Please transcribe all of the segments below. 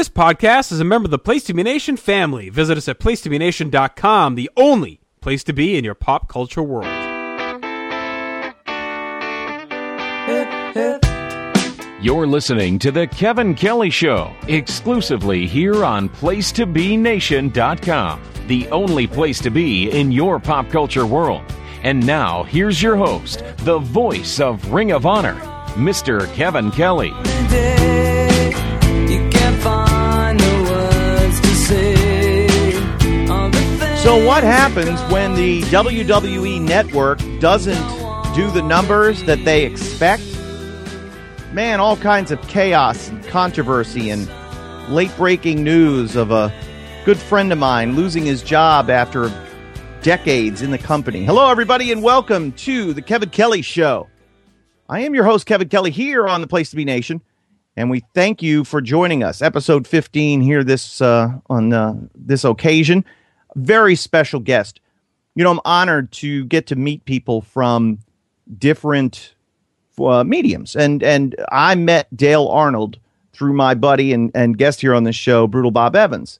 This podcast is a member of the Place to Be Nation family. Visit us at placetobenation.com, the only place to be in your pop culture world. You're listening to The Kevin Kelly Show, exclusively here on placetobenation.com, the only place to be in your pop culture world. And now, here's your host, the voice of Ring of Honor, Mr. Kevin Kelly. So what happens when the WWE Network doesn't do the numbers that they expect? Man, all kinds of chaos and controversy and late-breaking news of a good friend of mine losing his job after decades in the company. Hello, everybody, and welcome to the Kevin Kelly Show. I am your host, Kevin Kelly, here on the Place to Be Nation, and we thank you for joining us. Episode 15 here on this occasion. Very special guest. You know, I'm honored to get to meet people from different mediums. And I met Dale Arnold through my buddy and guest here on this show, Brutal Bob Evans.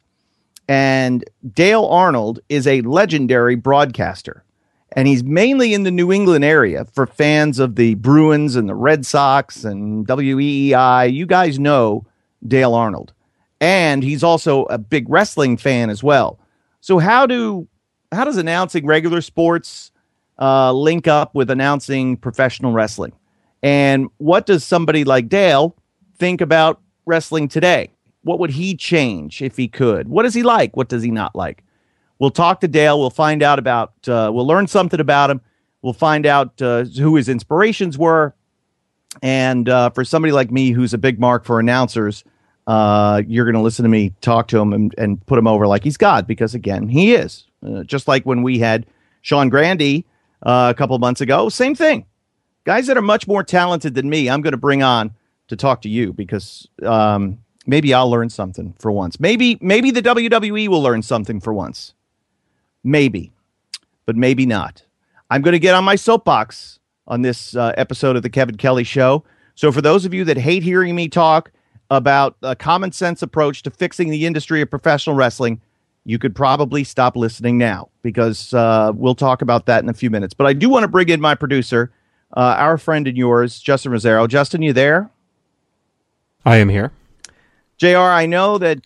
And Dale Arnold is a legendary broadcaster. And he's mainly in the New England area for fans of the Bruins and the Red Sox and WEEI. You guys know Dale Arnold. And he's also a big wrestling fan as well. So how does announcing regular sports link up with announcing professional wrestling? And what does somebody like Dale think about wrestling today? What would he change if he could? What does he like? What does he not like? We'll talk to Dale. We'll find out about, we'll learn something about him. We'll find out who his inspirations were. And for somebody like me, who's a big mark for announcers, you're going to listen to me talk to him and put him over like he's God, because again, he is. Just like when we had Sean Grande a couple of months ago, same thing. Guys that are much more talented than me, I'm going to bring on to talk to you because maybe I'll learn something for once. Maybe the WWE will learn something for once. Maybe, but maybe not. I'm going to get on my soapbox on this episode of the Kevin Kelly Show. So for those of you that hate hearing me talk about a common sense approach to fixing the industry of professional wrestling, you could probably stop listening now because we'll talk about that in a few minutes. But I do want to bring in my producer, our friend and yours, Justin Rosero. Justin, you there? I am here. JR, I know that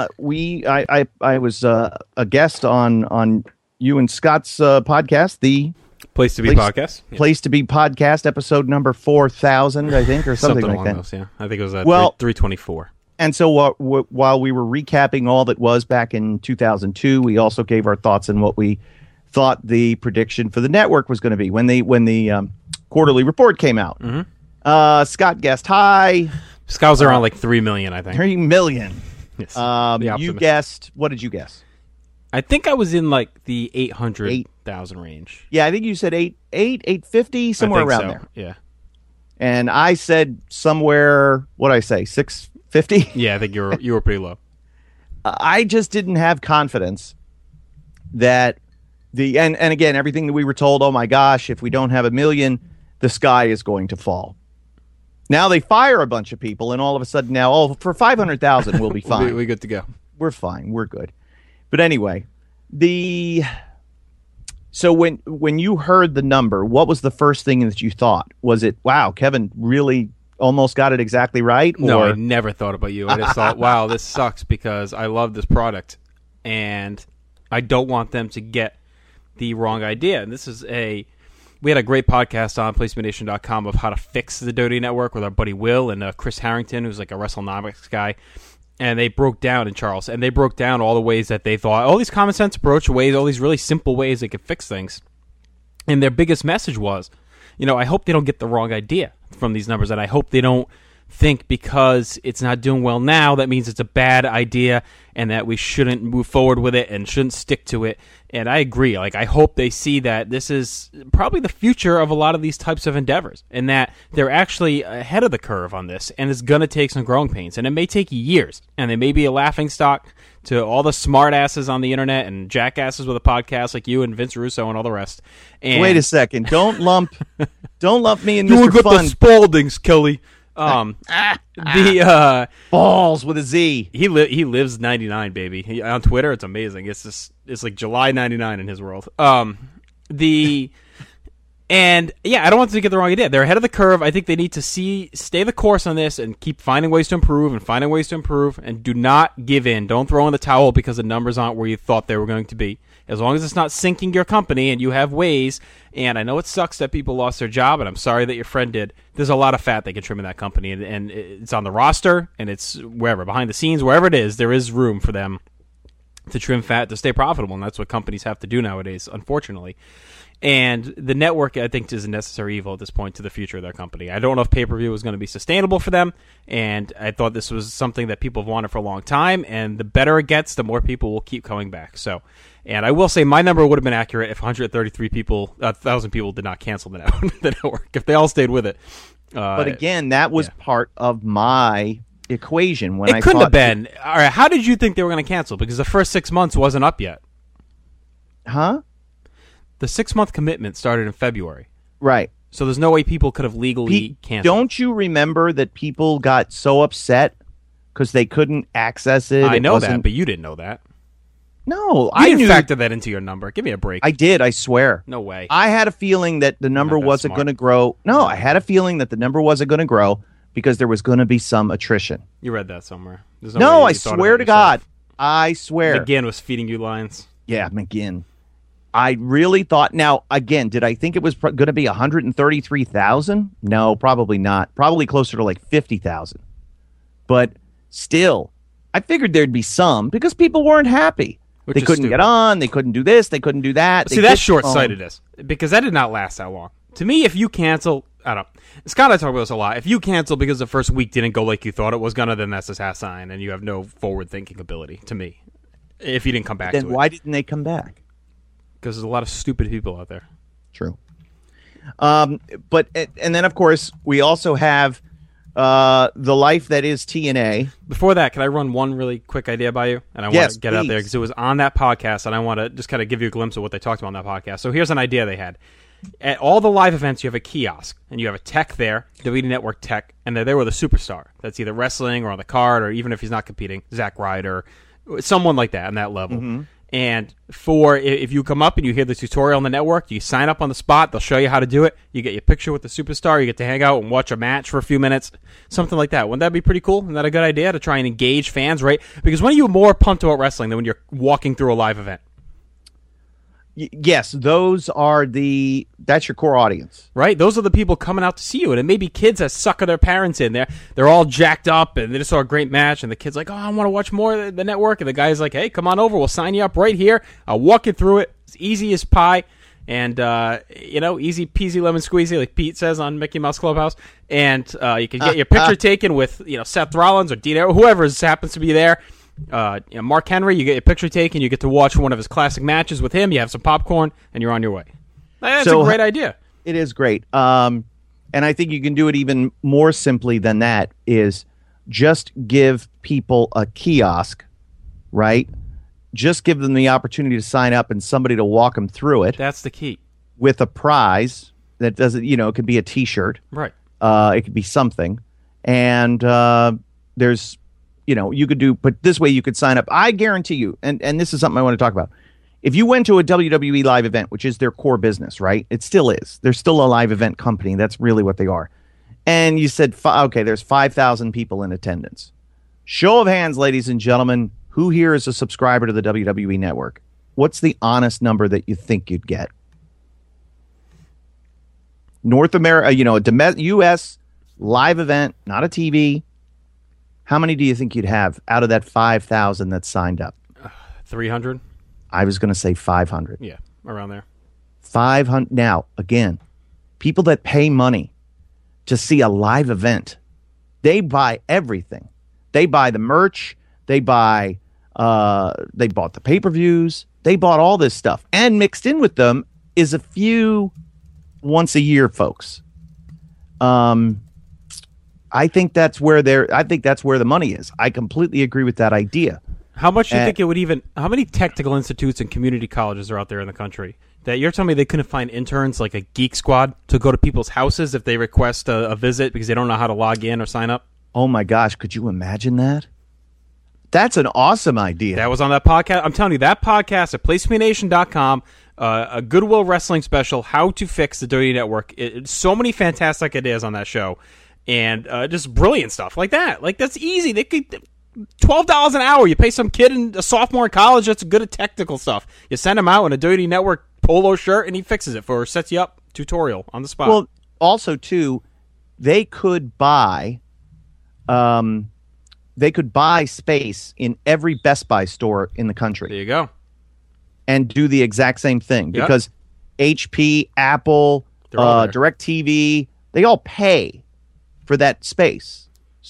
I was a guest on you and Scott's podcast, the Place to Be podcast. Yeah. Place to Be podcast, episode number 4,000, I think, or something like that. Those, yeah. I think it was 324. And so while we were recapping all that was back in 2002, we also gave our thoughts on what we thought the prediction for the network was going to be when the quarterly report came out. Mm-hmm. Scott guessed high. Scott was around like 3 million, I think. 3 million. Yes. You guessed. What did you guess? I think I was in like the 800,000 range. Yeah, I think you said 850, somewhere around there. Yeah. And I said somewhere, what did I say, 650? Yeah, I think you were pretty low. I just didn't have confidence that and again, everything that we were told, oh my gosh, if we don't have 1 million, the sky is going to fall. Now they fire a bunch of people, and all of a sudden now, for 500,000, we'll be fine. We're good to go. We're fine. We're good. But anyway, so when you heard the number, what was the first thing that you thought? Was it, wow, Kevin really almost got it exactly right? No, I never thought about you. I just thought, wow, this sucks because I love this product, and I don't want them to get the wrong idea. And we had a great podcast on PlaceToBeNation.com of how to fix the Dirty Network with our buddy Will and Chris Harrington, who's like a WrestleNomics guy. And they broke down all the ways that they thought, all these common sense approach ways, all these really simple ways they could fix things. And their biggest message was, I hope they don't get the wrong idea from these numbers. And I hope they don't think because it's not doing well now, that means it's a bad idea and that we shouldn't move forward with it and shouldn't stick to it. And I agree. Like, I hope they see that this is probably the future of a lot of these types of endeavors and that they're actually ahead of the curve on this, and it's going to take some growing pains, and it may take years, and they may be a laughingstock to all the smart asses on the internet and jackasses with a podcast like you and Vince Russo and all the rest. And wait a second. Don't lump me in you Mr. got Fun. the Spaldings, Kelly. The Balls with a Z. he lives 99, baby. On Twitter, it's amazing. It's like July 99 in his world. And yeah, I don't want them to get the wrong idea. They're ahead of the curve. I think they need to stay the course on this and keep finding ways to improve and do not give in. Don't throw in the towel because the numbers aren't where you thought they were going to be. As long as it's not sinking your company and you have ways, and I know it sucks that people lost their job, and I'm sorry that your friend did. There's a lot of fat they can trim in that company, and it's on the roster, and it's wherever, behind the scenes, wherever it is, there is room for them to trim fat to stay profitable, and that's what companies have to do nowadays, unfortunately. And the network, I think, is a necessary evil at this point to the future of their company. I don't know if pay-per-view is going to be sustainable for them, and I thought this was something that people have wanted for a long time, and the better it gets, the more people will keep coming back. So, and I will say my number would have been accurate if 1,000 people did not cancel the network, if they all stayed with it. But again, that was part of my equation. When it couldn't have been. All right, how did you think they were going to cancel? Because the first 6 months wasn't up yet. Huh? The 6-month commitment started in February. Right. So there's no way people could have legally canceled. Don't you remember that people got so upset because they couldn't access it? I know that, but you didn't know that. No, I didn't factor that into your number. Give me a break. I did, I swear. No way. I had a feeling that the number wasn't going to grow. No, I had a feeling that the number wasn't going to grow because there was going to be some attrition. You read that somewhere. No, I swear to God. I swear. McGinn was feeding you lines. Yeah, McGinn. I really thought. Now, again, did I think it was going to be 133,000? No, probably not. Probably closer to like 50,000. But still, I figured there'd be some because people weren't happy. They couldn't get on. They couldn't do this. They couldn't do that. See, that's short-sightedness because that did not last that long. To me, if you cancel, I don't know. Scott and I talk about this a lot. If you cancel because the first week didn't go like you thought it was going to, then that's a half sign, and you have no forward-thinking ability, to me, if you didn't come back to it. Then why didn't they come back? Because there's a lot of stupid people out there. True. But and then, of course, we also have the life that is TNA. Before that, can I run one really quick idea by you? And I want to get out there because it was on that podcast, and I want to just kind of give you a glimpse of what they talked about on that podcast. So here's an idea they had. At all the live events, you have a kiosk, and you have a tech there, WWE Network tech, and they're there with a superstar. That's either wrestling or on the card, or even if he's not competing, Zack Ryder, someone like that on that level. Mm-hmm. And if you come up and you hear the tutorial on the network, you sign up on the spot. They'll show you how to do it. You get your picture with the superstar. You get to hang out and watch a match for a few minutes, something like that. Wouldn't that be pretty cool? Isn't that a good idea to try and engage fans, right? Because when are you more pumped about wrestling than when you're walking through a live event? Yes, that's your core audience. Right? Those are the people coming out to see you. And it may be kids that sucker their parents in there. They're all jacked up and they just saw a great match. And the kid's like, oh, I want to watch more of the network. And the guy's like, hey, come on over. We'll sign you up right here. I'll walk you through it. It's easy as pie. And, easy peasy lemon squeezy, like Pete says on Mickey Mouse Clubhouse. And you can get your picture taken with, Seth Rollins or Dean, whoever happens to be there. Mark Henry, you get your picture taken, you get to watch one of his classic matches with him, you have some popcorn, and you're on your way. That's a great idea. It is great. And I think you can do it even more simply than that, is just give people a kiosk, right? Just give them the opportunity to sign up and somebody to walk them through it. That's the key. With a prize that doesn't, it could be a T-shirt. Right. It could be something. And there's... you could do, but this way you could sign up. I guarantee you, and this is something I want to talk about. If you went to a WWE live event, which is their core business, right? It still is. They're still a live event company. That's really what they are. And you said, okay, there's 5,000 people in attendance. Show of hands, ladies and gentlemen, who here is a subscriber to the WWE Network? What's the honest number that you think you'd get? North America, a U.S. live event, not a TV. How many do you think you'd have out of that 5,000 that signed up? 300? I was going to say 500. Yeah, around there. 500. Now, again, people that pay money to see a live event, they buy everything. They buy the merch. They bought the pay-per-views. They bought all this stuff. And mixed in with them is a few once-a-year folks. I think that's where the money is. I completely agree with that idea. How much do you think it would how many technical institutes and community colleges are out there in the country? that you're telling me they couldn't find interns like a Geek Squad to go to people's houses if they request a visit because they don't know how to log in or sign up? Oh my gosh, could you imagine that? That's an awesome idea. That was on that podcast. I'm telling you, that podcast at PlaceMeNation.com, a Goodwill Wrestling special, How to Fix the Dirty Network. So many fantastic ideas on that show, and just brilliant stuff like that. Like, that's easy. They could $12 an hour. You pay some kid in a sophomore in college that's good at technical stuff. You send him out in a Dirty Network polo shirt, and he fixes it sets you up tutorial on the spot. Well, also too, they could buy space in every Best Buy store in the country. There you go. And do the exact same thing. Yep. Because HP, Apple, DirecTV, they all pay for that space.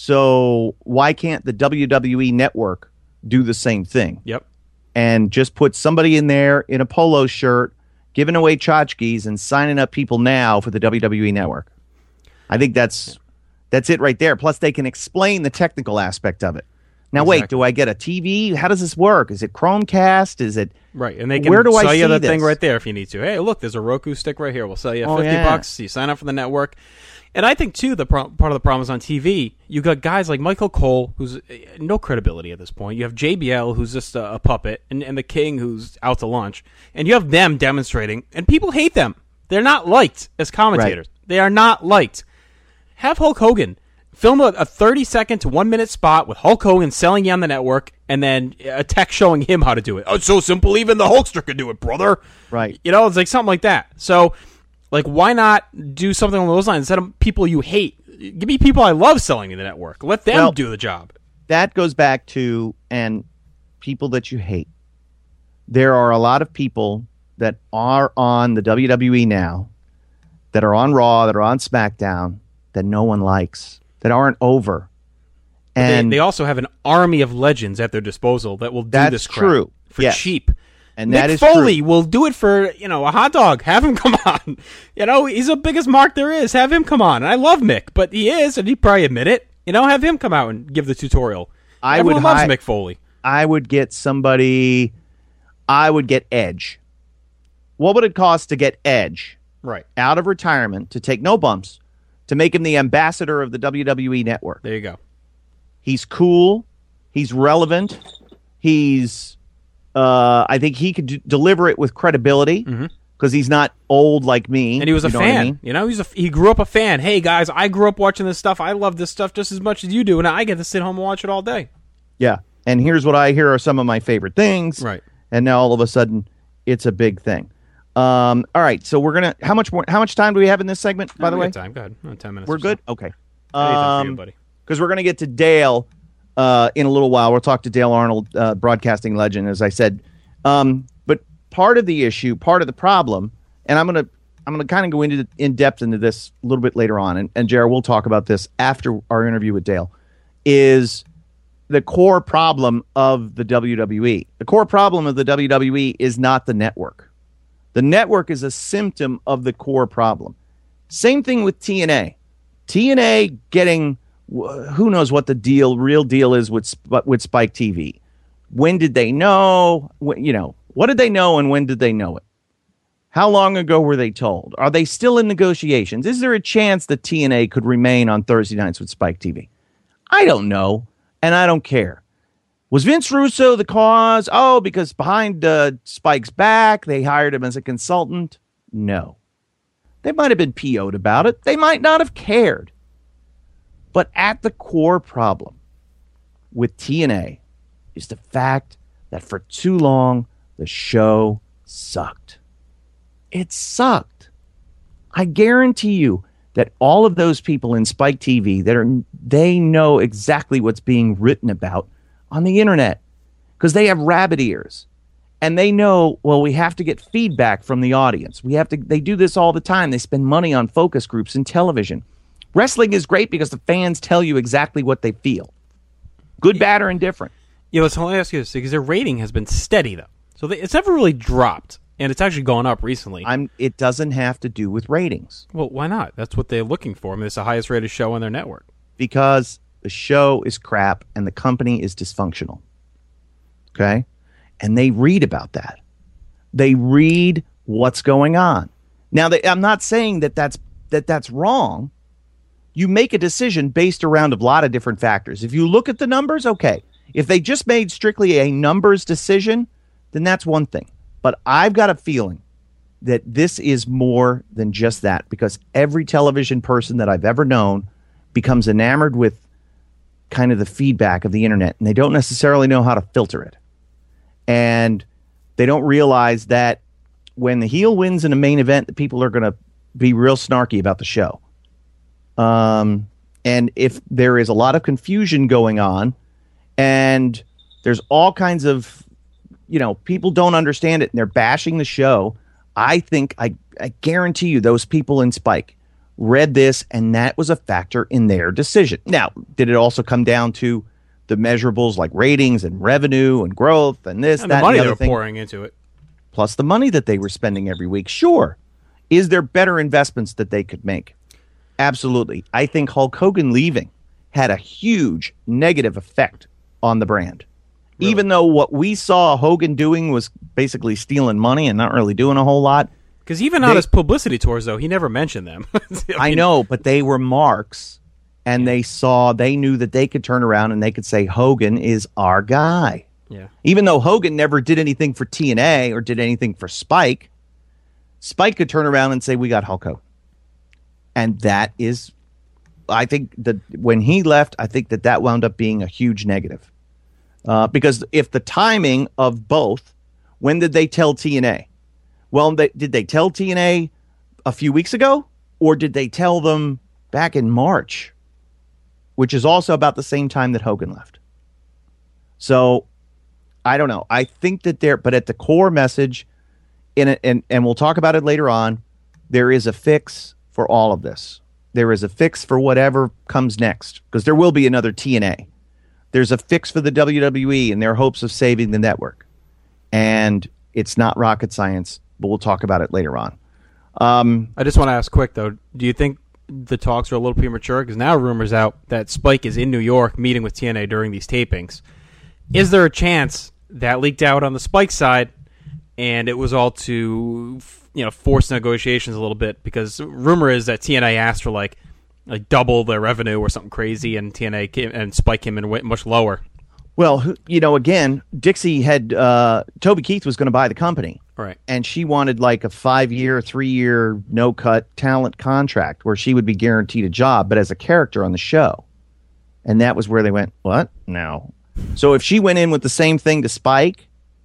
So why can't the WWE Network do the same thing? Yep. And just put somebody in there in a polo shirt, giving away tchotchkes and signing up people now for the WWE Network. I think that's it right there. Plus, they can explain the technical aspect of it. Now, Exactly. wait, do I get a TV? How does this work? Is it Chromecast? Is it right? And they can where do I sell you see the this? thing right there if you need to. Hey, look, there's a Roku stick right here. We'll sell you $50. yeah. You sign up for the network. And I think, too, part of the problem is on TV, you got guys like Michael Cole, who's no credibility at this point. You have JBL, who's just a puppet, and the King, who's out to lunch. And you have them demonstrating, and people hate them. They're not liked as commentators. Right. They are not liked. Have Hulk Hogan film a 30-second to 1 minute spot with Hulk Hogan selling you on the network, and then a text showing him how to do it. Oh, it's so simple, even the Hulkster could do it, brother. Right. You know, it's like something like that. So, like, why not do something along those lines instead of people you hate? Give me people I love selling me the network. Let them do the job. That goes back to, and people that you hate. There are a lot of people that are on the WWE now, that are on Raw, that are on SmackDown, that no one likes, that aren't over. And They also have an army of legends at their disposal that will do That's this crap true. for Yes. cheap. and Mick that is Foley true. will do it for, a hot dog. Have him come on. He's the biggest mark there is. Have him come on. And I love Mick, but he is, and he'd probably admit it. Have him come out and give the tutorial. Everyone loves Mick Foley. I would get somebody. I would get Edge. What would it cost to get Edge Right. out of retirement, to take no bumps, to make him the ambassador of the WWE Network? There you go. He's cool. He's relevant. He's. I think he could deliver it with credibility because he's not old like me. And he was a you know what I fan. mean? He grew up a fan. Hey, guys, I grew up watching this stuff. I love this stuff just as much as you do, and I get to sit home and watch it all day. Yeah. And here's what I hear are some of my favorite things. Right. And now all of a sudden, it's a big thing. All right. So we're gonna. How much time do we have in this segment? By the We way, got time. Go ahead. 10 minutes. we're or so. good. Okay. Anything for you, buddy. Because we're gonna get to Dale in a little while. We'll talk to Dale Arnold, broadcasting legend, as I said. But part of the issue, part of the problem, and I'm gonna kind of go in depth into this a little bit later on, and Jared, we'll talk about this after our interview with Dale, is the core problem of the WWE. The core problem of the WWE is not the network. The network is a symptom of the core problem. Same thing with TNA. TNA getting, who knows what the real deal is with Spike TV. When did they know? What did they know and when did they know it? How long ago were they told? Are they still in negotiations? Is there a chance that TNA could remain on Thursday nights with Spike TV? I don't know, and I don't care. Was Vince Russo the cause? Oh, because behind Spike's back, they hired him as a consultant? No. They might have been PO'd about it. They might not have cared. But at the core problem with TNA is the fact that for too long, the show sucked. It sucked. I guarantee you that all of those people in Spike TV they know exactly what's being written about on the internet because they have rabbit ears. And they know, well, we have to get feedback from the audience. They do this all the time. They spend money on focus groups and television. Wrestling is great because the fans tell you exactly what they feel. Good, bad, or indifferent. Yeah, let's only ask you this because their rating has been steady, though. So it's never really dropped, and it's actually gone up recently. It doesn't have to do with ratings. Well, why not? That's what they're looking for. I mean, it's the highest rated show on their network. Because the show is crap and the company is dysfunctional. Okay? And they read about that. They read what's going on. Now, I'm not saying that that's wrong. You make a decision based around a lot of different factors. If you look at the numbers, okay. If they just made strictly a numbers decision, then that's one thing. But I've got a feeling that this is more than just that, because every television person that I've ever known becomes enamored with kind of the feedback of the internet, and they don't necessarily know how to filter it. And they don't realize that when the heel wins in a main event, the people are going to be real snarky about the show. And if there is a lot of confusion going on and there's all kinds of, people don't understand it and they're bashing the show, I think, I guarantee you those people in Spike read this and that was a factor in their decision. Now, did it also come down to the measurables like ratings and revenue and growth and this, and that, the money and the they other were thing, pouring into it? plus the money that they were spending every week? Sure. Is there better investments that they could make? Absolutely. I think Hulk Hogan leaving had a huge negative effect on the brand. Really? Even though what we saw Hogan doing was basically stealing money and not really doing a whole lot. Because even on his publicity tours, though, he never mentioned them. I know, but they were marks, and they knew that they could turn around and they could say, Hogan is our guy. Yeah. Even though Hogan never did anything for TNA or did anything for Spike, Spike could turn around and say, we got Hulk Hogan. And that is, I think that when he left, I think that wound up being a huge negative. Because if the timing of both, when did they tell TNA? Well, did they tell TNA a few weeks ago? Or did they tell them back in March? Which is also about the same time that Hogan left. So, I don't know. I think that but at the core message, and we'll talk about it later on, there is a fix for all of this. There is a fix for whatever comes next, because there will be another TNA. There's a fix for the WWE and their hopes of saving the network. And it's not rocket science, but we'll talk about it later on. I just want to ask quick, though, do you think the talks are a little premature? Because now rumors out that Spike is in New York meeting with TNA during these tapings. Is there a chance that leaked out on the Spike side and it was all to force negotiations a little bit? Because rumor is that TNA asked for like double their revenue or something crazy, and TNA and Spike came in much lower. Well, again, Dixie had Toby Keith was going to buy the company, right? And she wanted like a 5-year, 3-year no-cut talent contract where she would be guaranteed a job, but as a character on the show. And that was where they went, what? No. So if she went in with the same thing to Spike,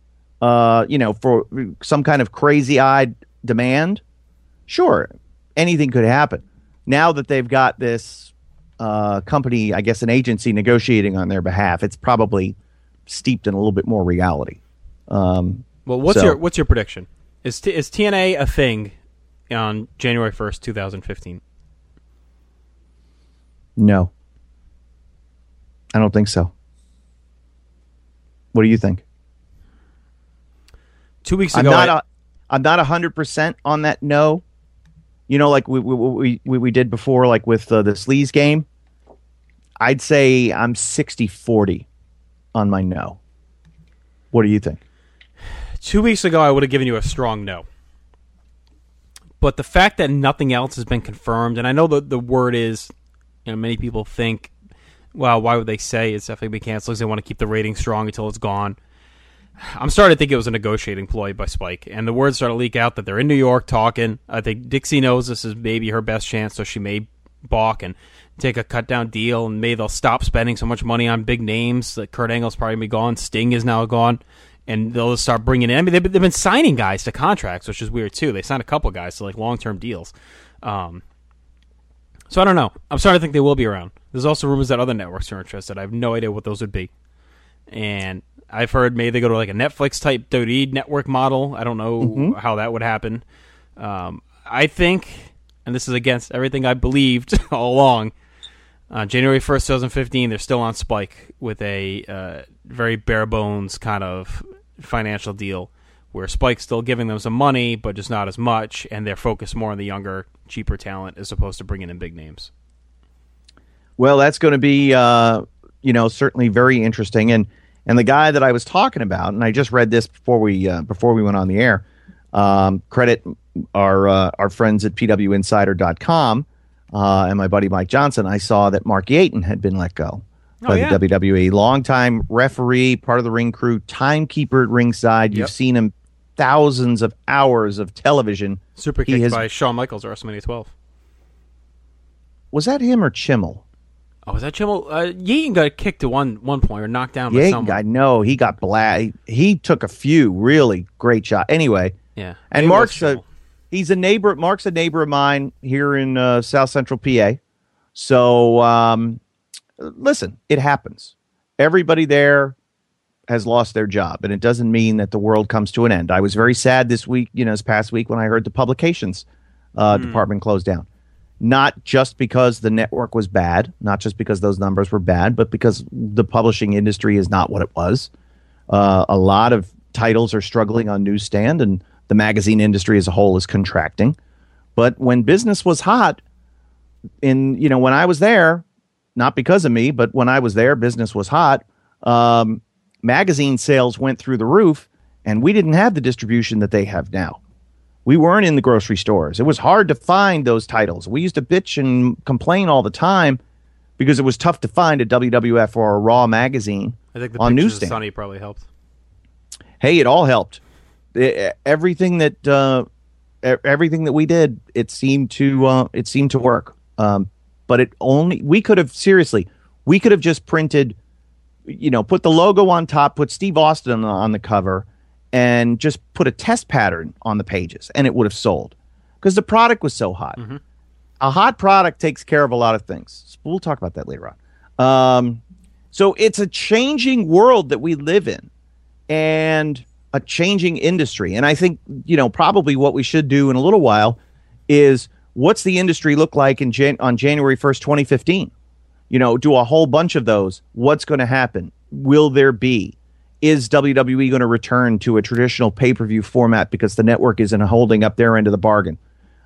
for some kind of crazy-eyed demand, sure, anything could happen. Now that they've got this company, I guess an agency negotiating on their behalf, it's probably steeped in a little bit more reality. Well, what's your prediction? Is TNA a thing on January 1st, 2015? No. I don't think so. What do you think? 2 weeks ago, I'm not 100% on that no. Like we did before, like with the Sleaze game. I'd say I'm 60-40 on my no. What do you think? 2 weeks ago, I would have given you a strong no. But the fact that nothing else has been confirmed, and I know the word is, many people think, well, why would they say it's definitely been canceled? Because they want to keep the rating strong until it's gone. I'm starting to think it was a negotiating ploy by Spike, and the word started to leak out that they're in New York talking. I think Dixie knows this is maybe her best chance, so she may balk and take a cut-down deal, and maybe they'll stop spending so much money on big names. Like Kurt Angle's probably be gone, Sting is now gone, and they'll just start bringing in. I mean, they've been signing guys to contracts, which is weird too. They signed a couple guys to like long-term deals. So I don't know. I'm starting to think they will be around. There's also rumors that other networks are interested. I have no idea what those would be, and I've heard maybe they go to like a Netflix type WWE network model. I don't know how that would happen. I think, and this is against everything I believed all along, January 1st, 2015, they're still on Spike with a very bare bones kind of financial deal where Spike's still giving them some money, but just not as much, and they're focused more on the younger, cheaper talent as opposed to bringing in big names. Well, that's going to be, certainly very interesting. And the guy that I was talking about, and I just read this before we went on the air, Credit our friends at pwinsider.com and my buddy Mike Johnson. I saw that Mark Yaton had been let go by the WWE. Longtime referee, part of the ring crew, timekeeper at ringside. You've seen him thousands of hours of television. Super kicked by Shawn Michaels at WrestleMania 12. Was that him or Chimmel? Oh, was that Chimmel? Yaton got kicked at one point or knocked down by someone. I know. He got He took a few really great shots. Anyway. Yeah. And Mark's he's a neighbor. Mark's a neighbor of mine here in South Central PA. So, listen, it happens. Everybody there has lost their job, and it doesn't mean that the world comes to an end. I was very sad this past week when I heard the publications department closed down. Not just because the network was bad, not just because those numbers were bad, but because the publishing industry is not what it was. A lot of titles are struggling on newsstand, and the magazine industry as a whole is contracting. But when business was hot, when I was there, not because of me, but when I was there, business was hot. Magazine sales went through the roof, and we didn't have the distribution that they have now. We weren't in the grocery stores. It was hard to find those titles. We used to bitch and complain all the time because it was tough to find a WWF or a Raw magazine I think the on pictures newsstand. of Sonny probably helped. Hey, it all helped. Everything that we did, it seemed to work. But we could have just printed, put the logo on top, put Steve Austin on the cover, and just put a test pattern on the pages, and it would have sold because the product was so hot. Mm-hmm. A hot product takes care of a lot of things. We'll talk about that later on. So it's a changing world that we live in, and a changing industry. And I think, probably what we should do in a little while is what's the industry look like on January 1st, 2015? Do a whole bunch of those. What's going to happen? Will there be? Is WWE going to return to a traditional pay-per-view format because the network isn't holding up their end of the bargain?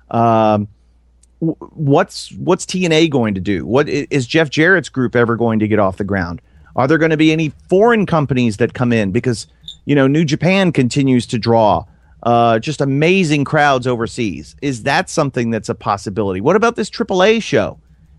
What's TNA going to do? What is Jeff Jarrett's group ever going to get off the ground? Are there going to be any foreign companies that come in? Because, New Japan continues to draw just amazing crowds overseas. Is that something that's a possibility? What about this AAA show?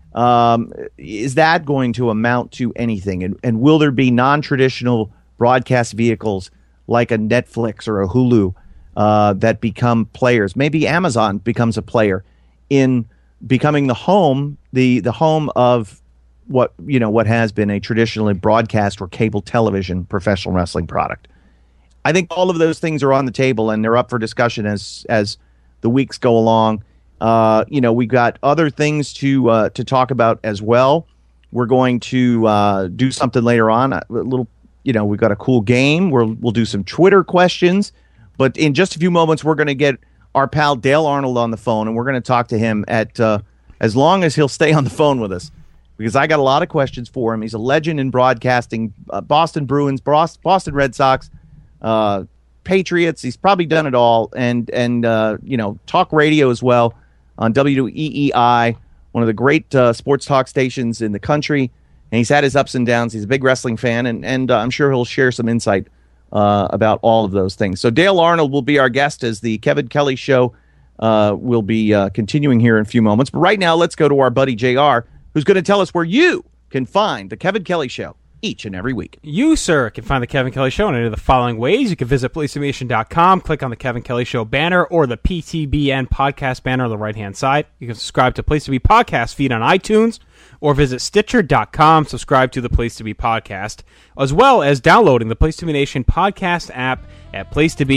Is that going to amount to anything? And will there be non-traditional broadcast vehicles like a Netflix or a Hulu that become players? Maybe Amazon becomes a player in becoming the home of what has been a traditionally broadcast or cable television professional wrestling product. I think all of those things are on the table, and they're up for discussion as the weeks go along. We've got other things to talk about as well. We're going to do something later on. A little, we've got a cool game. We'll do some Twitter questions, but in just a few moments, we're going to get our pal Dale Arnold on the phone, and we're going to talk to him as long as he'll stay on the phone with us, because I got a lot of questions for him. He's a legend in broadcasting, Boston Bruins, Boston Red Sox, Patriots. He's probably done it all, and talk radio as well on WEEI, one of the great sports talk stations in the country. And he's had his ups and downs. He's a big wrestling fan, and I'm sure he'll share some insight about all of those things. So Dale Arnold will be our guest as the Kevin Kelly Show will be continuing here in a few moments. But right now, let's go to our buddy JR, who's going to tell us where you can find the Kevin Kelly Show each and every week. You, sir, can find the Kevin Kelly Show in any of the following ways. You can visit PlayStation.com, click on the Kevin Kelly Show banner or the PTBN podcast banner on the right-hand side. You can subscribe to Place to Be podcast feed on iTunes or visit Stitcher.com, subscribe to the Place to Be podcast, as well as downloading the Place to Be Nation podcast app at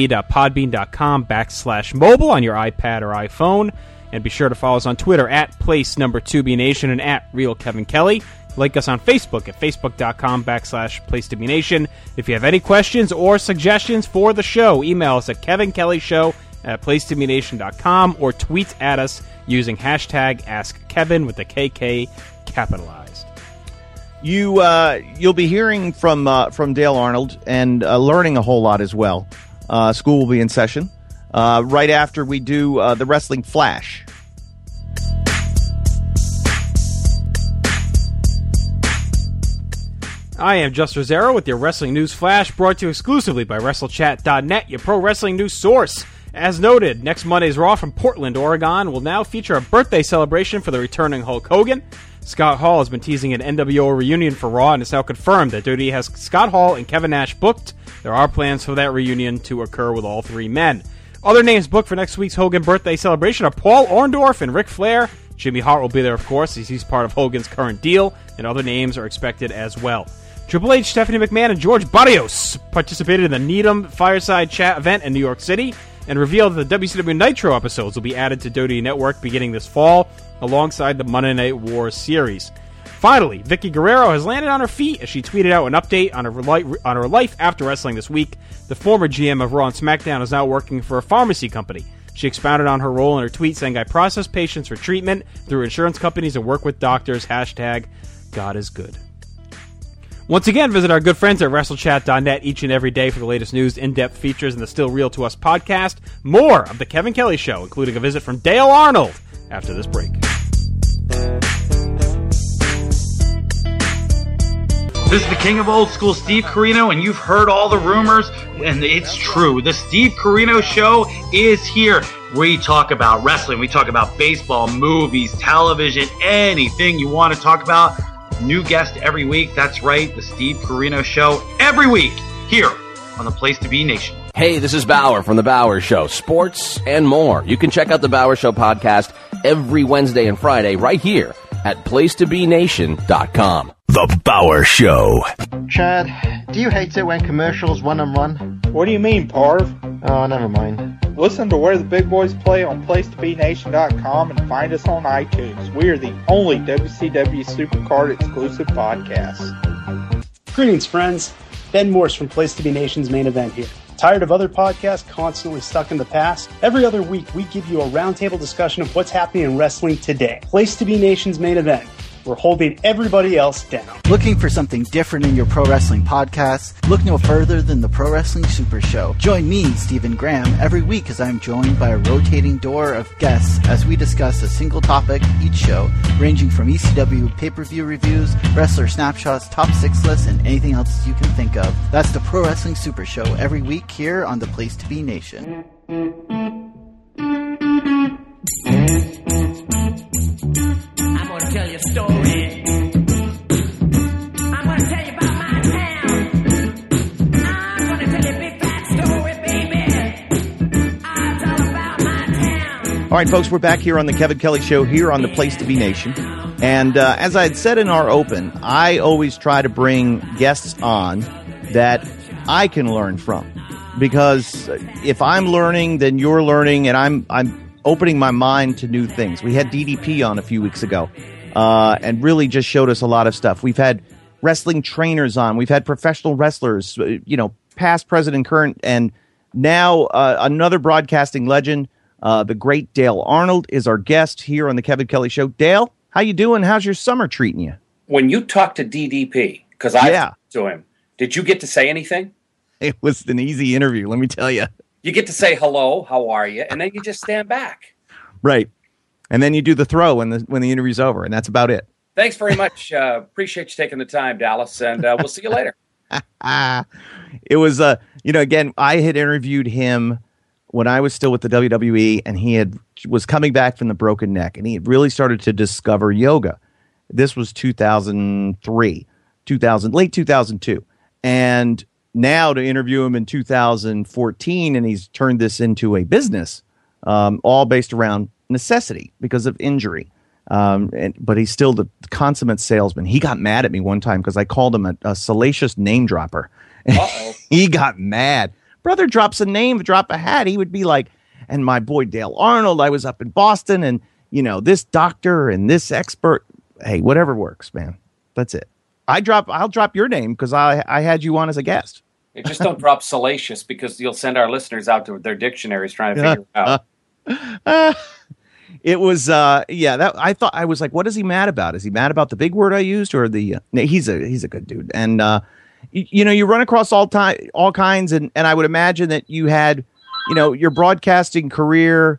placetobe.podbean.com/mobile on your iPad or iPhone. And be sure to follow us on Twitter at Place2BNation and at Real Kevin Kelly. Like us on Facebook at facebook.com/Place2BNation. If you have any questions or suggestions for the show, email us at kevinkellyshow@Place2BNation.com or tweet at us using hashtag AskKevin with the KK capitalized. You'll be hearing from Dale Arnold and learning a whole lot as well. School will be in session right after we do the Wrestling Flash. I am Just Rosero with your Wrestling News Flash, brought to you exclusively by WrestleChat.net, your pro wrestling news source. As noted, next Monday's Raw from Portland, Oregon will now feature a birthday celebration for the returning Hulk Hogan. Scott Hall has been teasing an NWO reunion for Raw, and it's now confirmed that WWE has Scott Hall and Kevin Nash booked. There are plans for that reunion to occur with all three men. Other names booked for next week's Hogan birthday celebration are Paul Orndorff and Ric Flair. Jimmy Hart will be there, of course, as he's part of Hogan's current deal, and other names are expected as well. Triple H, Stephanie McMahon, and George Barrios participated in the Needham Fireside Chat event in New York City and revealed that the WCW Nitro episodes will be added to WWE Network beginning this fall, alongside the Monday Night Wars series. Finally, Vicky Guerrero has landed on her feet as she tweeted out an update on her life after wrestling this week. The former GM of Raw and SmackDown is now working for a pharmacy company. She expounded on her role in her tweet, saying, "I process patients for treatment through insurance companies and work with doctors. Hashtag God is good." Once again, visit our good friends at WrestleChat.net each and every day for the latest news, in-depth features, and the Still Real to Us podcast. More of The Kevin Kelly Show, including a visit from Dale Arnold, after this break. This is the king of old school, Steve Corino, and you've heard all the rumors, and it's true. The Steve Corino Show is here. We talk about wrestling, we talk about baseball, movies, television, anything you want to talk about. New guest every week. That's right, the Steve Corino Show every week here on the Place to Be Nation. Hey, this is Bauer from The Bauer Show, sports and more. You can check out The Bauer Show podcast every Wednesday and Friday right here at placetobenation.com. The Bauer Show. Chad, do you hate it when commercials run and run? What do you mean, Parv? Oh, never mind. Listen to Where the Big Boys Play on placetobenation.com and find us on iTunes. We are the only WCW Supercard exclusive podcast. Greetings, friends. Ben Morse from Place to Be Nation's Main Event here. Tired of other podcasts constantly stuck in the past? Every other week, we give you a roundtable discussion of what's happening in wrestling today. Place to Be Nation's Main Event. We're holding everybody else down. Looking for something different in your pro wrestling podcast? Look no further than the Pro Wrestling Super Show. Join me, Stephen Graham, every week as I'm joined by a rotating door of guests as we discuss a single topic each show, ranging from ECW pay-per-view reviews, wrestler snapshots, top 6 lists, and anything else you can think of. That's the Pro Wrestling Super Show every week here on the Place to Be Nation. I'm gonna tell you a story. I'm gonna tell you about my town. I'm gonna tell you a big fat story, baby. I'll tell about my town. All right, folks, we're back here on the Kevin Kelly Show here on the Place to Be Nation. And as I had said in our open, I always try to bring guests on that I can learn from. Because if I'm learning, then you're learning, and I'm opening my mind to new things. We had DDP on a few weeks ago and really just showed us a lot of stuff. We've had wrestling trainers on. We've had professional wrestlers, past, present, and current. And now another broadcasting legend, the great Dale Arnold, is our guest here on the Kevin Kelly Show. Dale, how you doing? How's your summer treating you? When you talked to DDP, because I talked to him, did you get to say anything? It was an easy interview, let me tell you. You get to say hello, how are you, and then you just stand back. Right. And then you do the throw when the interview's over, and that's about it. Thanks very much. Appreciate you taking the time, Dallas, and we'll see you later. It was, again, I had interviewed him when I was still with the WWE, and he was coming back from the broken neck, and he had really started to discover yoga. This was 2003, late 2002. And now to interview him in 2014, and he's turned this into a business, all based around necessity because of injury. But he's still the consummate salesman. He got mad at me one time because I called him a salacious name dropper. He got mad. Brother drops a name, drop a hat. He would be like, and my boy Dale Arnold, I was up in Boston, and this doctor and this expert. Hey, whatever works, man. That's it. I'll drop your name because I had you on as a guest. Hey, just don't drop salacious, because you'll send our listeners out to their dictionaries trying to figure it out. It was, I thought, I was like, what is he mad about? Is he mad about the big word I used, or the? He's a good dude, and you run across all kinds, and I would imagine that you had, your broadcasting career.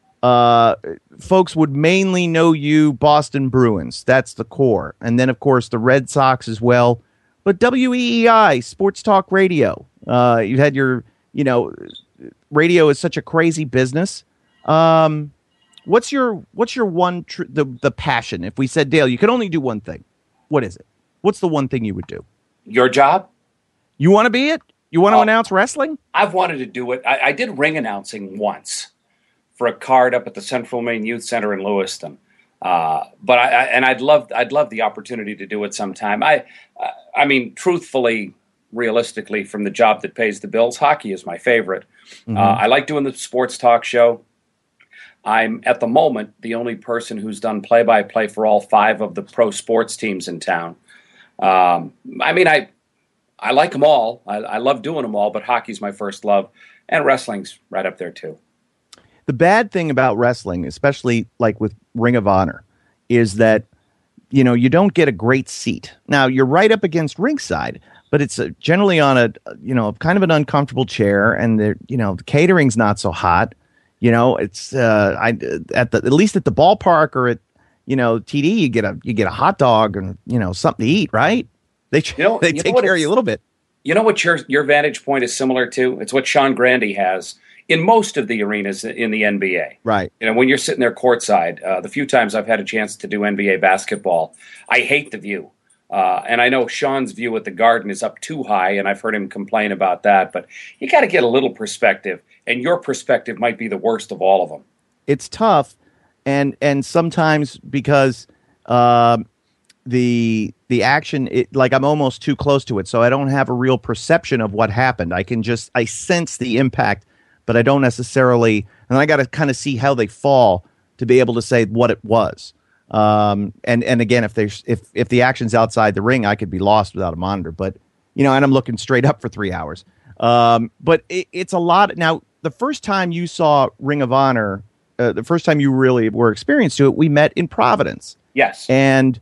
Folks would mainly know you, Boston Bruins. That's the core. And then, of course, the Red Sox as well. But WEEI, Sports Talk Radio. You had your, radio is such a crazy business. What's your one the passion? If we said, Dale, you could only do one thing, what is it? What's the one thing you would do? Your job? You want to be it? You want to announce wrestling? I've wanted to do it. I did ring announcing once for a card up at the Central Maine Youth Center in Lewiston. But I'd love the opportunity to do it sometime. I mean, truthfully, realistically, from the job that pays the bills, hockey is my favorite. Mm-hmm. I like doing the sports talk show. I'm, at the moment, the only person who's done play-by-play for all 5 of the pro sports teams in town. I mean, I like them all. I love doing them all, but hockey's my first love, and wrestling's right up there, too. The bad thing about wrestling, especially like with Ring of Honor, is that, you don't get a great seat. Now, you're right up against ringside, but it's generally on a, kind of an uncomfortable chair, and the catering's not so hot. It's at least at the ballpark or at TD, you get a hot dog and something to eat, right? They take care of you a little bit. You know what your vantage point is similar to? It's what Sean Grande has in most of the arenas in the NBA. Right. When you're sitting there courtside, the few times I've had a chance to do NBA basketball, I hate the view. And I know Sean's view at the Garden is up too high, and I've heard him complain about that. But you got to get a little perspective, and your perspective might be the worst of all of them. It's tough, and sometimes because the action, I'm almost too close to it, so I don't have a real perception of what happened. I sense the impact, but I don't necessarily, and I got to kind of see how they fall to be able to say what it was. And again, if the action's outside the ring, I could be lost without a monitor, but and I'm looking straight up for 3 hours. But it's a lot. Now, the first time you saw Ring of Honor, the first time you really were experienced to it, we met in Providence. Yes. And,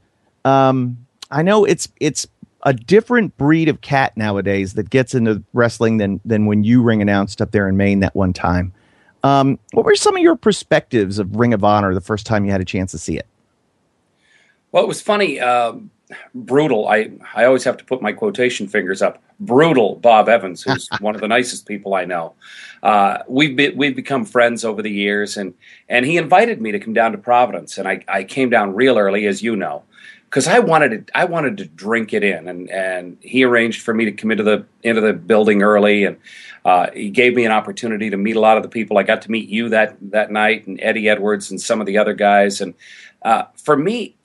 I know it's a different breed of cat nowadays that gets into wrestling than when you ring announced up there in Maine that one time. What were some of your perspectives of Ring of Honor the first time you had a chance to see it? Well, it was funny. Brutal. I always have to put my quotation fingers up. Brutal Bob Evans, who's one of the nicest people I know. We've become friends over the years, and he invited me to come down to Providence, and I came down real early, as you know, because I wanted to drink it in, and he arranged for me to come into the building early, and he gave me an opportunity to meet a lot of the people. I got to meet you that night, and Eddie Edwards and some of the other guys, and for me,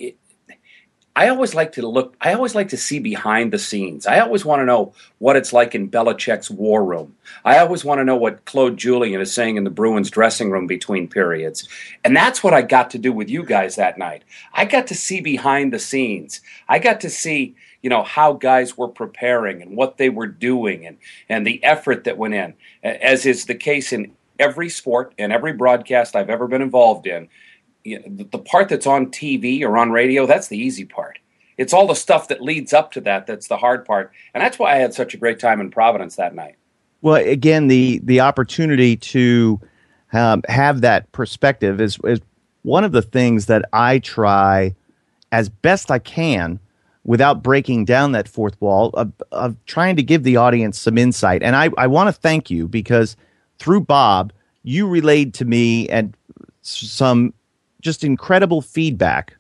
I always like to see behind the scenes. I always want to know what it's like in Belichick's war room. I always want to know what Claude Julien is saying in the Bruins dressing room between periods. And that's what I got to do with you guys that night. I got to see behind the scenes. I got to see, how guys were preparing and what they were doing and the effort that went in, as is the case in every sport and every broadcast I've ever been involved in. The part that's on TV or on radio, that's the easy part. It's all the stuff that leads up to that that's the hard part. And that's why I had such a great time in Providence that night. Well, again, the opportunity to have that perspective is one of the things that I try as best I can without breaking down that fourth wall of trying to give the audience some insight. And I want to thank you because through Bob, you relayed to me and some just incredible feedback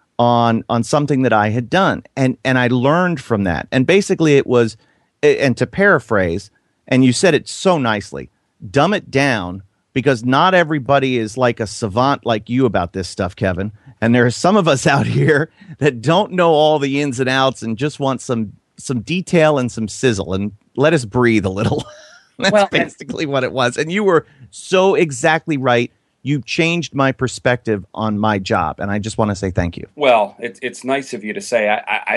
on something that I had done. And I learned from that. And basically it was, and to paraphrase, and you said it so nicely, dumb it down because not everybody is like a savant like you about this stuff, Kevin. And there are some of us out here that don't know all the ins and outs and just want some detail and some sizzle and let us breathe a little. That's basically what it was. And you were so exactly right. You changed my perspective on my job, and I just want to say thank you. Well, it's nice of you to say.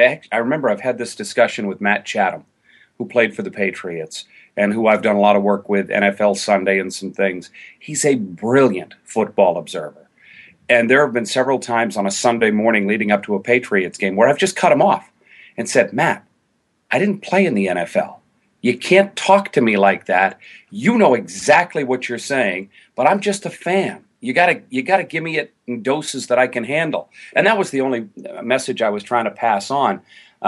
I remember I've had this discussion with Matt Chatham, who played for the Patriots, and who I've done a lot of work with, NFL Sunday and some things. He's a brilliant football observer. And there have been several times on a Sunday morning leading up to a Patriots game where I've just cut him off and said, Matt, I didn't play in the NFL. You can't talk to me like that. You know exactly what you're saying, but I'm just a fan. You gotta give me it in doses that I can handle. And that was the only message I was trying to pass on.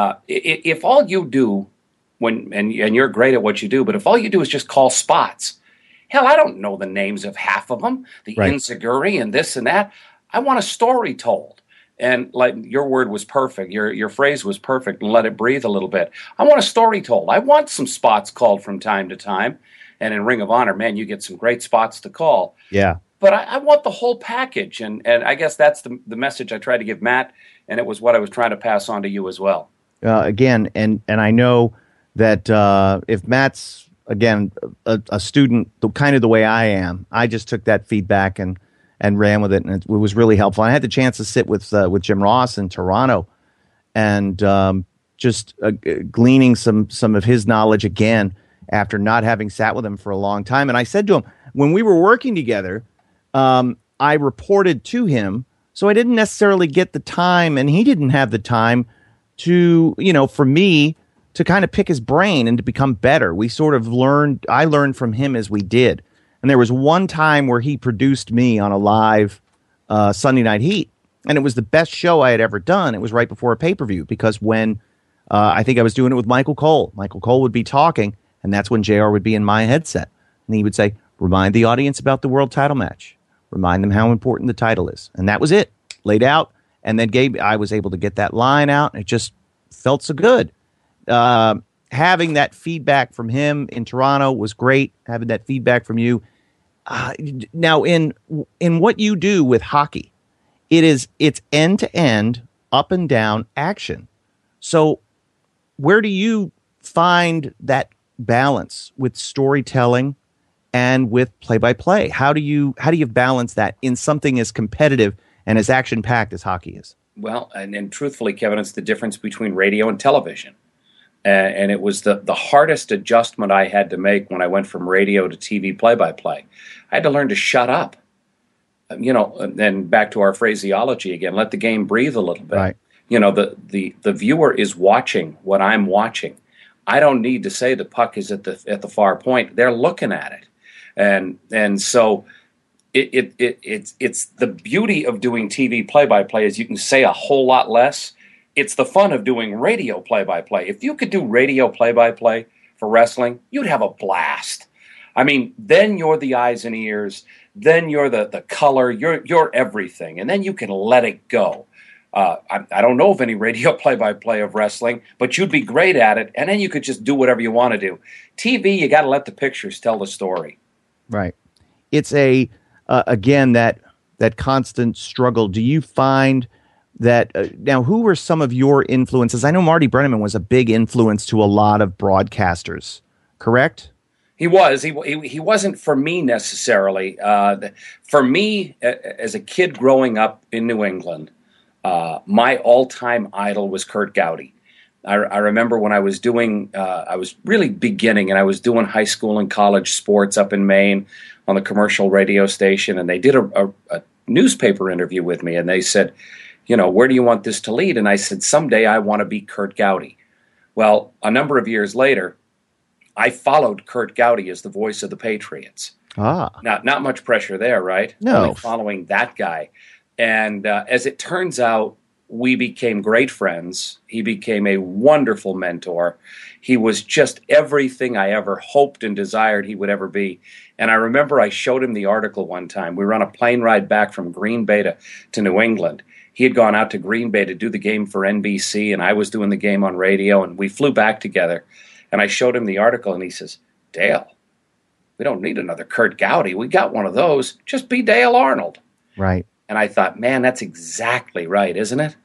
If all you do and you're great at what you do, but if all you do is just call spots, Hell, I don't know the names of half of them, the Right. Inzaguri and this and that. I want a story told. And like your word was perfect, your phrase was perfect, and let it breathe a little bit. I want a story told. I want some spots called from time to time. And in Ring of Honor, man, you get some great spots to call. Yeah. But I want the whole package. And I guess that's the message I tried to give Matt, and it was what I was trying to pass on to you as well. Again, and I know that if Matt's, again, a student, kind of the way I am, I just took that feedback and ran with it, and it was really helpful. I had the chance to sit with Jim Ross in Toronto, and just gleaning some of his knowledge again after not having sat with him for a long time. And I said to him, when we were working together, I reported to him, so I didn't necessarily get the time, and he didn't have the time to, for me to kind of pick his brain and to become better. We sort of I learned from him as we did. And there was one time where he produced me on a live Sunday Night Heat, and it was the best show I had ever done. It was right before a pay-per-view, because when I think I was doing it with Michael Cole would be talking, and that's when JR would be in my headset. And he would say, remind the audience about the world title match. Remind them how important the title is. And that was it. Laid out. And then I was able to get that line out. And it just felt so good. Having that feedback from him in Toronto was great. Having that feedback from you. Now, in what you do with hockey, it's end-to-end, up and down action. So where do you find that balance with storytelling and with play-by-play? How do you balance that in something as competitive and as action-packed as hockey is? Well, and truthfully, Kevin, it's the difference between radio and television. And it was the hardest adjustment I had to make when I went from radio to TV play-by-play. I had to learn to shut up. And back to our phraseology again, let the game breathe a little bit. Right. The viewer is watching what I'm watching. I don't need to say the puck is at the far point. They're looking at it. And so it's the beauty of doing TV play-by-play is you can say a whole lot less. It's the fun of doing radio play-by-play. If you could do radio play-by-play for wrestling, you'd have a blast. I mean, then you're the eyes and ears. Then you're the color. You're everything. And then you can let it go. I don't know of any radio play-by-play of wrestling, but you'd be great at it. And then you could just do whatever you want to do. TV, you got to let the pictures tell the story. Right. It's again, that constant struggle. Do you find that now, who were some of your influences? I know Marty Brennaman was a big influence to a lot of broadcasters, correct? He was. He wasn't for me necessarily. For me, as a kid growing up in New England, my all-time idol was Curt Gowdy. I remember when I was doing, I was really beginning, and I was doing high school and college sports up in Maine on the commercial radio station, and they did a newspaper interview with me, and they said, where do you want this to lead? And I said, someday I want to be Curt Gowdy. Well, a number of years later, I followed Curt Gowdy as the voice of the Patriots. Not much pressure there, right? No. Only following that guy. And as it turns out, we became great friends. He became a wonderful mentor. He was just everything I ever hoped and desired he would ever be. And I remember I showed him the article one time. We were on a plane ride back from Green Bay to New England. He had gone out to Green Bay to do the game for NBC, and I was doing the game on radio, and we flew back together. And I showed him the article, and he says, Dale, we don't need another Curt Gowdy. We got one of those. Just be Dale Arnold. Right. And I thought, man, that's exactly right, isn't it?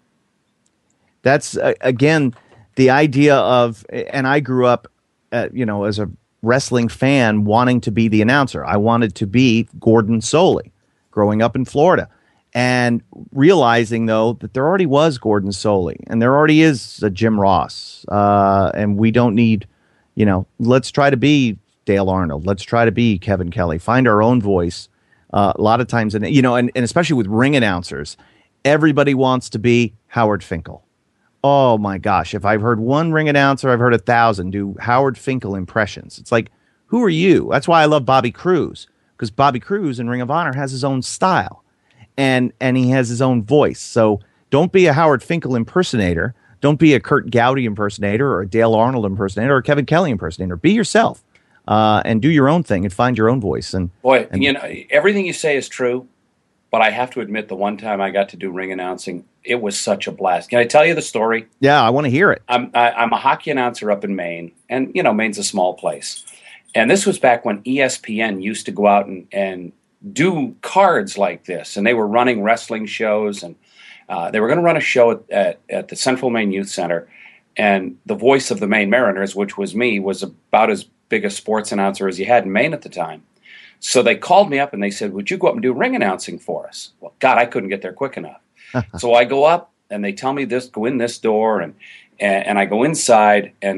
That's, again, the idea of, and I grew up, as a wrestling fan wanting to be the announcer. I wanted to be Gordon Solie growing up in Florida. And realizing, though, that there already was Gordon Solie, and there already is a Jim Ross, and we don't need, let's try to be Dale Arnold. Let's try to be Kevin Kelly. Find our own voice. A lot of times, and especially with ring announcers, everybody wants to be Howard Finkel. Oh, my gosh. If I've heard one ring announcer, I've heard 1,000 do Howard Finkel impressions. It's like, who are you? That's why I love Bobby Cruise, because Bobby Cruise in Ring of Honor has his own style. And he has his own voice. So don't be a Howard Finkel impersonator. Don't be a Curt Gowdy impersonator or a Dale Arnold impersonator or a Kevin Kelly impersonator. Be yourself. and do your own thing and find your own voice. And Boy, everything you say is true, but I have to admit, the one time I got to do ring announcing, it was such a blast. Can I tell you the story? Yeah, I want to hear it. I'm a hockey announcer up in Maine, and Maine's a small place. And this was back when ESPN used to go out and do cards like this, and they were running wrestling shows, and they were going to run a show at the Central Maine Youth Center, and the voice of the Maine Mariners, which was me, was about as big a sports announcer as you had in Maine at the time. So they called me up and they said, would you go up and do ring announcing for us? Well, God, I couldn't get there quick enough. So I go up and they tell me this, go in this door, and I go inside, and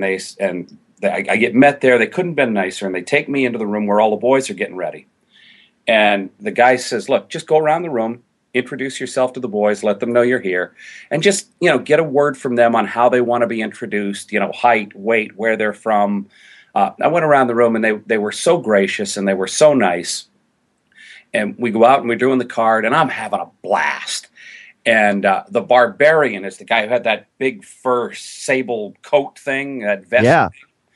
I get met there. They couldn't have been nicer, and they take me into the room where all the boys are getting ready. And the guy says, look, just go around the room, introduce yourself to the boys, let them know you're here, and just, get a word from them on how they want to be introduced, height, weight, where they're from. I went around the room, and they were so gracious, and they were so nice. And we go out, and we're doing the card, and I'm having a blast. And the Barbarian is the guy who had that big fur sable coat thing, that vest. Yeah.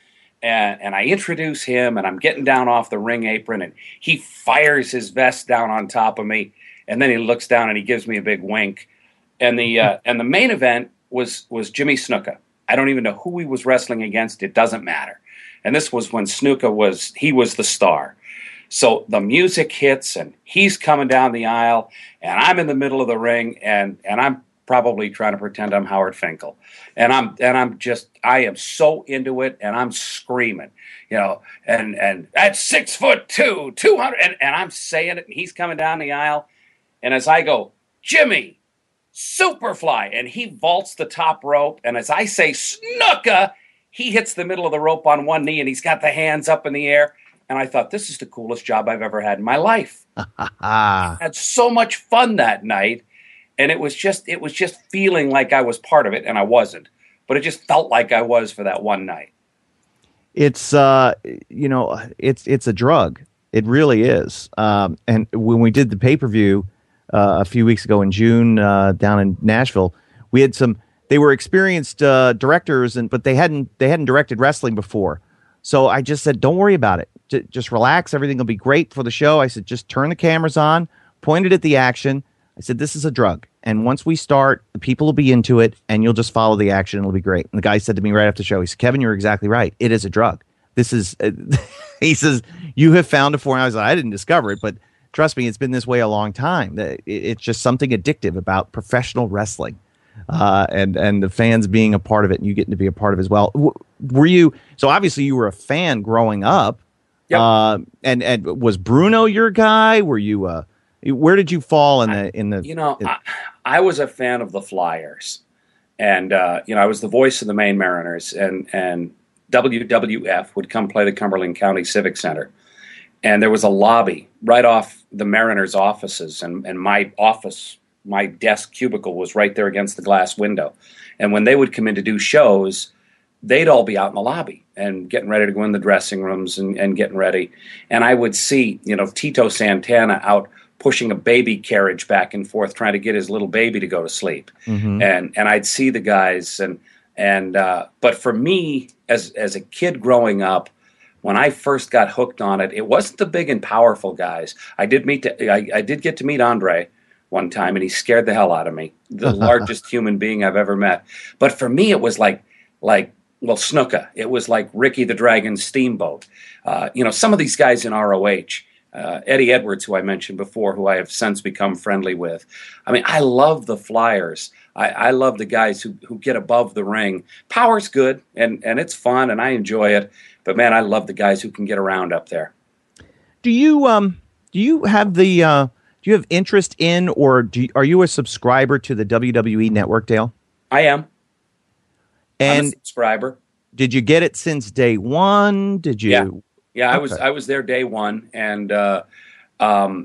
And I introduce him, and I'm getting down off the ring apron, and he fires his vest down on top of me, and then he looks down and he gives me a big wink. And the main event was Jimmy Snuka. I don't even know who he was wrestling against. It doesn't matter. And this was when Snuka was the star. So the music hits, and he's coming down the aisle, and I'm in the middle of the ring, and I'm probably trying to pretend I'm Howard Finkel. And I am so into it, and I'm screaming, and at 6'2", 200, and I'm saying it, and he's coming down the aisle. And as I go, Jimmy, Superfly, and he vaults the top rope, and as I say, Snuka, he hits the middle of the rope on one knee, and he's got the hands up in the air. And I thought, this is the coolest job I've ever had in my life. I had so much fun that night. And it was just feeling like I was part of it, and I wasn't. But it just felt like I was for that one night. It's it's a drug. It really is. And when we did the pay-per-view a few weeks ago in June down in Nashville, we had they were experienced directors, but they hadn't directed wrestling before. So I just said, don't worry about it. Just relax. Everything will be great for the show. I said, just turn the cameras on, point it at the action. I said, this is a drug. And once we start, the people will be into it, and you'll just follow the action. It'll be great. And the guy said to me right after the show, he said, Kevin, you're exactly right. It is a drug. This is, he says, you have found it for me. I was like, I didn't discover it, but trust me, it's been this way a long time. It's just something addictive about professional wrestling. And the fans being a part of it, and you getting to be a part of it as well. Were you? So obviously you were a fan growing up. Yep. And was Bruno your guy? Were you? Where did you fall in the? I was a fan of the Flyers, and I was the voice of the Maine Mariners, and WWF would come play the Cumberland County Civic Center, and there was a lobby right off the Mariners' offices, and my office. My desk cubicle was right there against the glass window. And when they would come in to do shows, they'd all be out in the lobby and getting ready to go in the dressing rooms and getting ready. And I would see, Tito Santana out pushing a baby carriage back and forth, trying to get his little baby to go to sleep. Mm-hmm. And I'd see the guys. But for me, as a kid growing up, when I first got hooked on it, it wasn't the big and powerful guys. I did get to meet Andre one time, and he scared the hell out of me. The largest human being I've ever met. But for me, it was like Snuka. It was like Ricky the Dragon Steamboat. Some of these guys in ROH, Eddie Edwards, who I mentioned before, who I have since become friendly with. I mean, I love the Flyers. I love the guys who get above the ring. Power's good, and it's fun, and I enjoy it. But man, I love the guys who can get around up there. Do you have the? Do you have interest in, or are you a subscriber to the WWE Network, Dale? I am. And I'm a subscriber. Did you get it since day one? Did you? Yeah. Okay. I was there day one, and I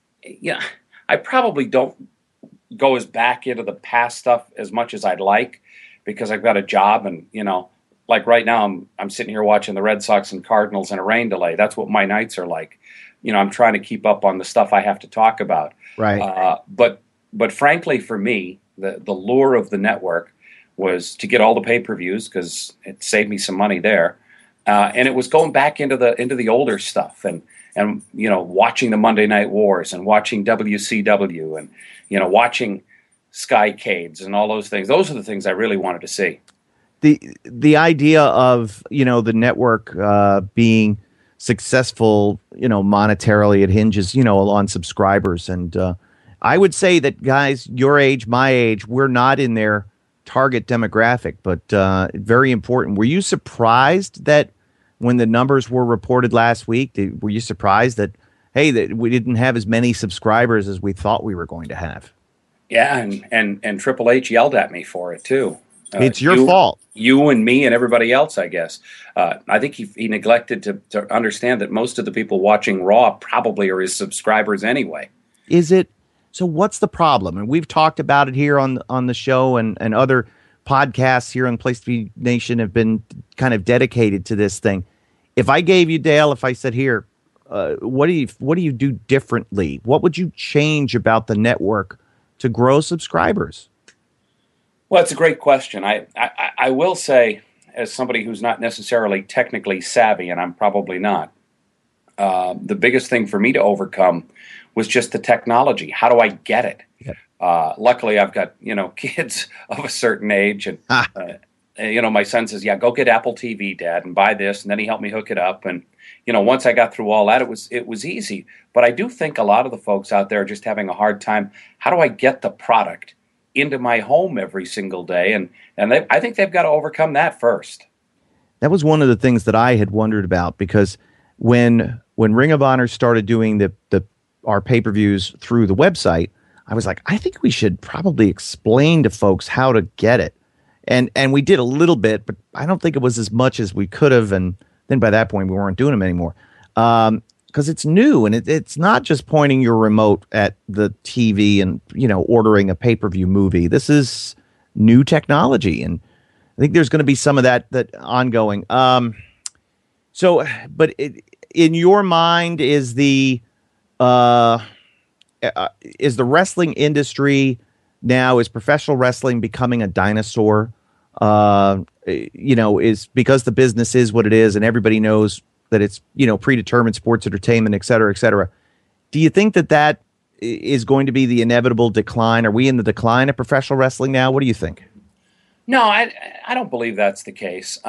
probably don't go as back into the past stuff as much as I'd like, because I've got a job, and like right now I'm sitting here watching the Red Sox and Cardinals in a rain delay. That's what my nights are like. I'm trying to keep up on the stuff I have to talk about. Right. But frankly, for me, the lure of the network was to get all the pay-per-views, because it saved me some money there. and it was going back into the older stuff, and watching the Monday Night Wars and watching WCW and watching Skycades and all those things. Those are the things I really wanted to see. The idea of the network being successful, monetarily, it hinges on subscribers, and I would say that guys your age, my age, we're not in their target demographic, but very important. Were you surprised that when the numbers were reported last week, were you surprised that we didn't have as many subscribers as we thought we were going to have? Yeah, and Triple H yelled at me for it too. It's your fault. You and me and everybody else, I guess. I think he neglected to understand that most of the people watching Raw probably are his subscribers anyway. Is it? So what's the problem? And we've talked about it here on the show, and other podcasts here on Place to Be Nation have been kind of dedicated to this thing. If I gave you, Dale, if I said, here, what do you do differently? What would you change about the network to grow subscribers? Well, it's a great question. I will say, as somebody who's not necessarily technically savvy, and I'm probably not, the biggest thing for me to overcome was just the technology. How do I get it? Yeah. Luckily, I've got kids of a certain age, and my son says, "Yeah, go get Apple TV, Dad, and buy this," and then he helped me hook it up. And once I got through all that, it was easy. But I do think a lot of the folks out there are just having a hard time. How do I get the product into my home every single day? And I think they've got to overcome that first. That was one of the things that I had wondered about, because when Ring of Honor started doing our pay-per-views through the website, I was like, I think we should probably explain to folks how to get it. And we did a little bit, but I don't think it was as much as we could have. And then by that point, we weren't doing them anymore. Because it's new, and it's not just pointing your remote at the TV and ordering a pay-per-view movie. This is new technology, and I think there's going to be some of that ongoing. But in your mind, is the wrestling industry now, is professional wrestling becoming a dinosaur? Is because the business is what it is, and everybody knows that it's predetermined sports entertainment, et cetera, et cetera. Do you think that is going to be the inevitable decline? Are we in the decline of professional wrestling now? What do you think? No, I don't believe that's the case.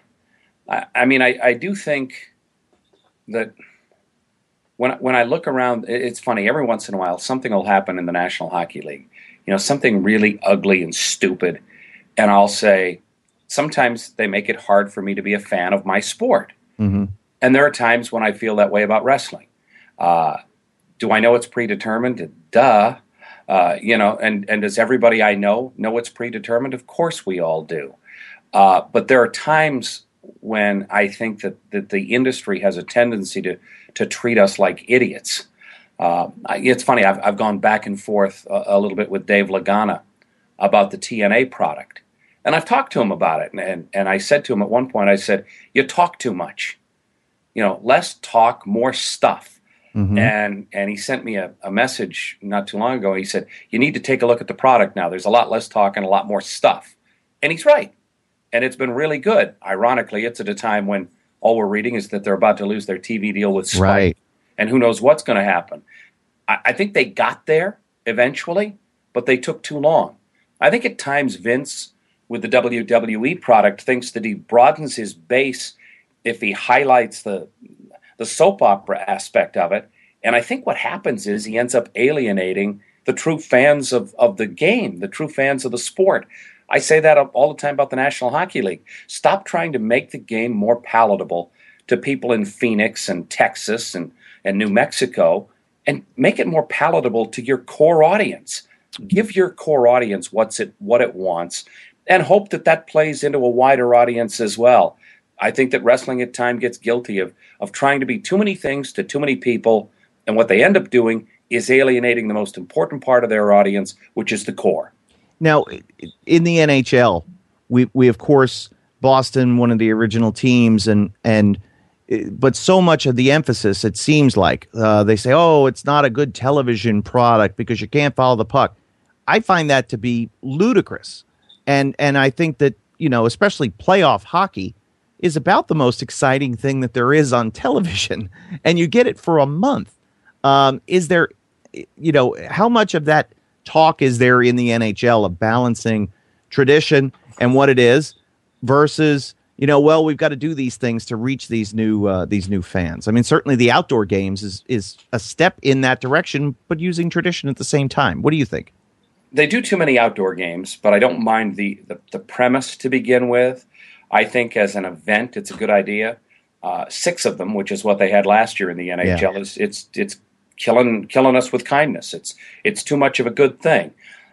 I do think that when I look around, it's funny. Every once in a while, something will happen in the National Hockey League. Something really ugly and stupid, and I'll say, sometimes they make it hard for me to be a fan of my sport. Mm-hmm. And there are times when I feel that way about wrestling. Do I know it's predetermined? Duh. And does everybody I know it's predetermined? Of course we all do. But there are times when I think that the industry has a tendency to treat us like idiots. It's funny, I've gone back and forth a little bit with Dave Lagana about the TNA product. And I've talked to him about it. And I said to him at one point, I said, you talk too much. Less talk, more stuff. Mm-hmm. And he sent me a message not too long ago. He said, you need to take a look at the product now. There's a lot less talk and a lot more stuff. And he's right. And it's been really good. Ironically, it's at a time when all we're reading is that they're about to lose their TV deal with Spike. Right. And who knows what's going to happen. I think they got there eventually, but they took too long. I think at times Vince, with the WWE product, thinks that he broadens his base if he highlights the soap opera aspect of it. And I think what happens is he ends up alienating the true fans of the game, the true fans of the sport. I say that all the time about the National Hockey League. Stop trying to make the game more palatable to people in Phoenix and Texas and New Mexico, and make it more palatable to your core audience. Give your core audience what it wants, and hope that plays into a wider audience as well. I think that wrestling at times gets guilty of trying to be too many things to too many people, and what they end up doing is alienating the most important part of their audience, which is the core. Now, in the NHL, we of course, Boston, one of the original teams, but so much of the emphasis, it seems like, they say, oh, it's not a good television product because you can't follow the puck. I find that to be ludicrous. And I think that, especially playoff hockey, is about the most exciting thing that there is on television, and you get it for a month. Is there, how much of that talk is there in the NHL of balancing tradition and what it is versus, we've got to do these things to reach these new fans? I mean, certainly the outdoor games is a step in that direction, but using tradition at the same time. What do you think? They do too many outdoor games, but I don't mind the premise to begin with. I think as an event, it's a good idea. 6 of them, which is what they had last year in the NHL, it's killing us with kindness. It's too much of a good thing.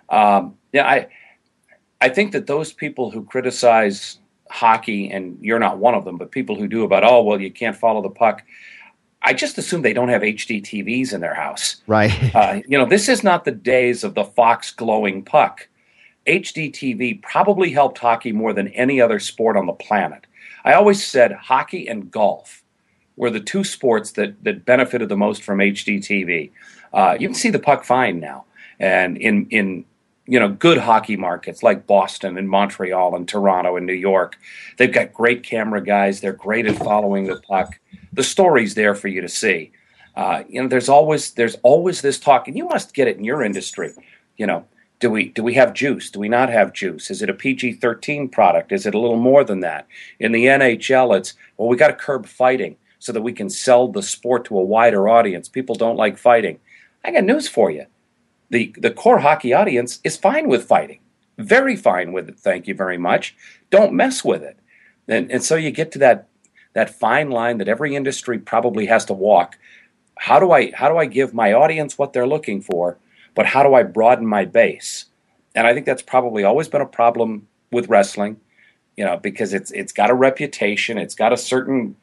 I think that those people who criticize hockey, and you're not one of them, but people who do about, you can't follow the puck, I just assume they don't have HD TVs in their house. Right. This is not the days of the Fox glowing puck. HD TV probably helped hockey more than any other sport on the planet. I always said hockey and golf were the 2 sports that benefited the most from HD TV. You can see the puck fine now. And in good hockey markets like Boston and Montreal and Toronto and New York, they've got great camera guys. They're great at following the puck. The story's there for you to see. There's always this talk, and you must get it in your industry. Do we have juice? Do we not have juice? Is it a PG-13 product? Is it a little more than that? In the NHL, it's, we got to curb fighting so that we can sell the sport to a wider audience. People don't like fighting. I got news for you. The core hockey audience is fine with fighting. Very fine with it, thank you very much. Don't mess with it. And so you get to that fine line that every industry probably has to walk. How do I give my audience what they're looking for, but how do I broaden my base? And I think that's probably always been a problem with wrestling, because it's got a reputation, it's got a certain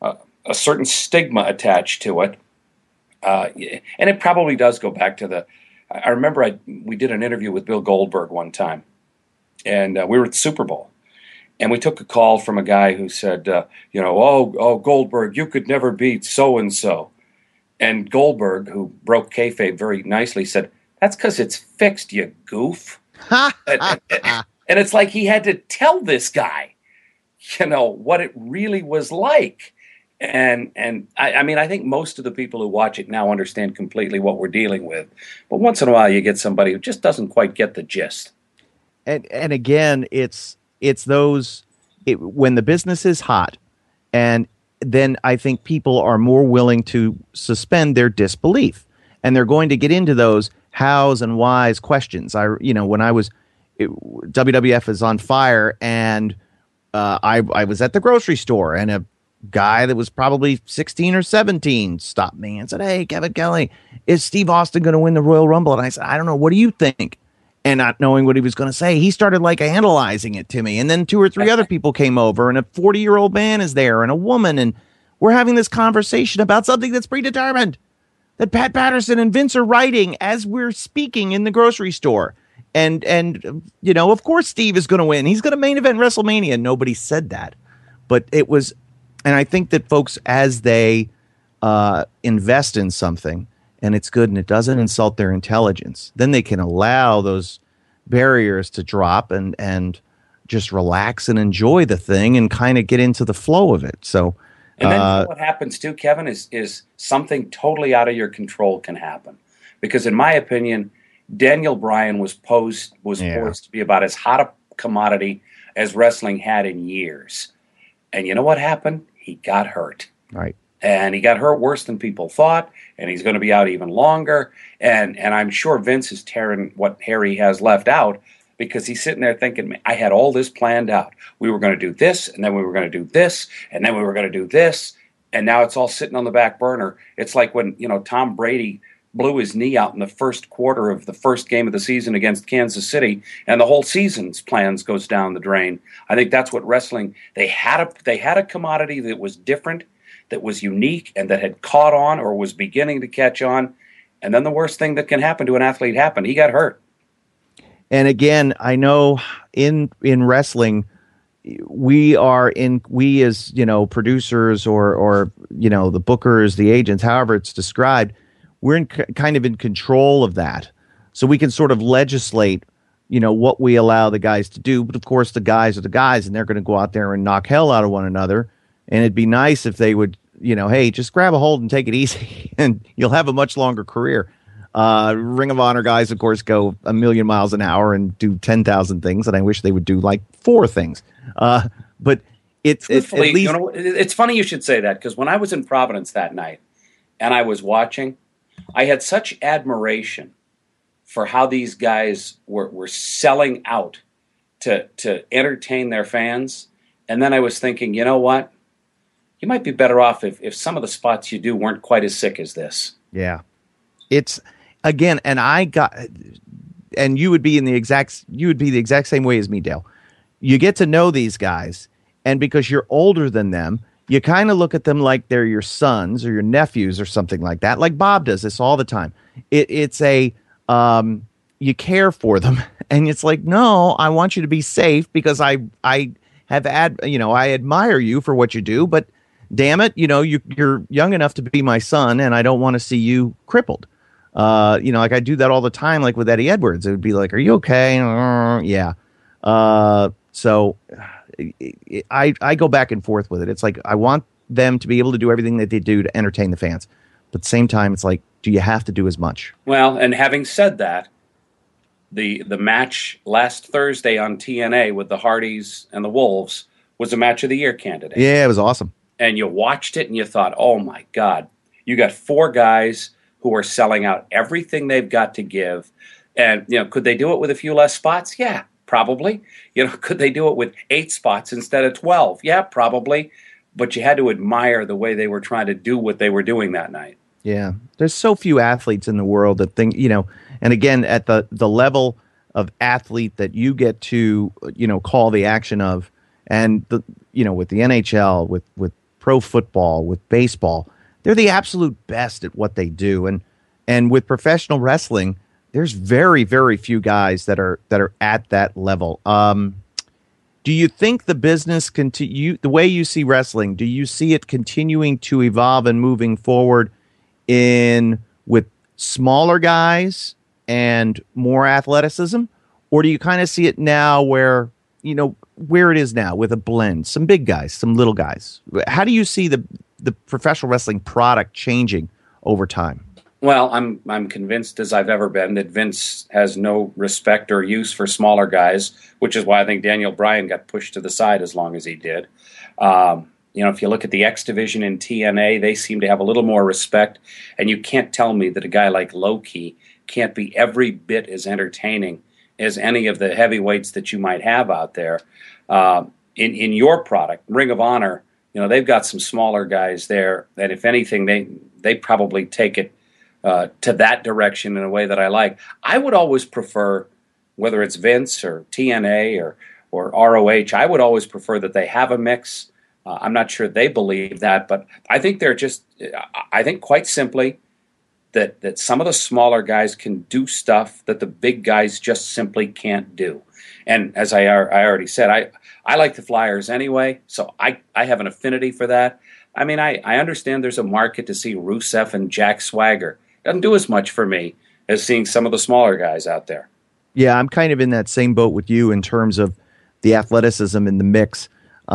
stigma attached to it, and it probably does go back to I remember we did an interview with Bill Goldberg one time, and we were at the Super Bowl, and we took a call from a guy who said, Goldberg, you could never beat so and so, and Goldberg, who broke kayfabe very nicely, said, "That's because it's fixed, you goof." and it's like he had to tell this guy, what it really was like. And I think most of the people who watch it now understand completely what we're dealing with. But once in a while, you get somebody who just doesn't quite get the gist. And again, it's when the business is hot, and then I think people are more willing to suspend their disbelief, and they're going to get into those hows and whys questions. When WWF is on fire, and I was at the grocery store, and a guy that was probably 16 or 17 stopped me and said, "Hey, Kevin Kelly, is Steve Austin going to win the Royal Rumble?" And I said, "I don't know. What do you think?" And not knowing what he was going to say, he started analyzing it to me. And then 2 or 3 other people came over, and a 40-year-old man is there and a woman. And we're having this conversation about something that's predetermined, that Pat Patterson and Vince are writing as we're speaking in the grocery store. And of course Steve is going to win. He's going to main event WrestleMania. Nobody said that. But it was, and I think that folks, as they invest in something, and it's good and it doesn't insult their intelligence, then they can allow those barriers to drop and just relax and enjoy the thing and kind of get into the flow of it. So, and then what happens too, Kevin, is something totally out of your control can happen. Because in my opinion, Daniel Bryan was poised to be about as hot a commodity as wrestling had in years. And you know what happened? He got hurt. Right. And he got hurt worse than people thought, and he's going to be out even longer. And I'm sure Vince is tearing what hair he has left out, because he's sitting there thinking, I had all this planned out. We were going to do this, and then we were going to do this, and then we were going to do this, and now it's all sitting on the back burner. It's like when Tom Brady blew his knee out in the first quarter of the first game of the season against Kansas City, and the whole season's plans goes down the drain. I think that's what wrestling, they had a commodity that was different, that was unique, and that had caught on or was beginning to catch on. And then the worst thing that can happen to an athlete happened. He got hurt. And again, I know in wrestling, we as, producers or the bookers, the agents, however it's described, we're kind of in control of that. So we can sort of legislate what we allow the guys to do. But of course, the guys are the guys, and they're going to go out there and knock hell out of one another. And it'd be nice if they would, hey, just grab a hold and take it easy, and you'll have a much longer career. Ring of Honor guys, of course, go a million miles an hour and do 10,000 things, and I wish they would do like 4 things. But it's at least, it's funny you should say that, because when I was in Providence that night and I was watching, I had such admiration for how these guys were selling out to entertain their fans. And then I was thinking, you know what? You might be better off if some of the spots you do weren't quite as sick as this. Yeah. It's, again, and you would be the exact same way as me, Dale. You get to know these guys, and because you're older than them, you kind of look at them like they're your sons or your nephews or something like that. Like Bob does this all the time. It's you care for them, and it's like, no, I want you to be safe because I admire you for what you do, but damn it, you're young enough to be my son, and I don't want to see you crippled. Like I do that all the time, like with Eddie Edwards. It would be like, are you okay? Yeah. So I go back and forth with it. It's like, I want them to be able to do everything that they do to entertain the fans. But at the same time, it's like, do you have to do as much? Well, and having said that, the match last Thursday on TNA with the Hardys and the Wolves was a match of the year candidate. Yeah, it was awesome. And you watched it and you thought, oh my God, you got 4 guys who are selling out everything they've got to give. And, could they do it with a few less spots? Yeah, probably. Could they do it with 8 spots instead of 12? Yeah, probably. But you had to admire the way they were trying to do what they were doing that night. Yeah. There's so few athletes in the world that think, and again, at the level of athlete that you get to, call the action of, and with the NHL, with pro football, with baseball, they're the absolute best at what they do. And with professional wrestling, there's very, very few guys that are at that level. Do you think the business the way you see wrestling, do you see it continuing to evolve and moving forward with smaller guys and more athleticism? Or do you kind of see it now where it is now with a blend, some big guys, some little guys? How do you see the professional wrestling product changing over time? Well, I'm convinced as I've ever been that Vince has no respect or use for smaller guys, which is why I think Daniel Bryan got pushed to the side as long as he did. If you look at the X Division in TNA, they seem to have a little more respect, and you can't tell me that a guy like Low-Ki can't be every bit as entertaining as any of the heavyweights that you might have out there. In your product, Ring of Honor, they've got some smaller guys there that, if anything, they probably take it to that direction in a way that I like. I would always prefer, whether it's Vince or TNA or ROH, I would always prefer that they have a mix. I'm not sure they believe that, but I think I think quite simply that some of the smaller guys can do stuff that the big guys just simply can't do. And as I already said, I like the Flyers anyway, so I have an affinity for that. I mean, I understand there's a market to see Rusev and Jack Swagger. Doesn't do as much for me as seeing some of the smaller guys out there. Yeah, I'm kind of in that same boat with you in terms of the athleticism in the mix.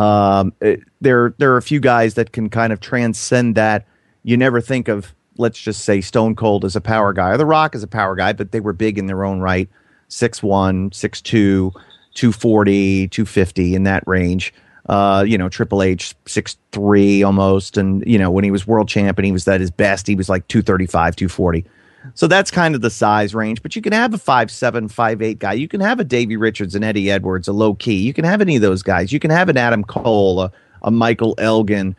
There are a few guys that can kind of transcend that. You never think of, let's just say, Stone Cold as a power guy, or The Rock as a power guy, but they were big in their own right. 6'1", 6'2", 240, 250, in that range. Triple H, 6'3" almost. And, when he was world champion, he was at his best. He was like 235, 240. So that's kind of the size range. But you can have a 5'7", 5'8" guy. You can have a Davey Richards, an Eddie Edwards, a Low-Ki. You can have any of those guys. You can have an Adam Cole, a Michael Elgin,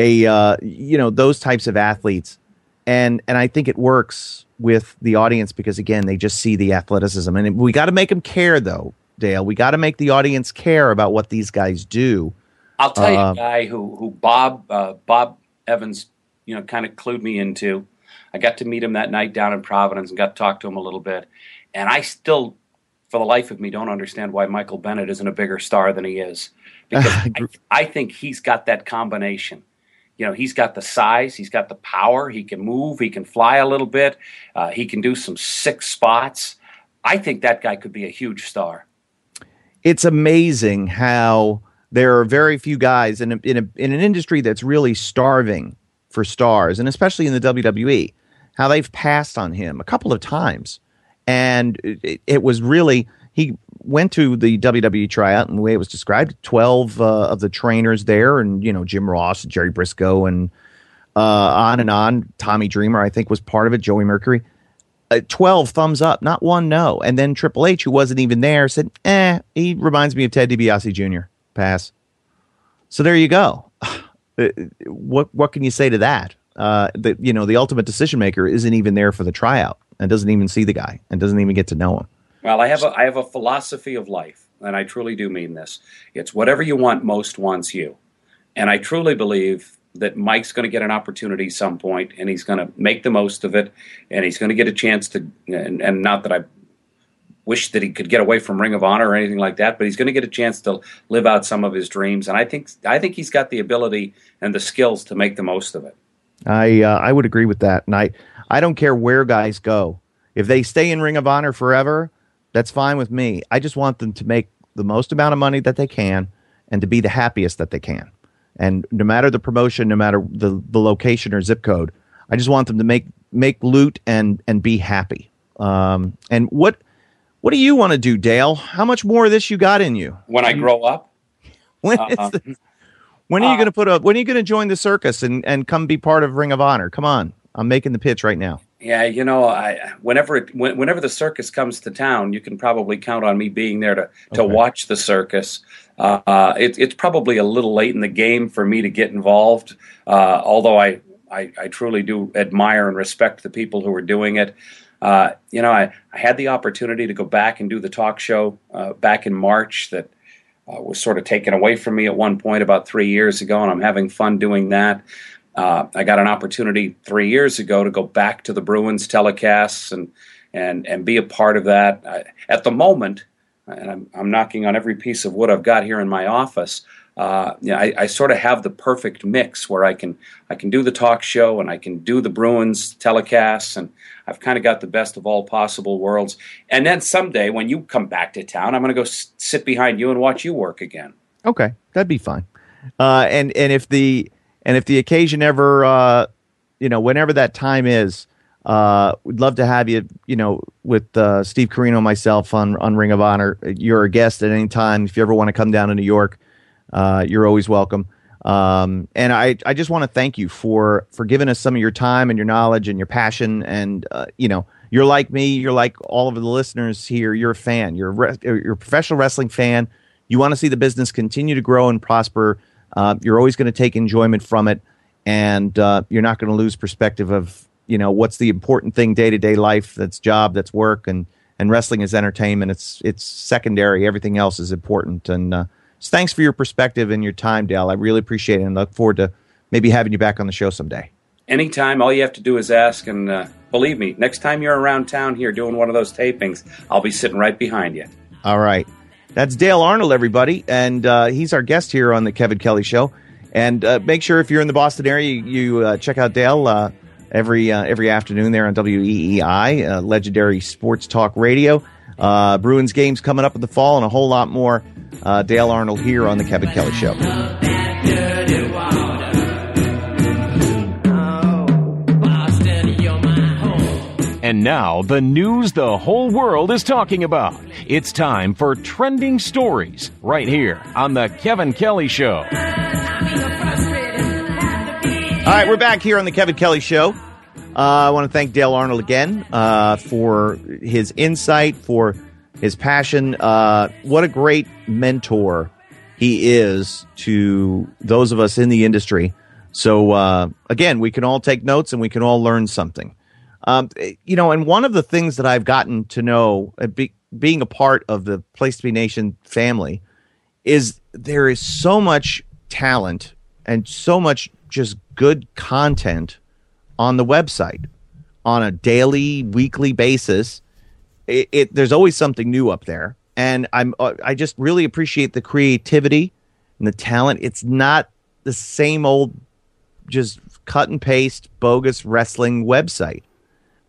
those types of athletes. And I think it works with the audience because, again, they just see the athleticism. And we got to make them care, though, Dale. We got to make the audience care about what these guys do. I'll tell you a guy who Bob Evans, kind of clued me into. I got to meet him that night down in Providence and got to talk to him a little bit. And I still, for the life of me, don't understand why Michael Bennett isn't a bigger star than he is. Because I think he's got that combination. He's got the size, he's got the power, he can move, he can fly a little bit, he can do some sick spots. I think that guy could be a huge star. It's amazing how there are very few guys in an industry that's really starving for stars, and especially in the WWE, how they've passed on him a couple of times. And it was really, he went to the WWE tryout, and the way it was described, 12 of the trainers there, and, Jim Ross, Jerry Briscoe, and on and on. Tommy Dreamer, I think, was part of it. Joey Mercury. 12 thumbs up, not one no. And then Triple H, who wasn't even there, said, he reminds me of Ted DiBiase Jr. Pass. So there you go. What can you say to that? The ultimate decision maker isn't even there for the tryout and doesn't even see the guy and doesn't even get to know him. Well, I have a philosophy of life, and I truly do mean this. It's whatever you want most wants you. And I truly believe that Mike's going to get an opportunity some point, and he's going to make the most of it, and he's going to get a chance to, and not that I wish that he could get away from Ring of Honor or anything like that, but he's going to get a chance to live out some of his dreams, and I think he's got the ability and the skills to make the most of it. I would agree with that, and I don't care where guys go. If they stay in Ring of Honor forever, that's fine with me. I just want them to make the most amount of money that they can and to be the happiest that they can. And no matter the promotion, no matter the location or zip code, I just want them to make loot and be happy. And what do you want to do, Dale? How much more of this you got in you? When I grow up? When are you going to when are you going to join the circus and come be part of Ring of Honor? Come on. I'm making the pitch right now. Yeah, whenever the circus comes to town, you can probably count on me being there to watch the circus. It's probably a little late in the game for me to get involved, although I truly do admire and respect the people who are doing it. I had the opportunity to go back and do the talk show back in March that was sort of taken away from me at one point about 3 years ago, and I'm having fun doing that. I got an opportunity 3 years ago to go back to the Bruins telecasts and be a part of that. At the moment, and I'm knocking on every piece of wood I've got here in my office, I sort of have the perfect mix where I can do the talk show and I can do the Bruins telecasts, and I've kind of got the best of all possible worlds. And then someday when you come back to town, I'm going to go sit behind you and watch you work again. Okay, that'd be fine. And if the occasion ever, whenever that time is, we'd love to have you, with Steve Corino and myself on Ring of Honor. You're a guest at any time. If you ever want to come down to New York, you're always welcome. And I just want to thank you for giving us some of your time and your knowledge and your passion. And, you're like me. You're like all of the listeners here. You're a fan. You're a professional wrestling fan. You want to see the business continue to grow and prosper. You're always going to take enjoyment from it, and you're not going to lose perspective of, what's the important thing day-to-day life. That's job, that's work, and wrestling is entertainment. It's secondary. Everything else is important. And thanks for your perspective and your time, Dale. I really appreciate it, and look forward to maybe having you back on the show someday. Anytime. All you have to do is ask, and believe me, next time you're around town here doing one of those tapings, I'll be sitting right behind you. All right. That's Dale Arnold, everybody, and he's our guest here on the Kevin Kelly Show. And make sure if you're in the Boston area, you check out Dale every afternoon there on WEEI, legendary sports talk radio. Bruins games coming up in the fall and a whole lot more. Dale Arnold here on the Kevin Kelly Show. And now, the news the whole world is talking about. It's time for Trending Stories, right here on the Kevin Kelly Show. All right, we're back here on the Kevin Kelly Show. I want to thank Dale Arnold again for his insight, for his passion. What a great mentor he is to those of us in the industry. So, again, we can all take notes and we can all learn something. And one of the things that I've gotten to know, being a part of the Place to Be Nation family, is there is so much talent and so much just good content on the website on a daily, weekly basis. There's always something new up there, and I just really appreciate the creativity and the talent. It's not the same old, just cut and paste, bogus wrestling website.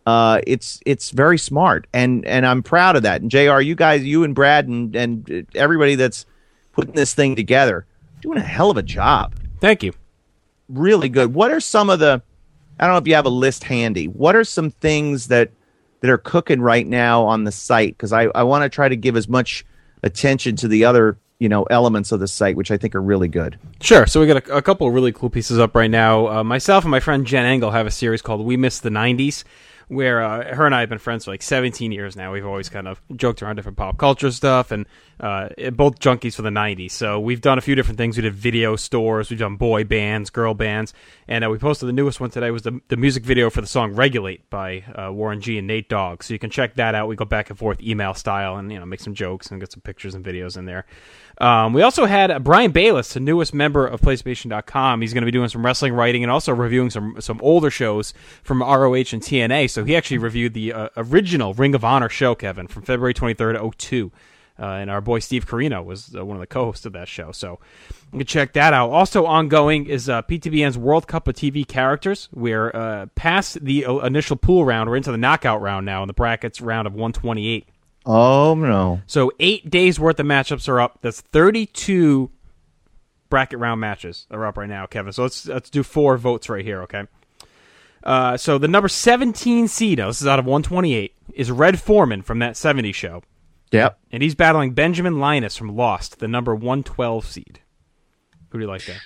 It's very smart, and I'm proud of that. And JR, you and Brad and everybody that's putting this thing together, doing a hell of a job. Thank you. Really good. What are some of the? I don't know if you have a list handy. What are some things that are cooking right now on the site? Because I want to try to give as much attention to the other elements of the site, which I think are really good. Sure. So we got a couple of really cool pieces up right now. Myself and my friend Jen Engel have a series called We Miss the 90s, where her and I have been friends for like 17 years now. We've always kind of joked around different pop culture stuff, and both junkies for the 90s. So we've done a few different things. We did video stores, we've done boy bands, girl bands, and we posted the newest one today was the music video for the song Regulate by Warren G and Nate Dogg. So you can check that out. We go back and forth email style and make some jokes and get some pictures and videos in there. We also had Brian Bayless, the newest member of PlayStation.com. He's going to be doing some wrestling writing and also reviewing some older shows from ROH and TNA. So he actually reviewed the original Ring of Honor show, Kevin, from February 23rd, 02. And our boy Steve Carino was one of the co-hosts of that show. So you can check that out. Also ongoing is PTBN's World Cup of TV Characters. We're past the initial pool round. We're into the knockout round now in the brackets round of 128. Oh, no. So 8 days worth of matchups are up. That's 32 bracket round matches are up right now, Kevin. So let's do 4 votes right here, okay? So the number 17 seed, this is out of 128, is Red Foreman from that 70s show. Yep. And he's battling Benjamin Linus from Lost, the number 112 seed. Who do you like there?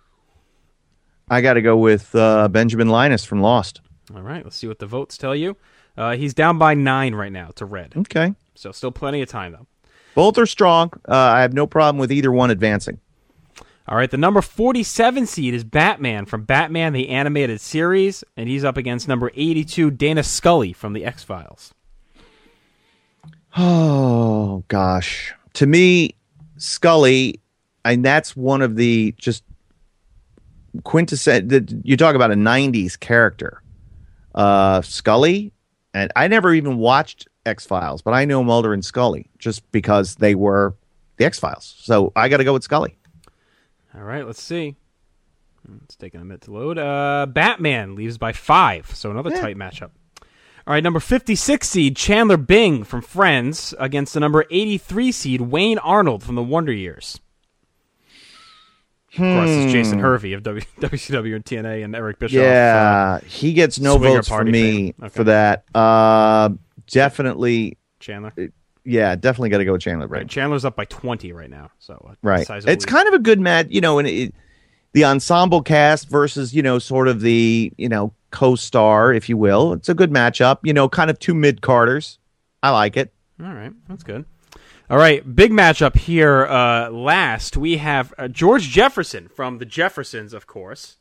I got to go with Benjamin Linus from Lost. All right, let's see what the votes tell you. He's down by 9 right now to Red. Okay. So still plenty of time, though. Both are strong. I have no problem with either one advancing. All right, the number 47 seed is Batman from Batman the Animated Series, and he's up against number 82, Dana Scully from The X-Files. Oh, gosh. To me, Scully, and that's one of the just quintessential, you talk about a 90s character. Scully, and I never even watched X-Files, but I know Mulder and Scully just because they were the X-Files. So I got to go with Scully. All right, let's see. It's taking a minute to load. Batman leaves by 5, so another tight matchup. All right, number 56 seed, Chandler Bing from Friends against the number 83 seed, Wayne Arnold from The Wonder Years. Of course, it's Jason Hervey of WCW and TNA and Eric Bischoff. Yeah, he gets no votes from me for that. Definitely. Chandler? Yeah, definitely got to go with Chandler Bing. Right, Chandler's up by 20 right now. So right. It's kind of a good match, and the ensemble cast versus, sort of the, co-star, if you will. It's a good matchup, kind of 2 mid-carders. I like it. All right, that's good. All right, big matchup here. Last, we have George Jefferson from the Jeffersons, of course.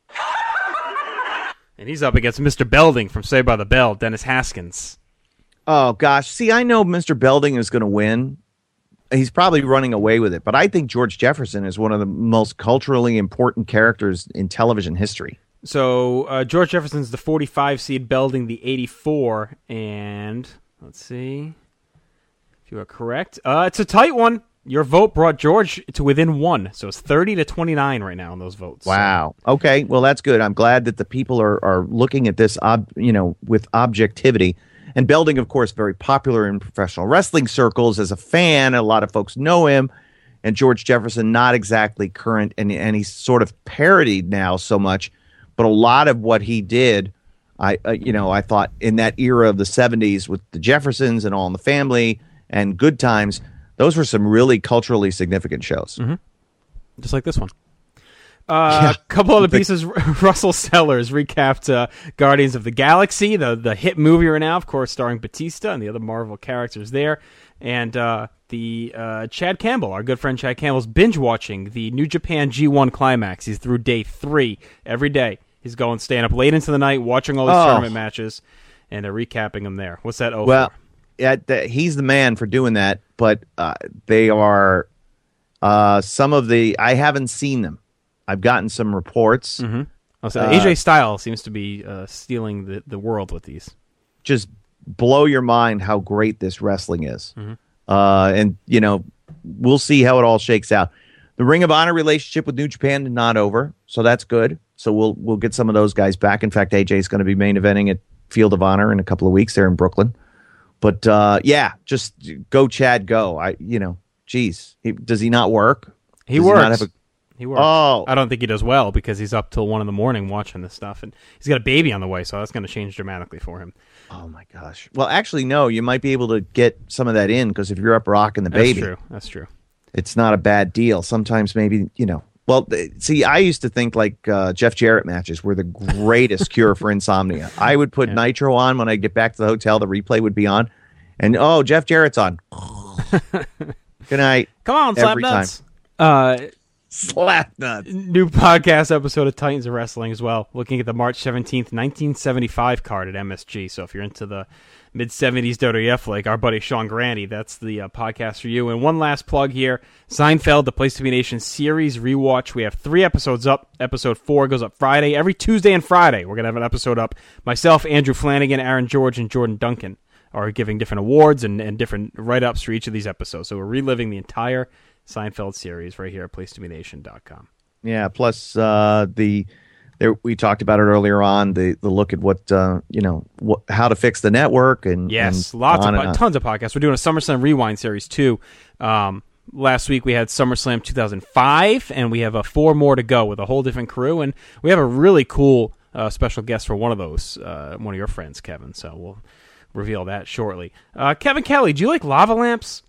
And he's up against Mr. Belding from Saved by the Bell, Dennis Haskins. Oh, gosh. See, I know Mr. Belding is going to win. He's probably running away with it. But I think George Jefferson is one of the most culturally important characters in television history. So George Jefferson's the 45 seed, Belding the 84. And let's see if you are correct. It's a tight one. Your vote brought George to within 1. So it's 30-29 right now on those votes. Wow. Okay. Well, that's good. I'm glad that the people are looking at this, with objectivity. And Belding, of course, very popular in professional wrestling circles as a fan. A lot of folks know him. And George Jefferson, not exactly current, and he's sort of parodied now so much. But a lot of what he did, I thought in that era of the 70s with the Jeffersons and All in the Family and Good Times, those were some really culturally significant shows. Mm-hmm. Just like this one. A couple other pieces. Russell Sellers recapped Guardians of the Galaxy, the hit movie right now, of course, starring Batista and the other Marvel characters there. And the Chad Campbell, our good friend Chad Campbell's binge-watching the New Japan G1 Climax. He's through day 3 every day. He's staying up late into the night, watching all these tournament matches, and they're recapping them there. What's that for? Yeah, he's the man for doing that, but they are some of the... I haven't seen them. I've gotten some reports. Mm-hmm. AJ Styles seems to be stealing the world with these. Just blow your mind how great this wrestling is. Mm-hmm. And, we'll see how it all shakes out. The Ring of Honor relationship with New Japan is not over, so that's good. So we'll get some of those guys back. In fact, AJ is going to be main eventing at Field of Honor in a couple of weeks there in Brooklyn. But yeah, just go Chad, go. Geez, does he not work? He Does works. He, not have he works. Oh, I don't think he does well because he's up till 1 a.m. watching this stuff, and he's got a baby on the way, so that's going to change dramatically for him. Oh my gosh. Well, actually, no. You might be able to get some of that in because if you're up rocking the baby, That's true. It's not a bad deal. Sometimes maybe Well, see, I used to think like Jeff Jarrett matches were the greatest cure for insomnia. I would put Nitro on when I get back to the hotel. The replay would be on, and Jeff Jarrett's on. Good night. Come on, Every Slapnuts. Slap nuts. New podcast episode of Titans of Wrestling as well. Looking at the March 17th, 1975 card at MSG. So if you're into the mid-70s WWF, like our buddy Sean Grandy, that's the podcast for you. And one last plug here. Seinfeld, the Place to Be Nation series rewatch. We have 3 episodes up. Episode 4 goes up Friday. Every Tuesday and Friday, we're going to have an episode up. Myself, Andrew Flanagan, Aaron George, and Jordan Duncan are giving different awards and different write-ups for each of these episodes. So we're reliving the entire Seinfeld series right here at PlaceToBeNation.com. Yeah, plus we talked about it earlier on, the look at what how to fix the network and yes, and lots on of and on. tons of podcasts. We're doing a SummerSlam Rewind series too. Last week we had SummerSlam 2005, and we have 4 more to go with a whole different crew, and we have a really cool special guest for one of those, one of your friends, Kevin. So we'll reveal that shortly. Kevin Kelly, do you like lava lamps?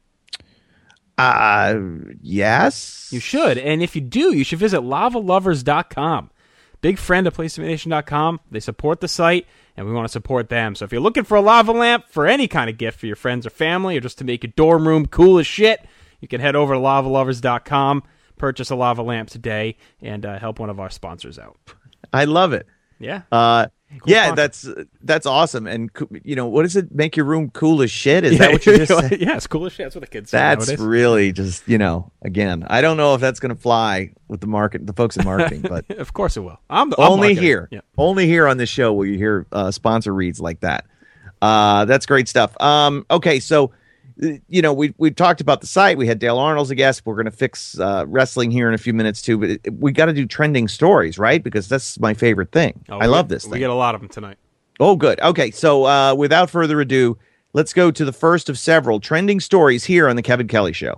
Yes. You should. And if you do, you should visit lavalovers.com. Big friend of PlaceToBeNation.com. They support the site, and we want to support them. So if you're looking for a lava lamp for any kind of gift for your friends or family, or just to make your dorm room cool as shit, you can head over to lavalovers.com, purchase a lava lamp today, and help one of our sponsors out. I love it. Yeah. Cool sponsor. That's awesome. And what does it make your room cool as shit? Is that what you just said? Yeah, it's cool as shit. That's what the kids say That's nowadays. really just again, I don't know if that's going to fly with the folks in marketing, but of course it will. Only here on this show will you hear sponsor reads like that. That's great stuff. Okay, so we've talked about the site. We had Dale Arnold as a guest. We're going to fix wrestling here in a few minutes too, but we got to do trending stories, right? Because that's my favorite thing. I love this thing. We get a lot of them tonight. Oh, good. Okay, so without further ado, let's go to the first of several trending stories here on the Kevin Kelly Show.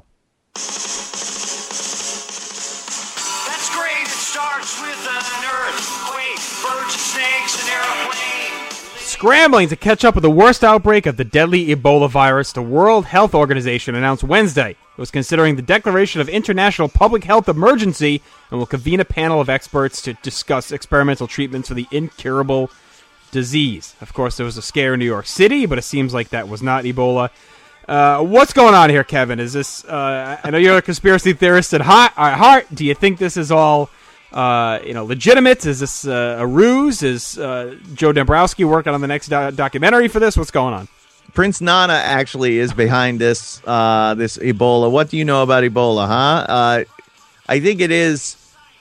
That's great. It starts with an earthquake, birds and snakes, an airplane. Scrambling to catch up with the worst outbreak of the deadly Ebola virus, the World Health Organization announced Wednesday it was considering the declaration of international public health emergency and will convene a panel of experts to discuss experimental treatments for the incurable disease. Of course, there was a scare in New York City, but it seems like that was not Ebola. What's going on here, Kevin? Is this? I know you're a conspiracy theorist at heart. Do you think this is all legitimate? Is this a ruse? Is Joe Dombrowski working on the next documentary for this? What's going on? Prince Nana actually is behind this this Ebola. What do you know about Ebola, huh? I think it is.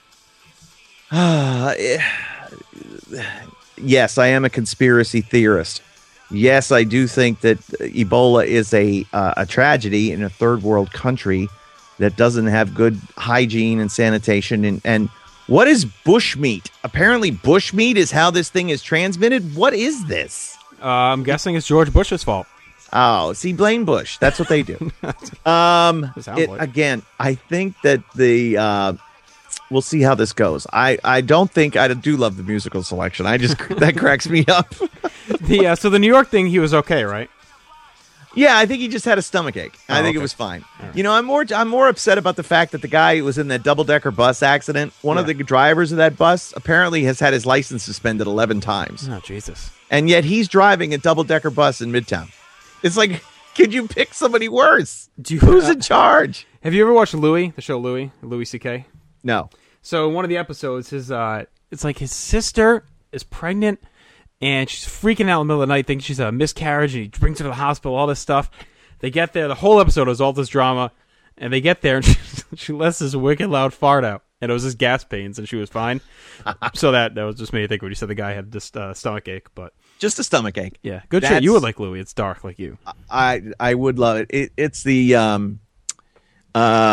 Yes, I am a conspiracy theorist. Yes, I do think that Ebola is a tragedy in a third world country that doesn't have good hygiene and sanitation. And what is bushmeat? Apparently bushmeat is how this thing is transmitted. What is this? I'm guessing it's George Bush's fault. Oh, see, blame Bush. That's what they do. Again, I think that we'll see how this goes. I don't think I do love the musical selection. That cracks me up. So the New York thing, he was okay, right? Yeah, I think he just had a stomachache. I think it was fine. Right. I'm more upset about the fact that the guy who was in that double-decker bus accident, one of the drivers of that bus, apparently has had his license suspended 11 times. Oh, Jesus. And yet he's driving a double-decker bus in Midtown. It's like, could you pick somebody worse? Who's in charge? Have you ever watched Louis, the show Louis C.K.? No. So in one of the episodes, it's like his sister is pregnant, and she's freaking out in the middle of the night, thinking she's a miscarriage, and he brings her to the hospital, all this stuff. They get there, the whole episode is all this drama, and they get there, and she lets this wicked loud fart out, and it was just gas pains, and she was fine. So that was just me think when you said the guy had this stomach ache, but just a stomach ache. Yeah, good shit. You would like Louis. It's dark like you. I would love it. It's the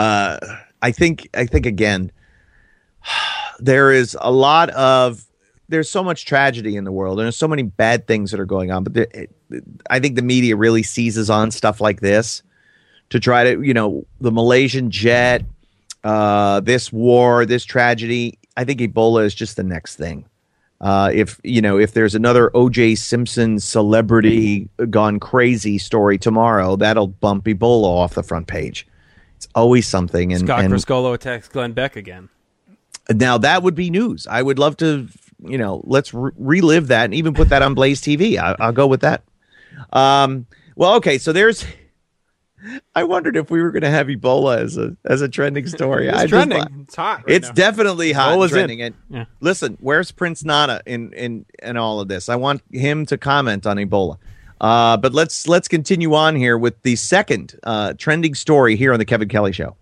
I think again, there is a lot of there's so much tragedy in the world, and there's so many bad things that are going on. But I think the media really seizes on stuff like this to try to, the Malaysian jet, this war, this tragedy. I think Ebola is just the next thing. If there's another O.J. Simpson celebrity gone crazy story tomorrow, that'll bump Ebola off the front page. It's always something. And Scott Criscolo attacks Glenn Beck again. Now that would be news. I would love to, let's relive that and even put that on Blaze TV. I'll go with that. Well, okay. So I wondered if we were going to have Ebola as a trending story. It's trending. It's hot. It's now. Definitely hot. Ebola's trending. in. And listen, where's Prince Nana in all of this? I want him to comment on Ebola. But let's continue on here with the second trending story here on the Kevin Kelly Show.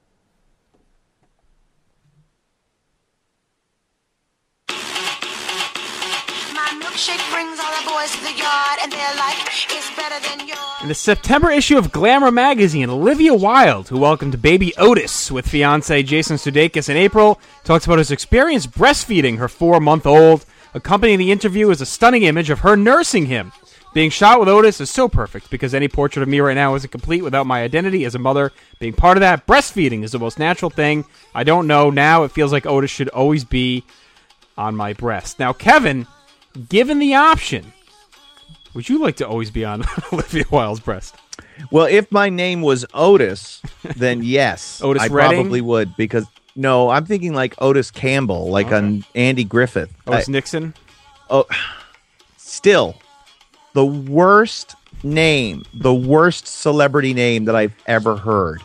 In the September issue of Glamour magazine, Olivia Wilde, who welcomed baby Otis with fiancé Jason Sudeikis in April, talks about his experience breastfeeding her 4-month-old. Accompanying the interview is a stunning image of her nursing him. Being shot with Otis is so perfect because any portrait of me right now isn't complete without my identity as a mother being part of that. Breastfeeding is the most natural thing. I don't know. Now it feels like Otis should always be on my breast. Now, Kevin, given the option, would you like to always be on Olivia Wilde's breast? Well, if my name was Otis, then yes. Otis I Redding? probably would, because no, I'm thinking like Otis Campbell, like on Andy Griffith. Otis Nixon? Oh, still, the worst celebrity name that I've ever heard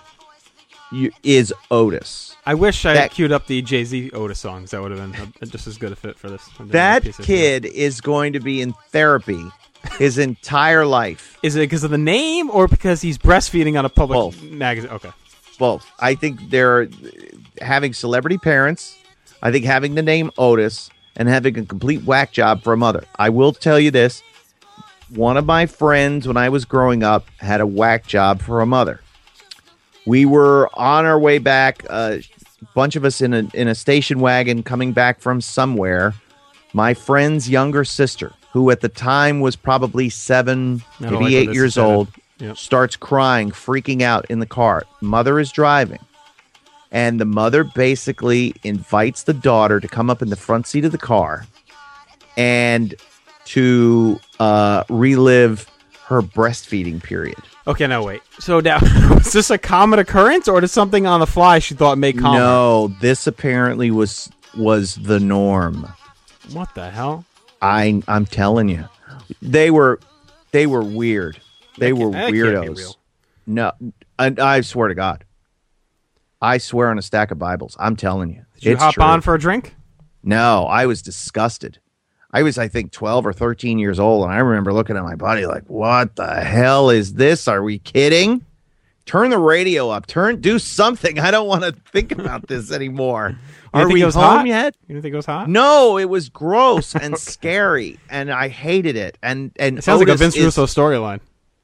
is Otis. I wish I had queued up the Jay-Z Otis songs. That would have been just as good a fit for this. That kid is going to be in therapy his entire life. Is it because of the name or because he's breastfeeding on a public magazine? Okay. Both. I think they're having celebrity parents. I think having the name Otis and having a complete whack job for a mother. I will tell you this. One of my friends when I was growing up had a whack job for a mother. We were on our way back, a bunch of us in a station wagon coming back from somewhere. My friend's younger sister, who at the time was probably 7, maybe 8 years old, starts crying, freaking out in the car. Mother is driving. And the mother basically invites the daughter to come up in the front seat of the car and to relive her breastfeeding period. Okay, now wait. So now, was this a common occurrence, or did something on the fly she thought made common? No, this apparently was the norm. What the hell? I'm telling you, they were weird. They were weirdos. Can't be real. No, I swear to God. I swear on a stack of Bibles. I'm telling you. Did you hop on for a drink? No, I was disgusted. I was, I think, 12 or 13 years old, and I remember looking at my buddy like, what the hell is this? Are we kidding? Turn the radio up. Do something. I don't want to think about this anymore. Are we home yet? You didn't think it was hot? No, it was gross and scary, and I hated it. And it sounds like a Vince Russo storyline.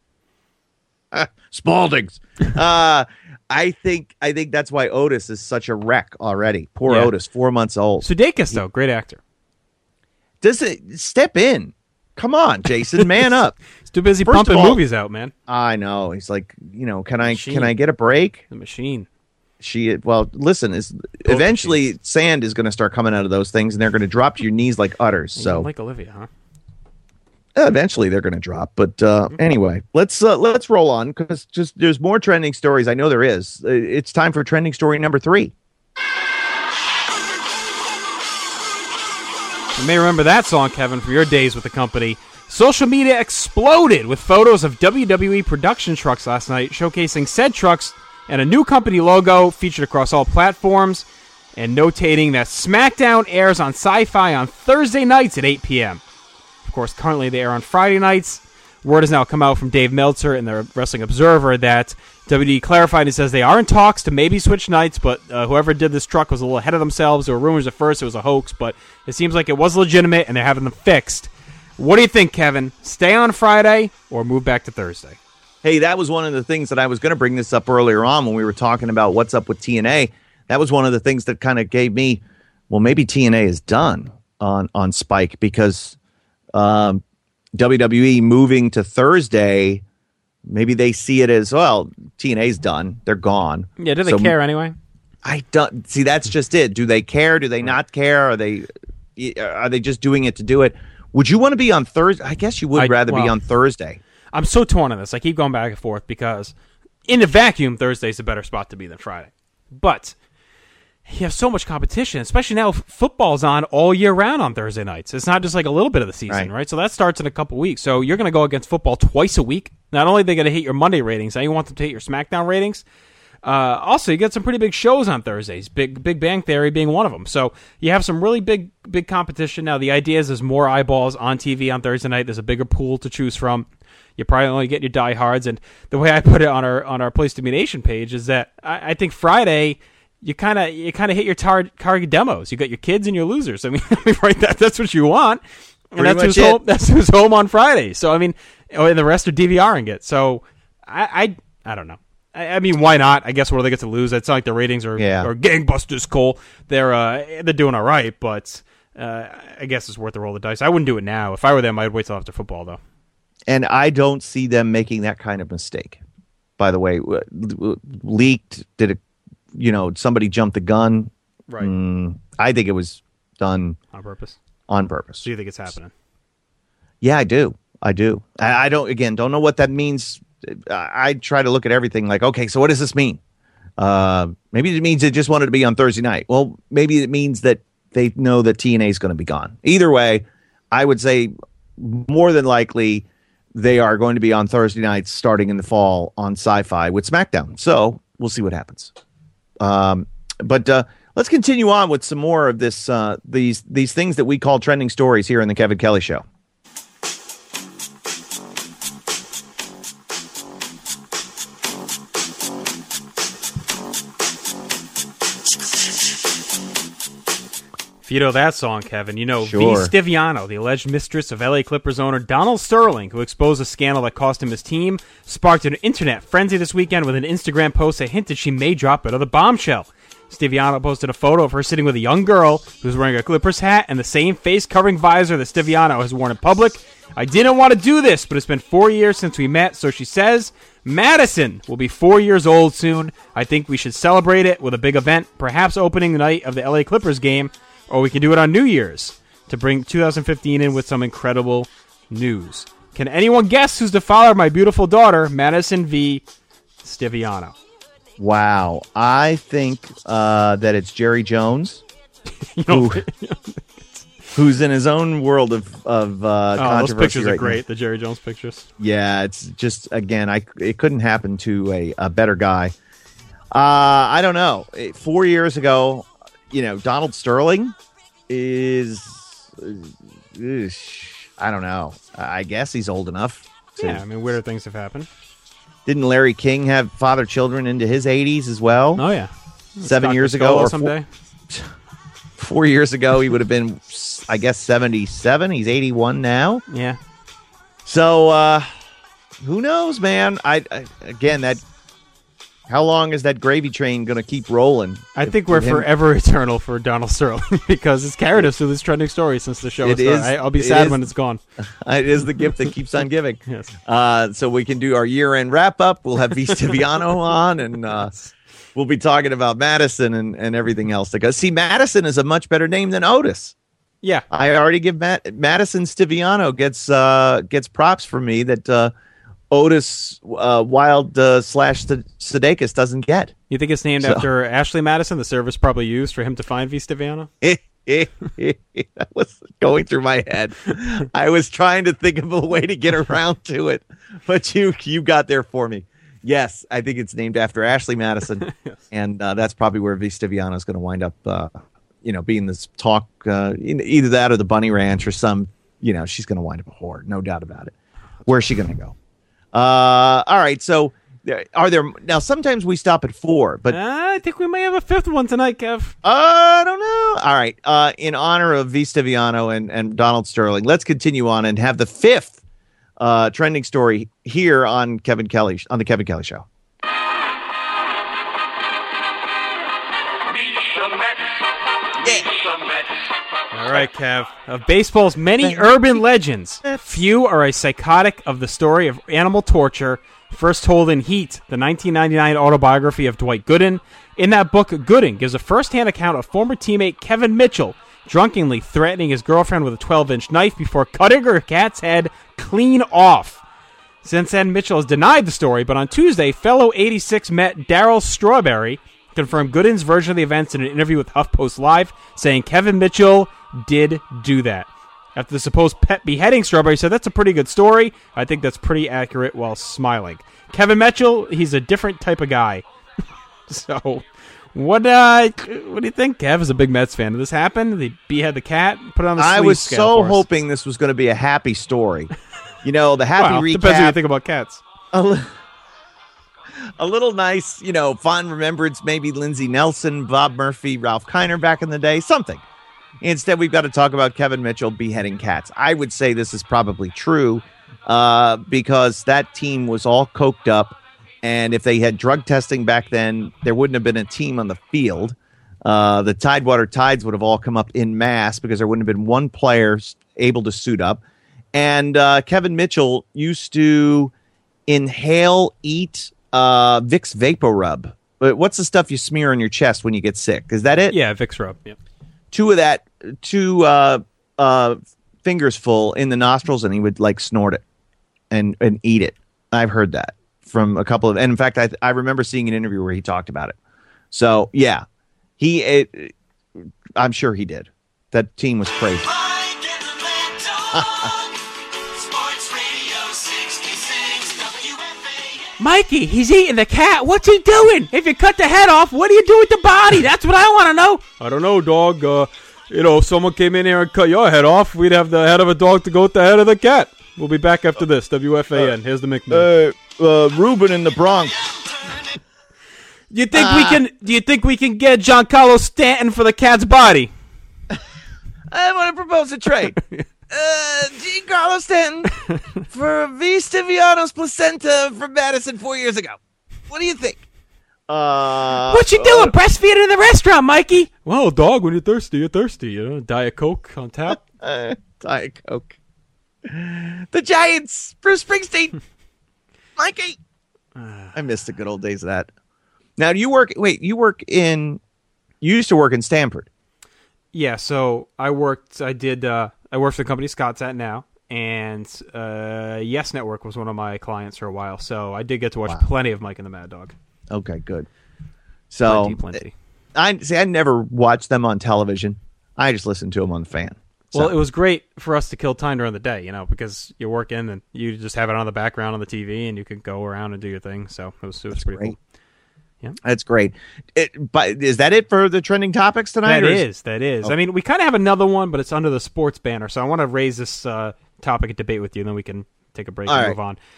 Spalding's. I think that's why Otis is such a wreck already. Poor Otis, 4 months old. Sudeikis, though, great actor. Does it step in? Come on, Jason, man up. He's too busy pumping movies out, man. I know. He's like, can I get a break? The machine. Listen, eventually sand is going to start coming out of those things, and they're going to drop to your knees like udders. So, like Olivia, huh? Eventually, they're going to drop. But anyway, let's roll on because there's more trending stories. I know there is. It's time for trending story number 3. You may remember that song, Kevin, from your days with the company. Social media exploded with photos of WWE production trucks last night, showcasing said trucks and a new company logo featured across all platforms, and notating that SmackDown airs on Sci-Fi on Thursday nights at 8 p.m. Of course, currently they air on Friday nights. Word has now come out from Dave Meltzer in the Wrestling Observer that WWE clarified and says they are in talks to maybe switch nights, but whoever did this truck was a little ahead of themselves. There were rumors at first it was a hoax, but it seems like it was legitimate, and they're having them fixed. What do you think, Kevin? Stay on Friday or move back to Thursday? Hey, that was one of the things that I was going to bring this up earlier on when we were talking about what's up with TNA. That was one of the things that kind of gave me, well, maybe TNA is done. on Spike because WWE moving to Thursday, maybe they see it as, well, TNA's done. They're gone. Yeah, do they care anyway? I don't see. That's just it. Do they care? Do they not care? Are they just doing it to do it? Would you want to be on Thursday? I guess you would rather be on Thursday. I'm so torn on this. I keep going back and forth because in a vacuum, Thursday's a better spot to be than Friday. But you have so much competition, especially now football's on all year round on Thursday nights. It's not just like a little bit of the season, right? So that starts in a couple weeks. So you're going to go against football twice a week. Not only are they going to hit your Monday ratings, now you want them to hit your SmackDown ratings. Also, you get some pretty big shows on Thursdays, Big Bang Theory being one of them. So you have some really big competition. Now, the idea is there's more eyeballs on TV on Thursday night. There's a bigger pool to choose from. You probably only get your diehards. And the way I put it on our Place to Be Nation page is that I think Friday you kind of hit your target demos. You got your kids and your losers. I mean, right? That's what you want, and that's who's home on Friday. So I mean, and the rest are DVRing it. So I don't know. I mean, why not? I guess what do they get to lose? It's not like the ratings are gangbusters, Cole. They're doing all right, but I guess it's worth the roll of the dice. I wouldn't do it now. If I were them, I'd wait till after football, though. And I don't see them making that kind of mistake. By the way, leaked, did it, somebody jumped the gun? Right. I think it was done on purpose. On purpose. So you think it's happening? Yeah, I do. I don't know what that means. I try to look at everything like, okay, so what does this mean? Maybe it means it just wanted to be on Thursday night. Well, maybe it means that they know that TNA is going to be gone. Either way, I would say more than likely they are going to be on Thursday nights starting in the fall on Sci-Fi with SmackDown. So we'll see what happens. But let's continue on with some more of this. These things that we call trending stories here in the Kevin Kelly Show. If you know that song, Kevin, you know Sure. V. Stiviano, the alleged mistress of LA Clippers owner Donald Sterling, who exposed a scandal that cost him his team, sparked an internet frenzy this weekend with an Instagram post that hinted she may drop another bombshell. Stiviano posted a photo of her sitting with a young girl who's wearing a Clippers hat and the same face-covering visor that Stiviano has worn in public. I didn't want to do this, but it's been 4 years since we met, so she says, Madison will be 4 years old soon. I think we should celebrate it with a big event, perhaps opening the night of the LA Clippers game, or we can do it on New Year's to bring 2015 in with some incredible news. Can anyone guess who's the father of my beautiful daughter, Madison V. Stiviano? Wow. I think that it's Jerry Jones, who's in his own world of controversy. Those pictures right are great, now. the Jerry Jones pictures. Yeah, it's just, again, it couldn't happen to a better guy. I don't know. 4 years ago, Donald Sterling is, I don't know. I guess he's old enough. Yeah, I mean, weirder things have happened. Didn't Larry King have father children into his 80s as well? Oh, yeah. 7 years ago? Or someday. 4 years ago, he would have been, I guess, 77. He's 81 now. Yeah. So, who knows, man? How long is that gravy train going to keep rolling? I think we're forever eternal for Donald Sterling because it's carried us through this trending story since the show started. I'll be sad when it's gone. It is the gift that keeps on giving. Yes. So we can do our year-end wrap-up. We'll have V. Stiviano on, and we'll be talking about Madison and everything else. See, Madison is a much better name than Otis. Yeah. I already give Madison Stiviano gets props from me that Otis Wild / Sudeikis doesn't get. You think it's named after Ashley Madison, the service probably used for him to find V. Stiviano? That was going through my head. I was trying to think of a way to get around to it, but you got there for me. Yes, I think it's named after Ashley Madison, yes. And that's probably where V. Stiviano is going to wind up, being this talk, either that or the Bunny Ranch or some, she's going to wind up a whore, no doubt about it. Where's she going to go? All right, so are there now? Sometimes we stop at 4, but I think we may have a 5th one tonight, Kev. I don't know. All right, in honor of V. Stiviano and Donald Sterling, let's continue on and have the 5th trending story here on the Kevin Kelly Show. All right, Kev. Of baseball's many urban legends, few are as psychotic of the story of animal torture, first told in Heat, the 1999 autobiography of Dwight Gooden. In that book, Gooden gives a first-hand account of former teammate Kevin Mitchell drunkenly threatening his girlfriend with a 12-inch knife before cutting her cat's head clean off. Since then, Mitchell has denied the story, but on Tuesday, fellow 86 Met Darryl Strawberry confirmed Gooden's version of the events in an interview with HuffPost Live, saying Kevin Mitchell did do that. After the supposed pet beheading, Strawberry said, "That's a pretty good story. I think that's pretty accurate," while smiling. Kevin Mitchell, he's a different type of guy. So, what do you think, Kev? Is a big Mets fan. Did this happen? They behead the cat, put it on the sleeve I was scale so for us. hoping this was going to be a happy story. You know, the happy Well, recap. depends what you think about cats. A little nice, fond remembrance, maybe Lindsey Nelson, Bob Murphy, Ralph Kiner back in the day, something. Instead, we've got to talk about Kevin Mitchell beheading cats. I would say this is probably true because that team was all coked up, and if they had drug testing back then, there wouldn't have been a team on the field. The Tidewater Tides would have all come up in mass because there wouldn't have been one player able to suit up. And Kevin Mitchell used to inhale, eat Vicks Vapor Rub. But what's the stuff you smear on your chest when you get sick? Is that it? Yeah, Vicks Rub. Yep. Two fingers full in the nostrils, and he would snort it and eat it. I've heard that from a couple of, and in fact, I remember seeing an interview where he talked about it. So yeah, I'm sure he did. That team was crazy. Mikey, he's eating the cat. What's he doing? If you cut the head off, what do you do with the body? That's what I want to know. I don't know, dog. If someone came in here and cut your head off, we'd have the head of a dog to go with the head of the cat. We'll be back after this. WFAN. Here's the McMahon. Ruben in the Bronx. Do you think we can get Giancarlo Stanton for the cat's body? I want to propose a trade. Giancarlo Stanton for V. Stiviano's placenta from Madison 4 years ago. What do you think? What you doing? Breastfeeding in the restaurant, Mikey? Well, dog, when you're thirsty, you're thirsty. Diet Coke on tap. Diet Coke. The Giants. Bruce Springsteen. Mikey. I miss the good old days of that. Now, you used to work in Stamford. Yeah, so I worked for the company Scott's at now, and Yes Network was one of my clients for a while, so I did get to watch plenty of Mike and the Mad Dog. Okay, good. So, plenty. I never watched them on television. I just listened to them on the fan. So. Well, it was great for us to kill time during the day, because you're working and you just have it on the background on the TV, and you can go around and do your thing, so it was pretty great. cool. Yeah, that's great. But is that it for the trending topics tonight? That is. Okay. I mean, we kind of have another one, but it's under the sports banner. So I want to raise this topic and debate with you, and then we can take a break and move on.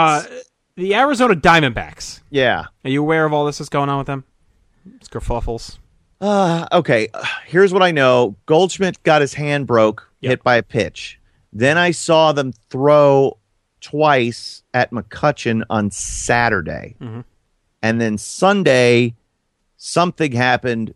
The Arizona Diamondbacks. Yeah. Are you aware of all this that's going on with them? It's kerfuffles. Okay. Here's what I know. Goldschmidt got his hand hit by a pitch. Then I saw them throw twice at McCutchen on Saturday. Mm-hmm. And then Sunday, something happened.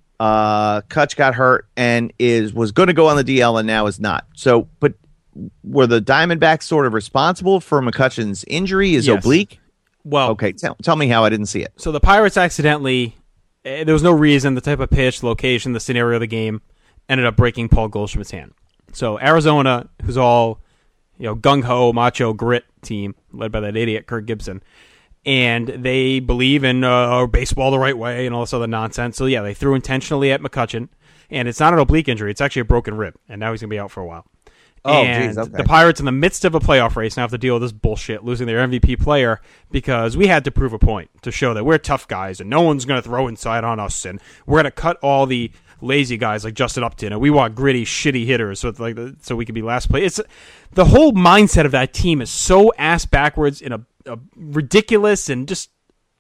Kutch got hurt and was going to go on the DL and now is not. So, but were the Diamondbacks sort of responsible for McCutchen's injury? Is oblique? Well, okay. Tell me how I didn't see it. So the Pirates accidentally, there was no reason, the type of pitch, location, the scenario of the game, ended up breaking Paul Goldschmidt's hand. So Arizona, who's all, gung-ho, macho, grit team, led by that idiot Kirk Gibson, and they believe in baseball the right way and all this other nonsense. So, yeah, they threw intentionally at McCutchen, and it's not an oblique injury. It's actually a broken rib, and now he's going to be out for a while. Oh, and geez, okay. The Pirates, in the midst of a playoff race, now have to deal with this bullshit, losing their MVP player because we had to prove a point to show that we're tough guys and no one's going to throw inside on us, and we're going to cut all the lazy guys like Justin Upton, and we want gritty, shitty hitters so we can be last place. It's the whole mindset of that team is so ass backwards in a ridiculous and just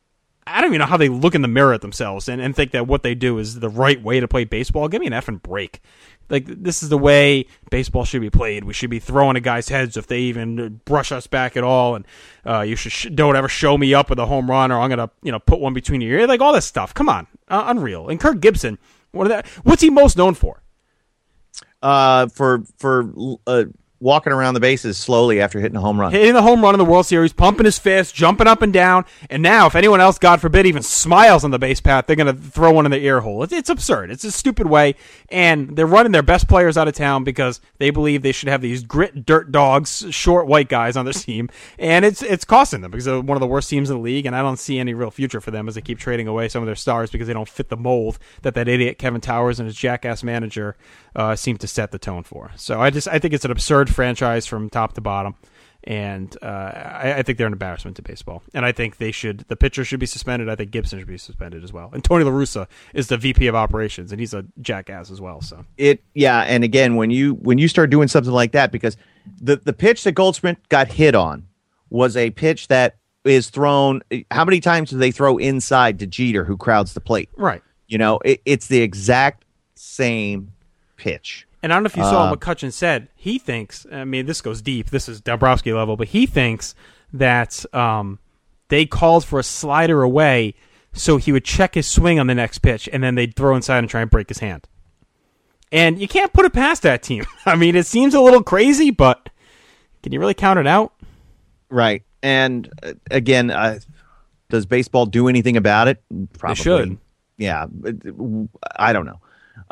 I don't even know how they look in the mirror at themselves and think that what they do is the right way to play baseball. Give me an effing break. Like, this is the way baseball should be played. We should be throwing at guys' heads if they even brush us back at all. And you should don't ever show me up with a home run, or I'm gonna put one between your ears. Like, all this stuff. Come on, unreal. And Kirk Gibson, what's he most known for? for walking around the bases slowly after hitting a home run. Hitting the home run in the World Series, pumping his fist, jumping up and down, and now if anyone else, God forbid, even smiles on the base path, they're going to throw one in the ear hole. It's absurd. It's a stupid way, and they're running their best players out of town because they believe they should have these grit dirt dogs, short white guys on their team, and it's costing them because they're one of the worst teams in the league, and I don't see any real future for them as they keep trading away some of their stars because they don't fit the mold that idiot Kevin Towers and his jackass manager seem to set the tone for. So I think it's an absurd franchise from top to bottom, and I think they're an embarrassment to baseball. And I think the pitcher should be suspended. I think Gibson should be suspended as well. And Tony La Russa is the VP of operations, and he's a jackass as well. So and again, when you start doing something like that, because the pitch that Goldschmidt got hit on was a pitch that is thrown. How many times do they throw inside to Jeter, who crowds the plate? Right. It's the exact same pitch. And I don't know if you saw what McCutcheon said. He thinks, I mean, this goes deep. This is Dombrowski level, but he thinks that they called for a slider away so he would check his swing on the next pitch, and then they'd throw inside and try and break his hand. And you can't put it past that team. I mean, it seems a little crazy, but can you really count it out? Right. And again, does baseball do anything about it? Probably. They should. Yeah. I don't know.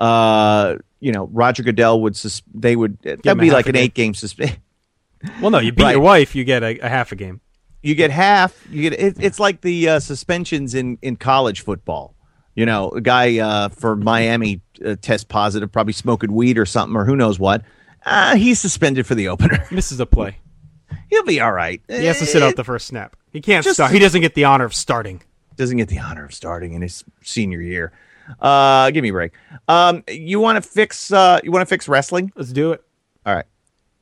Roger Goodell that'd be like an 8-game suspension. Well, no, you beat your wife, you get a half a game. You get half. It's like the suspensions in college football. A guy for Miami test positive, probably smoking weed or something, or who knows what. He's suspended for the opener. Misses a play. He'll be all right. He has to sit out the first snap. He can't start. He doesn't get the honor of starting. Doesn't get the honor of starting in his senior year. Give me a break. You want to fix wrestling? Let's do it. All right.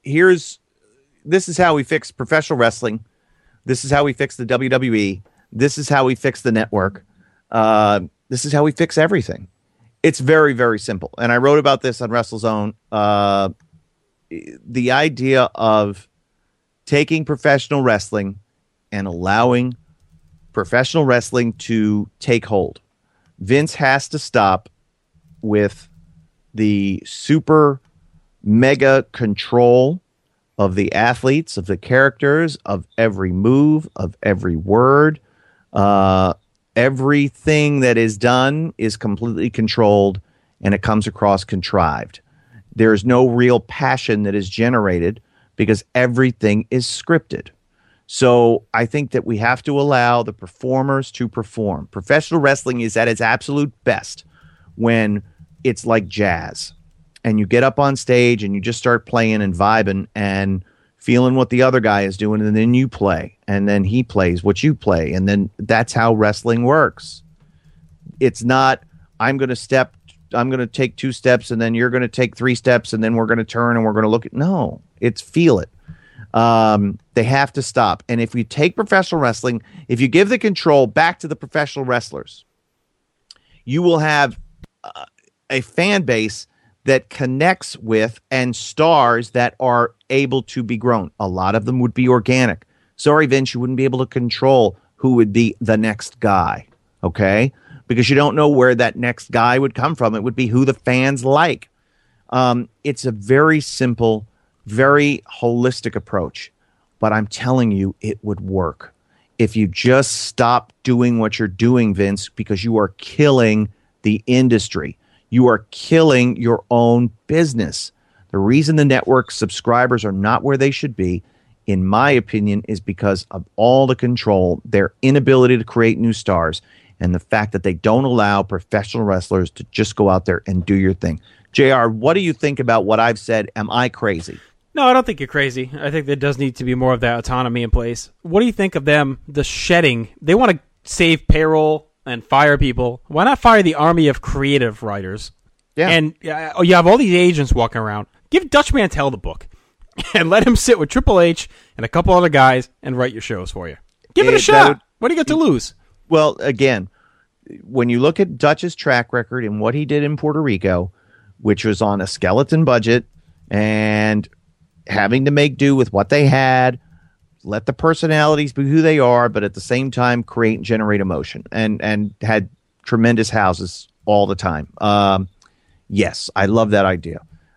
This is how we fix professional wrestling. This is how we fix the WWE. This is how we fix the network. This is how we fix everything. It's very, very simple. And I wrote about this on WrestleZone. The idea of taking professional wrestling and allowing professional wrestling to take hold. Vince has to stop with the super mega control of the athletes, of the characters, of every move, of every word. Everything that is done is completely controlled, and it comes across contrived. There is no real passion that is generated because everything is scripted. So I think that we have to allow the performers to perform. Professional wrestling is at its absolute best when it's like jazz. And you get up on stage and you just start playing and vibing and feeling what the other guy is doing, and then you play. And then he plays what you play. And then that's how wrestling works. It's not, I'm going to take 2 steps, and then you're going to take 3 steps, and then we're going to turn and we're going to look at. No, it's feel it. They have to stop. And if you take professional wrestling, if you give the control back to the professional wrestlers, you will have a fan base that connects with and stars that are able to be grown. A lot of them would be organic. Sorry, Vince, you wouldn't be able to control who would be the next guy. Okay? Because you don't know where that next guy would come from. It would be who the fans like. It's a very simple, very holistic approach, but I'm telling you, it would work. If you just stop doing what you're doing, Vince, because you are killing the industry. You are killing your own business. The reason the network subscribers are not where they should be, in my opinion, is because of all the control, their inability to create new stars, and the fact that they don't allow professional wrestlers to just go out there and do your thing. JR, what do you think about what I've said? Am I crazy? No, I don't think you're crazy. I think there does need to be more of that autonomy in place. What do you think of them, the shedding? They want to save payroll and fire people. Why not fire the army of creative writers? Yeah. And you have all these agents walking around. Give Dutch Mantel the book and let him sit with Triple H and a couple other guys and write your shows for you. Give it a shot. What do you got to lose? Well, again, when you look at Dutch's track record and what he did in Puerto Rico, which was on a skeleton budget and having to make do with what they had, let the personalities be who they are, but at the same time create and generate emotion, and had tremendous houses all the time. Yes, I love that idea.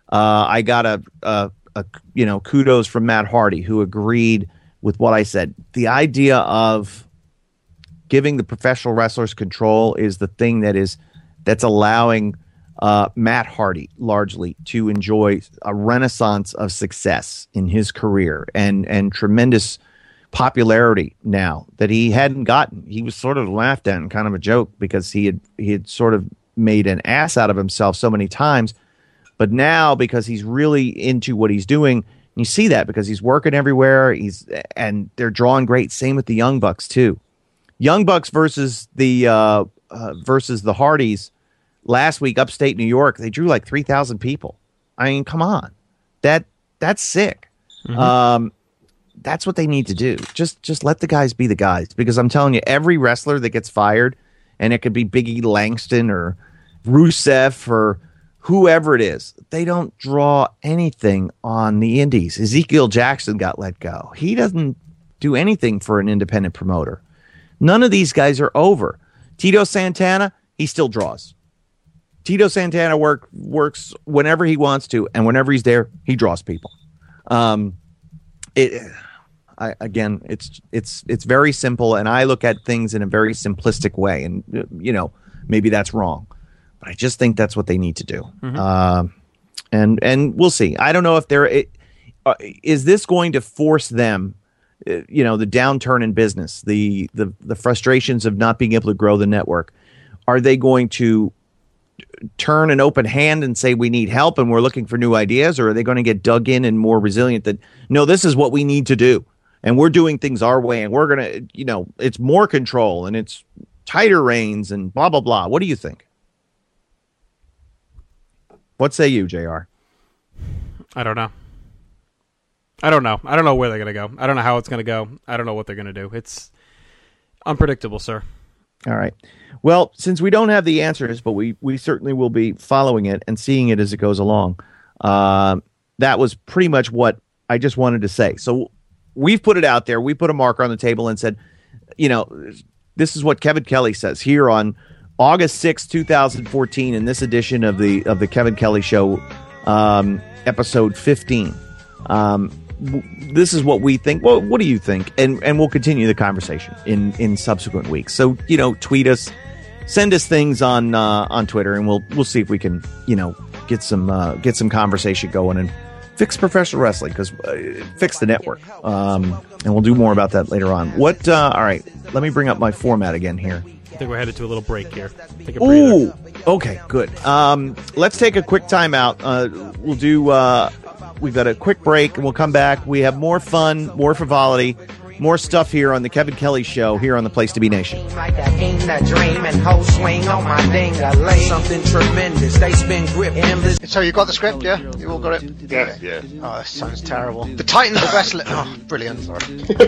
I got a kudos from Matt Hardy, who agreed with what I said. The idea of giving the professional wrestlers control is the thing that's allowing Matt Hardy largely to enjoy a renaissance of success in his career and tremendous popularity now that he hadn't gotten. He was sort of laughed at and kind of a joke because he had sort of made an ass out of himself so many times. But now, because he's really into what he's doing, you see that because he's working everywhere. And they're drawing great. Same with the Young Bucks too. Young Bucks versus the Hardys last week, upstate New York. They drew like 3,000 people. I mean, come on, that's sick. Mm-hmm. That's what they need to do. Just let the guys be the guys, because I'm telling you, every wrestler that gets fired, and it could be Big E Langston or Rusev or whoever it is, they don't draw anything on the indies. Ezekiel Jackson got let go. He doesn't do anything for an independent promoter. None of these guys are over. Tito Santana, he still draws. Tito Santana works whenever he wants to, and whenever he's there, he draws people. It's very simple, and I look at things in a very simplistic way, and maybe that's wrong, but I just think that's what they need to do. Mm-hmm. And we'll see. I don't know if is this going to force them, the downturn in business, the frustrations of not being able to grow the network. Are they going to turn an open hand and say we need help and we're looking for new ideas, or are they going to get dug in and more resilient that, no, this is what we need to do and we're doing things our way and we're going to, it's more control and it's tighter reins and blah, blah, blah. What do you think? What say you, JR? I don't know. I don't know where they're going to go. I don't know how it's going to go. I don't know what they're going to do. It's unpredictable, sir. All right. Well, since we don't have the answers, but we certainly will be following it and seeing it as it goes along. That was pretty much what I just wanted to say. So we've put it out there. We put a marker on the table and said, this is what Kevin Kelly says here on August 6, 2014, in this edition of the Kevin Kelly Show, episode 15. This is what we think. Well, what do you think? And we'll continue the conversation in subsequent weeks. So, tweet us, send us things on Twitter, and we'll see if we can, get some conversation going and fix professional wrestling, because fix the network. And we'll do more about that later on. All right, let me bring up my format again here. I think we're headed to a little break here. Ooh, okay, good. Let's take a quick timeout. We'll do. We've got a quick break, and we'll come back. We have more fun, more frivolity, more stuff here on the Kevin Kelly Show here on the Place to Be Nation. Like that ain't that dream and whole swing on my ding-a-ling. Something tremendous. They spin grip endless. So you got the script, yeah? You all got it? Yeah. Oh, this sounds terrible. The Titans of Wrestling. Oh, brilliant. Sorry.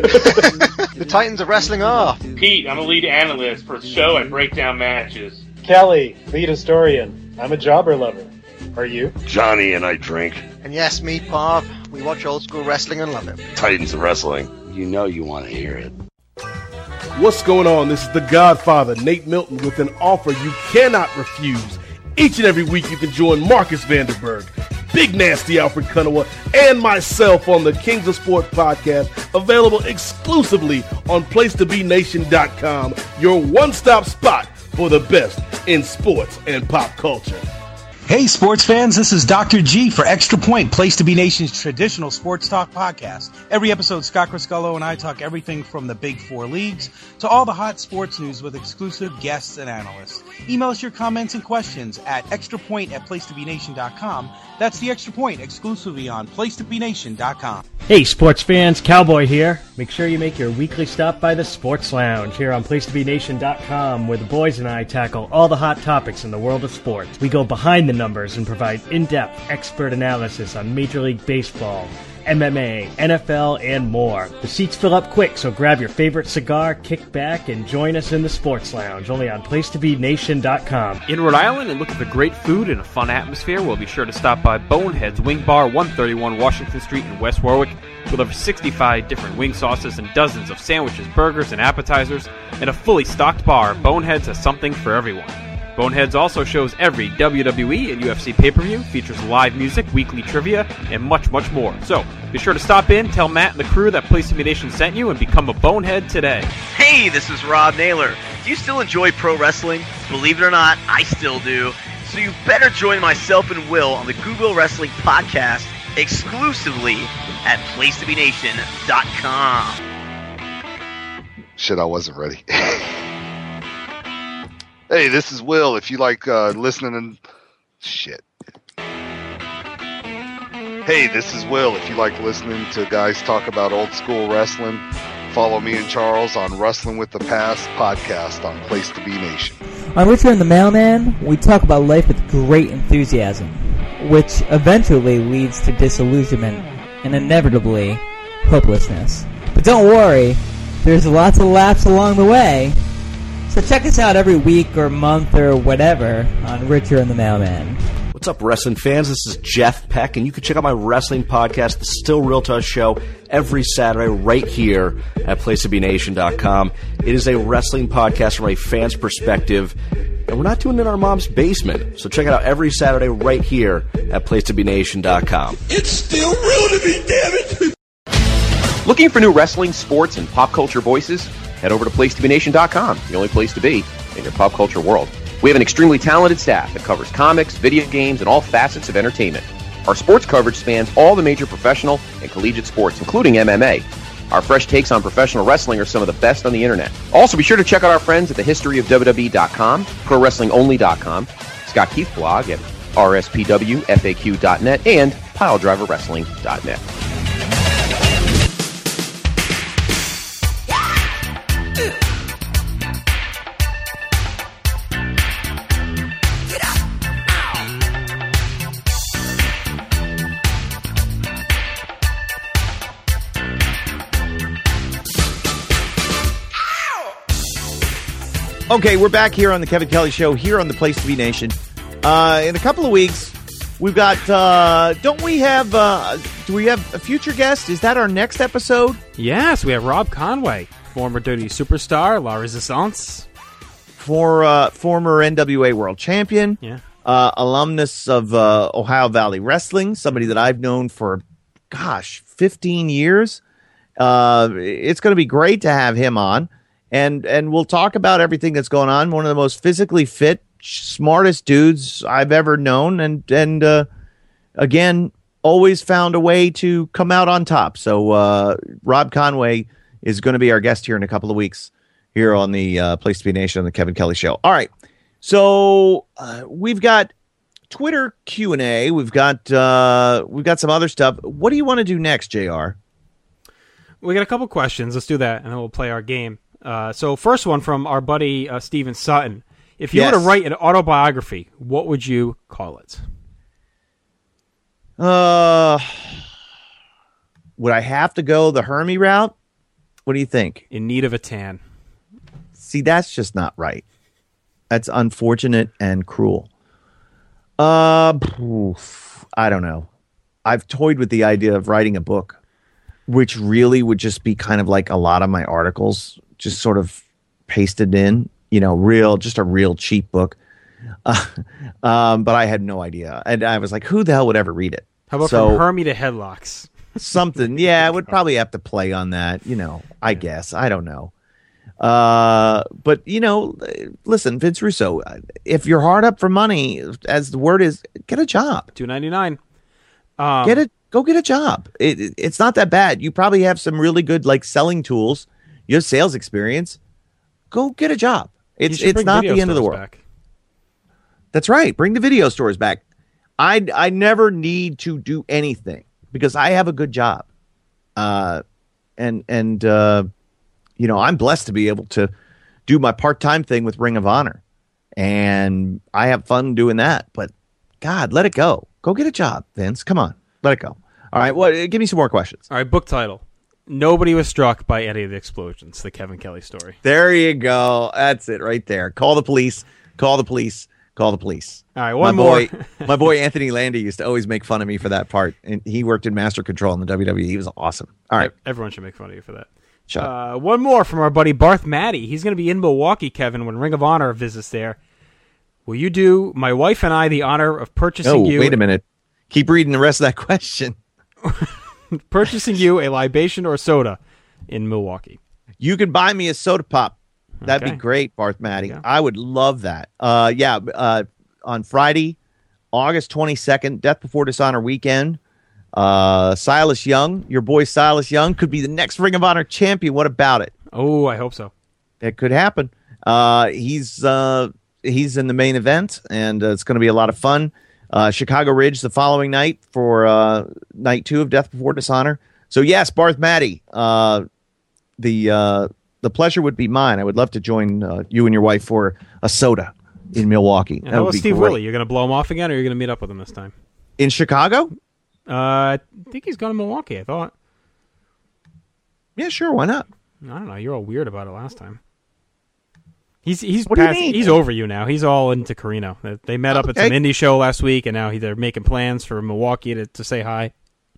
The Titans of Wrestling are. Pete, I'm a lead analyst for the show. I break down matches. Kelly, lead historian. I'm a jobber lover. Are you? Johnny and I drink. And yes, me, Bob. We watch old school wrestling and love it. Titans of Wrestling. You know you want to hear it. What's going on? This is the Godfather, Nate Milton, with an offer you cannot refuse. Each and every week you can join Marcus Vanderberg, Big Nasty Alfred Kunawa, and myself on the Kings of Sport podcast, available exclusively on PlaceToBeNation.com, your one-stop spot for the best in sports and pop culture. Hey, sports fans, this is Dr. G for Extra Point, Place to Be Nation's traditional sports talk podcast. Every episode, Scott Criscullo and I talk everything from the big four leagues to all the hot sports news with exclusive guests and analysts. Email us your comments and questions at extrapoint@placetobenation.com. That's the Extra Point, exclusively on placetobenation.com. Hey, sports fans, Cowboy here. Make sure you make your weekly stop by the Sports Lounge here on placetobenation.com, where the boys and I tackle all the hot topics in the world of sports. We go behind the numbers and provide in-depth expert analysis on Major League Baseball, MMA, NFL, and more. The seats fill up quick, so grab your favorite cigar, kick back, and join us in the Sports Lounge, only on placetobenation.com. In Rhode Island and looking for great food and a fun atmosphere, we'll be sure to stop by Bonehead's Wing Bar, 131 Washington Street in West Warwick, with over 65 different wing sauces and dozens of sandwiches, burgers, and appetizers. In a fully stocked bar, Bonehead's has something for everyone. Boneheads also shows every WWE and UFC pay-per-view, features live music, weekly trivia, and much, much more. So, be sure to stop in, tell Matt and the crew that Place to Be Nation sent you, and become a Bonehead today. Hey, this is Rob Naylor. Do you still enjoy pro wrestling? Believe it or not, I still do. So you better join myself and Will on the Goodwill Wrestling Podcast exclusively at PlaceToBeNation.com. Shit, I wasn't ready. Hey, this is Will. If you like listening and... Shit. Hey, this is Will. If you like listening to guys talk about old school wrestling, follow me and Charles on Wrestling with the Past podcast on Place to Be Nation. On Richard and the Mailman, we talk about life with great enthusiasm, which eventually leads to disillusionment and inevitably hopelessness. But don't worry, there's lots of laughs along the way. So check us out every week or month or whatever on Richard and the Mailman. What's up, wrestling fans? This is Jeff Peck, and you can check out my wrestling podcast, The Still Real to Us Show, every Saturday right here at PlaceToBeNation.com. It is a wrestling podcast from a fan's perspective, and we're not doing it in our mom's basement. So check it out every Saturday right here at PlaceToBeNation.com. It's still real to me, damn it! Looking for new wrestling, sports, and pop culture voices? Head over to PlaceToBeNation.com, the only place to be in your pop culture world. We have an extremely talented staff that covers comics, video games, and all facets of entertainment. Our sports coverage spans all the major professional and collegiate sports, including MMA. Our fresh takes on professional wrestling are some of the best on the internet. Also, be sure to check out our friends at thehistoryofwwe.com, ProWrestlingOnly.com, Scott Keith blog at rspwfaq.net, and PileDriverWrestling.net. Okay, we're back here on the Kevin Kelly Show, here on the Place to Be Nation. In a couple of weeks, we've got, do we have a future guest? Is that our next episode? Yes, we have Rob Conway, former Dirty Superstar, La Resistance. Former NWA World Champion. Yeah. Alumnus of Ohio Valley Wrestling, somebody that I've known for, 15 years. It's going to be great to have him on. And we'll talk about everything that's going on. One of the most physically fit, smartest dudes I've ever known. And again, always found a way to come out on top. So Rob Conway is going to be our guest here in a couple of weeks here on the Place to Be Nation on the Kevin Kelly Show. All right. So we've got Twitter Q&A. We've got some other stuff. What do you want to do next, JR? We got a couple questions. Let's do that, and then we'll play our game. So first one from our buddy Steven Sutton. If you were to write an autobiography, what would you call it? Would I have to go the Hermie route? What do you think? In Need of a Tan. See, that's just not right. That's unfortunate and cruel. I don't know. I've toyed with the idea of writing a book, which really would just be kind of like a lot of my articles, just sort of pasted in, just a real cheap book. But I had no idea. And I was like, who the hell would ever read it? How about From Hermie to Headlocks? Something. Yeah, I would probably have to play on that, I guess. I don't know. But, listen, Vince Russo, if you're hard up for money, as the word is, get a job. $2.99. Go get a job. It's not that bad. You probably have some really good selling tools. You have sales experience. Go get a job. It's not the end of the world. Back. That's right. Bring the video stores back. I never need to do anything because I have a good job. I'm blessed to be able to do my part-time thing with Ring of Honor. And I have fun doing that. But God, let it go. Go get a job, Vince. Come on. Let it go. All right. Well, give me some more questions. All right. Book title. Nobody was struck by any of the explosions. The Kevin Kelly story. There you go. That's it right there. Call the police. Call the police. Call the police. All right. One more. My boy Anthony Landy used to always make fun of me for that part. And he worked in Master Control in the WWE. He was awesome. All right. Everyone should make fun of you for that. Shut up. One more from our buddy Barth Matty. He's going to be in Milwaukee, Kevin, when Ring of Honor visits there. will you do my wife and I the honor of purchasing you... wait a minute. Keep reading the rest of that question. Purchasing you a libation or soda in Milwaukee. You could buy me a soda pop. That'd be great, Barth Matty. Yeah. I would love that. On Friday, August 22nd, Death Before Dishonor weekend, Silas Young, your boy Silas Young, could be the next Ring of Honor champion. What about it? Oh, I hope so. It could happen. He's in the main event, and it's going to be a lot of fun. Chicago Ridge the following night for night 2 of Death Before Dishonor. So yes, Barth Matty, the pleasure would be mine. I would love to join you and your wife for a soda in Milwaukee. How about Steve Willie? You're going to blow him off again, or you're going to meet up with him this time? In Chicago? I think he's gone to Milwaukee, I thought. Yeah, sure. Why not? I don't know. You're all weird about it last time. He's what do you mean? He's over you now. He's all into Carino. They met up at some indie show last week, and now they're making plans for Milwaukee to say hi.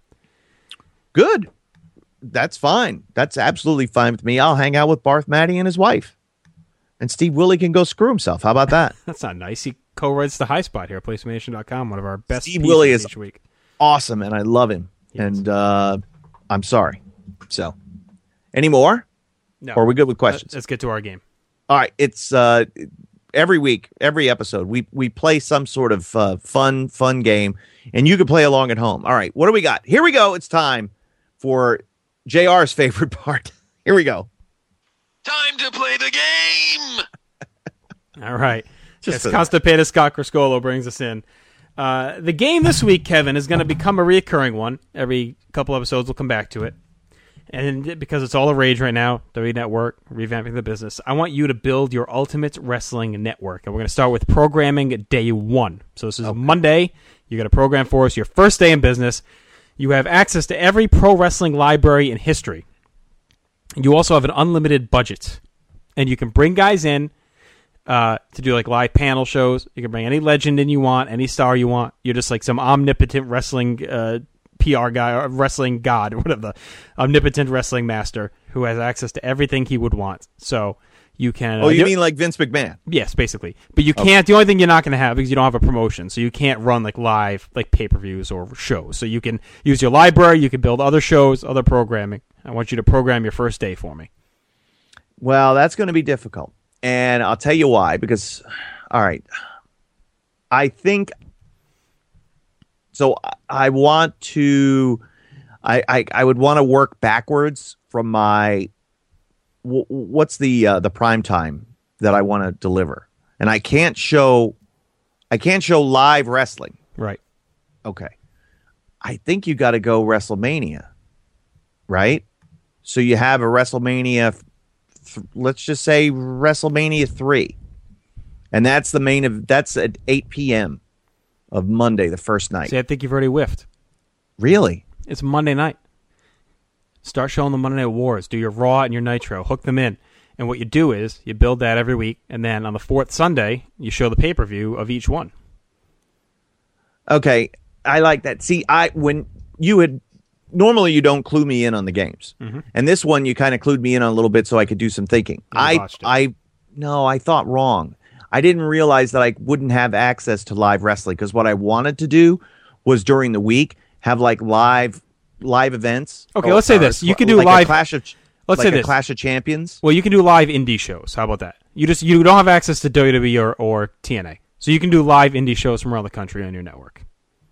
Good. That's fine. That's absolutely fine with me. I'll hang out with Barth Matty and his wife. And Steve Willie can go screw himself. How about that? That's not nice. He co-writes the High Spot here at PlayStation.com, one of our best Steve Willie is each week. Awesome, and I love him. Yes. And I'm sorry. So, any more? No. Or are we good with questions? Let's get to our game. All right. It's every week, every episode, we play some sort of fun game, and you can play along at home. All right. What do we got? Here we go. It's time for JR's favorite part. Here we go. Time to play the game! All right. Just Constipated Scott Criscolo brings us in. The game this week, Kevin, is going to become a reoccurring one. Every couple episodes, we'll come back to it. And because it's all the rage right now, WWE Network, revamping the business, I want you to build your ultimate wrestling network. And we're going to start with programming day 1. So this is Monday. You're going to program for us your first day in business. You have access to every pro wrestling library in history. You also have an unlimited budget. And you can bring guys in to do like live panel shows. You can bring any legend in you want, any star you want. You're just like some omnipotent wrestling PR guy or wrestling god or whatever, the omnipotent wrestling master who has access to everything he would want. So you can... you mean like Vince McMahon? Yes, basically. But you can't... The only thing you're not going to have, because you don't have a promotion, so you can't run like live like pay-per-views or shows. So you can use your library, you can build other shows, other programming. I want you to program your first day for me. Well, that's going to be difficult. And I'll tell you why. Because, all right, I think... So I want to... I would want to work backwards from my... What's the prime time that I want to deliver? And I can't show live wrestling. Right. Okay. I think you got to go WrestleMania. Right? So you have a WrestleMania, let's just say WrestleMania 3. And that's the main that's at 8 p.m. of Monday, the first night. See, I think you've already whiffed. Really? It's Monday night. Start showing the Monday Night Wars. Do your Raw and your Nitro. Hook them in. And what you do is you build that every week, and then on the 4th Sunday, you show the pay-per-view of each one. Okay, I like that. See, when you had... Normally, you don't clue me in on the games. Mm-hmm. And this one, you kind of clued me in on a little bit so I could do some thinking. I thought wrong. I didn't realize that I wouldn't have access to live wrestling, because what I wanted to do was during the week have like live events. Okay, let's say this. You can do like live... a Clash of... Let's say a this. Clash of Champions. Well, you can do live indie shows. How about that? You don't have access to WWE or TNA. So you can do live indie shows from around the country on your network.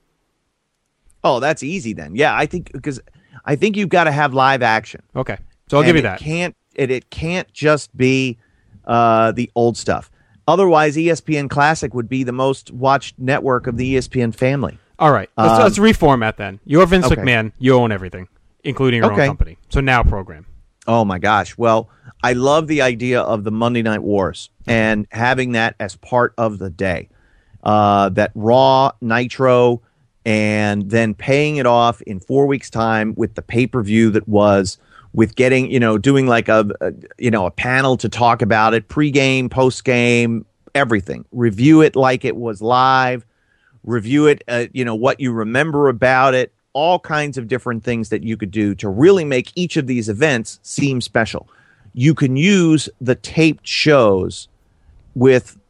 Oh, that's easy then. Yeah, I think you've got to have live action. Okay, so I'll give you that. It can't just be the old stuff. Otherwise, ESPN Classic would be the most watched network of the ESPN family. All right, let's reformat then. You're Vince McMahon. You own everything, including your own company. So now program. Oh my gosh! Well, I love the idea of the Monday Night Wars and having that as part of the day. That Raw, Nitro. And then paying it off in 4 weeks' time with the pay-per-view that was, with getting, doing like a panel to talk about it, pregame, postgame, everything. Review it like it was live. Review it, what you remember about it. All kinds of different things that you could do to really make each of these events seem special. You can use the taped shows with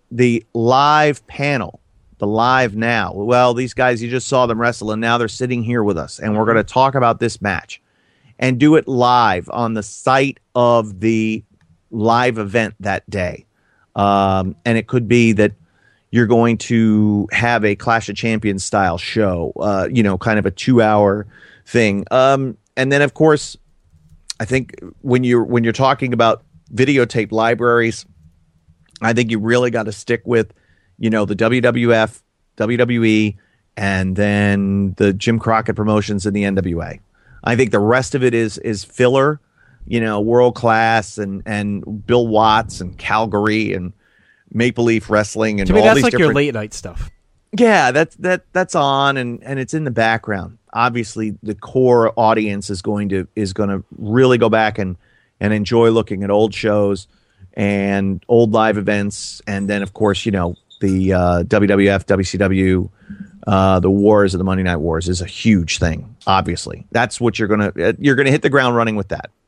the live panel, the live now. Well, these guys, you just saw them wrestle, and now they're sitting here with us, and we're going to talk about this match and do it live on the site of the live event that day. And it could be that you're going to have a Clash of Champions style show, kind of a 2-hour thing. And then, of course, I think when you're talking about videotape libraries, I think you really got to stick with, the WWF, WWE, and then the Jim Crockett Promotions and the NWA. I think the rest of it is filler, World Class and Bill Watts and Calgary and Maple Leaf Wrestling and to me, all that's these like different... your late night stuff. Yeah, that's on and it's in the background. Obviously, the core audience is going to really go back and enjoy looking at old shows and old live events, and then of course, the WWF, WCW, the Wars of the Monday Night Wars is a huge thing. Obviously, that's what you're gonna hit the ground running with that.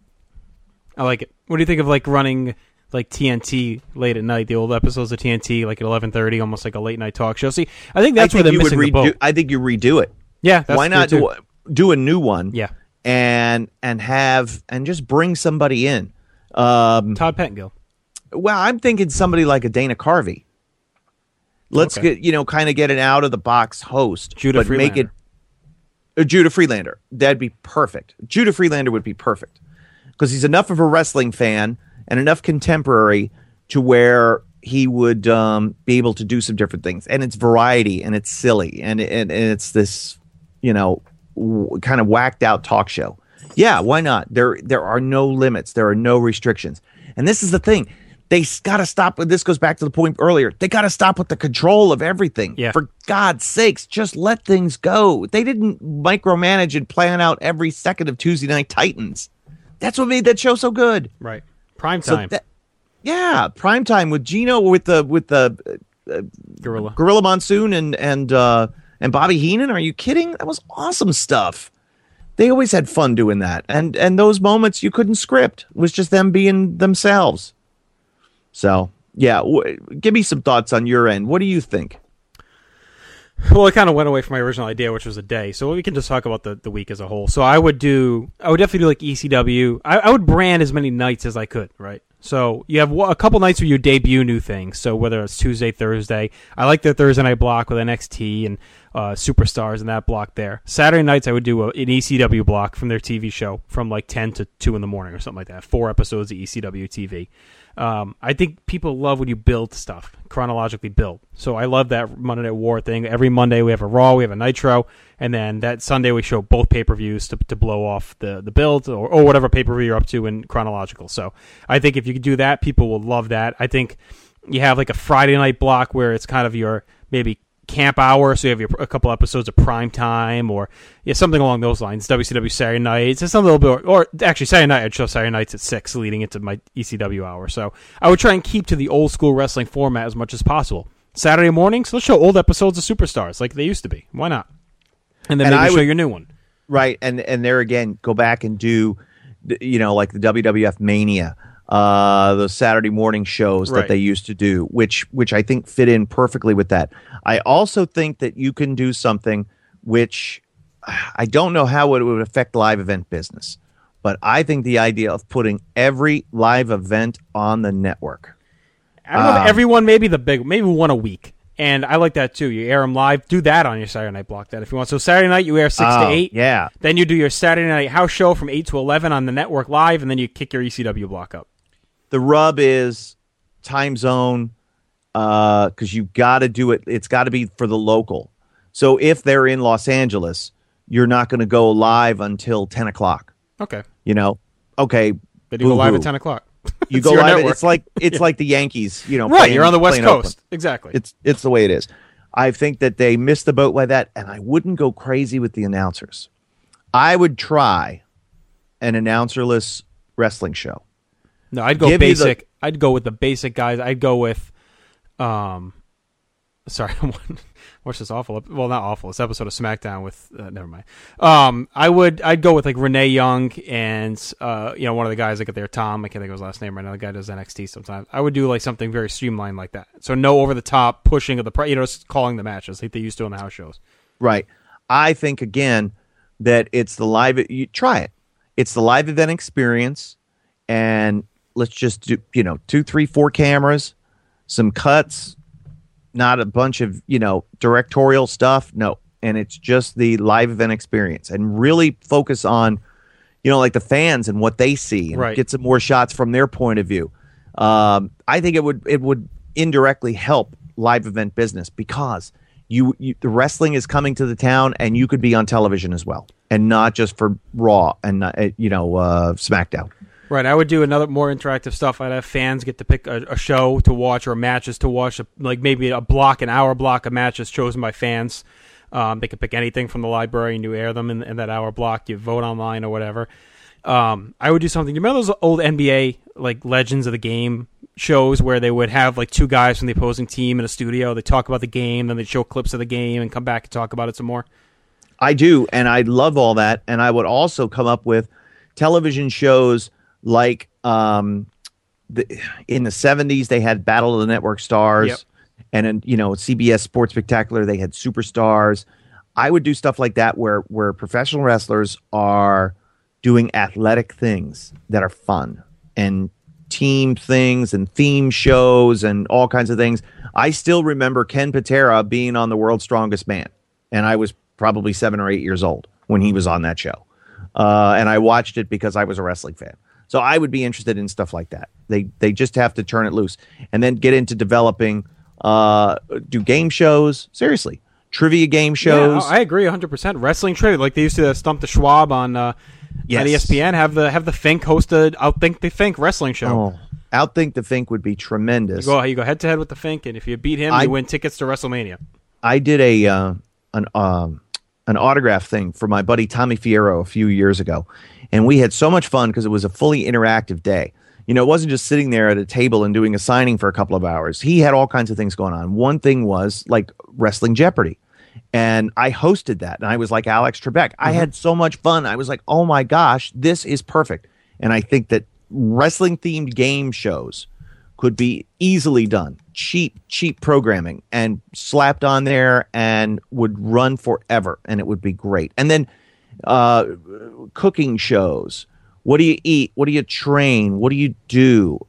I like it. What do you think of like running like TNT late at night, the old episodes of TNT, like at 11:30, almost like a late night talk show? See, I think that's where they're missing the boat. I think you redo it. Yeah, that's why not do a new one? Yeah, and just bring somebody in. Todd Pettengill. Well, I'm thinking somebody like a Dana Carvey. Let's get get an out of the box host, Judah Freelander. Make it Judah Freelander. That'd be perfect. Judah Freelander would be perfect because he's enough of a wrestling fan and enough contemporary to where he would be able to do some different things. And it's variety, and it's silly, and it's this, kind of whacked out talk show. Yeah, why not? There are no limits. There are no restrictions. And this is the thing. They got to stop. This goes back to the point earlier. They got to stop with the control of everything. Yeah. For God's sakes, just let things go. They didn't micromanage and plan out every second of Tuesday Night Titans. That's what made that show so good. Right. Prime time. Prime time with Gino, with the Gorilla Monsoon and Bobby Heenan. Are you kidding? That was awesome stuff. They always had fun doing that, and those moments you couldn't script. It was just them being themselves. So yeah, give me some thoughts on your end. What do you think? Well, I kind of went away from my original idea, which was a day. So we can just talk about the week as a whole. So I would definitely do like ECW. I would brand as many nights as I could, right? So you have a couple nights where you debut new things. So whether it's Tuesday, Thursday, I like the Thursday night block with NXT and Superstars and that block there. Saturday nights I would do an ECW block from their TV show from like 10 to 2 in the morning or something like that. 4 episodes of ECW TV. I think people love when you build stuff, chronologically build. So I love that Monday Night War thing. Every Monday we have a Raw, we have a Nitro, and then that Sunday we show both pay-per-views to blow off the build or whatever pay-per-view you're up to in chronological. So I think if you could do that, people will love that. I think you have like a Friday night block where it's kind of your maybe camp hour, so you have a couple episodes of prime time or something along those lines. WCW Saturday nights, it's something a little bit, or actually Saturday night I'd show Saturday nights at 6 leading into my ECW hour. So I would try and keep to the old school wrestling format as much as possible. Saturday mornings, let's show old episodes of Superstars like they used to be. Why not? And then maybe show your new one. Right, and there again, go back and do, like the WWF Mania, those Saturday morning shows that they used to do, which I think fit in perfectly with that. I also think that you can do something which I don't know how it would affect live event business, but I think the idea of putting every live event on the network. I don't know if everyone, maybe one a week. And I like that too. You air them live. Do that on your Saturday night block that if you want. So Saturday night you air 6 to 8. Yeah. Then you do your Saturday night house show from 8 to 11 on the network live, and then you kick your ECW block up. The rub is time zone, because you got to do it. It's got to be for the local. So if they're in Los Angeles, you're not going to go live until 10 o'clock. Okay. Okay. But you go live at 10 o'clock. You go live. It's like like the Yankees. Right. You're on the West Coast. Oakland. Exactly. It's the way it is. I think that they missed the boat by that, and I wouldn't go crazy with the announcers. I would try an announcerless wrestling show. No, I'd go basic. I'd go with the basic guys. I'd go with Sorry, watch this awful. Well, not awful. This episode of SmackDown with. Never mind. I'd go with like Renee Young and one of the guys that got there, Tom. I can't think of his last name right now. The guy does NXT sometimes. I would do like something very streamlined like that. So no over the top pushing of the just calling the matches like they used to on the house shows. Right. I think again that it's the live. You try it. It's the live event experience, and let's just do 2, 3, 4 cameras, some cuts. Not a bunch of, directorial stuff. No. And it's just the live event experience and really focus on, like the fans and what they see and get some more shots from their point of view. I think it would indirectly help live event business because the wrestling is coming to the town and you could be on television as well and not just for Raw and, SmackDown. Right, I would do another more interactive stuff. I'd have fans get to pick a show to watch or matches to watch, like maybe an hour block of matches chosen by fans. They could pick anything from the library and you air them in that hour block. You vote online or whatever. I would do something. You remember those old NBA like Legends of the Game shows where they would have like 2 guys from the opposing team in a studio? They talk about the game, then they'd show clips of the game and come back and talk about it some more. I do, and I love all that. And I would also come up with television shows. Like in the 70s, they had Battle of the Network Stars, and in CBS Sports Spectacular, they had Superstars. I would do stuff like that where professional wrestlers are doing athletic things that are fun and team things and theme shows and all kinds of things. I still remember Ken Patera being on The World's Strongest Man, and I was probably 7 or 8 years old when he was on that show, and I watched it because I was a wrestling fan. So I would be interested in stuff like that. They just have to turn it loose and then get into developing, do game shows. Seriously, trivia game shows. Yeah, I agree 100%. Wrestling trivia, like they used to Stump the Schwab on ESPN. Have the Fink host a Outthink the Fink wrestling show. Oh, Outthink the Fink would be tremendous. You go head to head with the Fink, and if you beat him, you win tickets to WrestleMania. I did an autograph thing for my buddy Tommy Fierro a few years ago. And we had so much fun because it was a fully interactive day. It wasn't just sitting there at a table and doing a signing for a couple of hours. He had all kinds of things going on. One thing was like Wrestling Jeopardy. And I hosted that. And I was like Alex Trebek. I had so much fun. I was like, oh my gosh, this is perfect. And I think that wrestling-themed game shows could be easily done. Cheap programming and slapped on there and would run forever. And it would be great. And then cooking shows. What do you eat? What do you train? What do you do?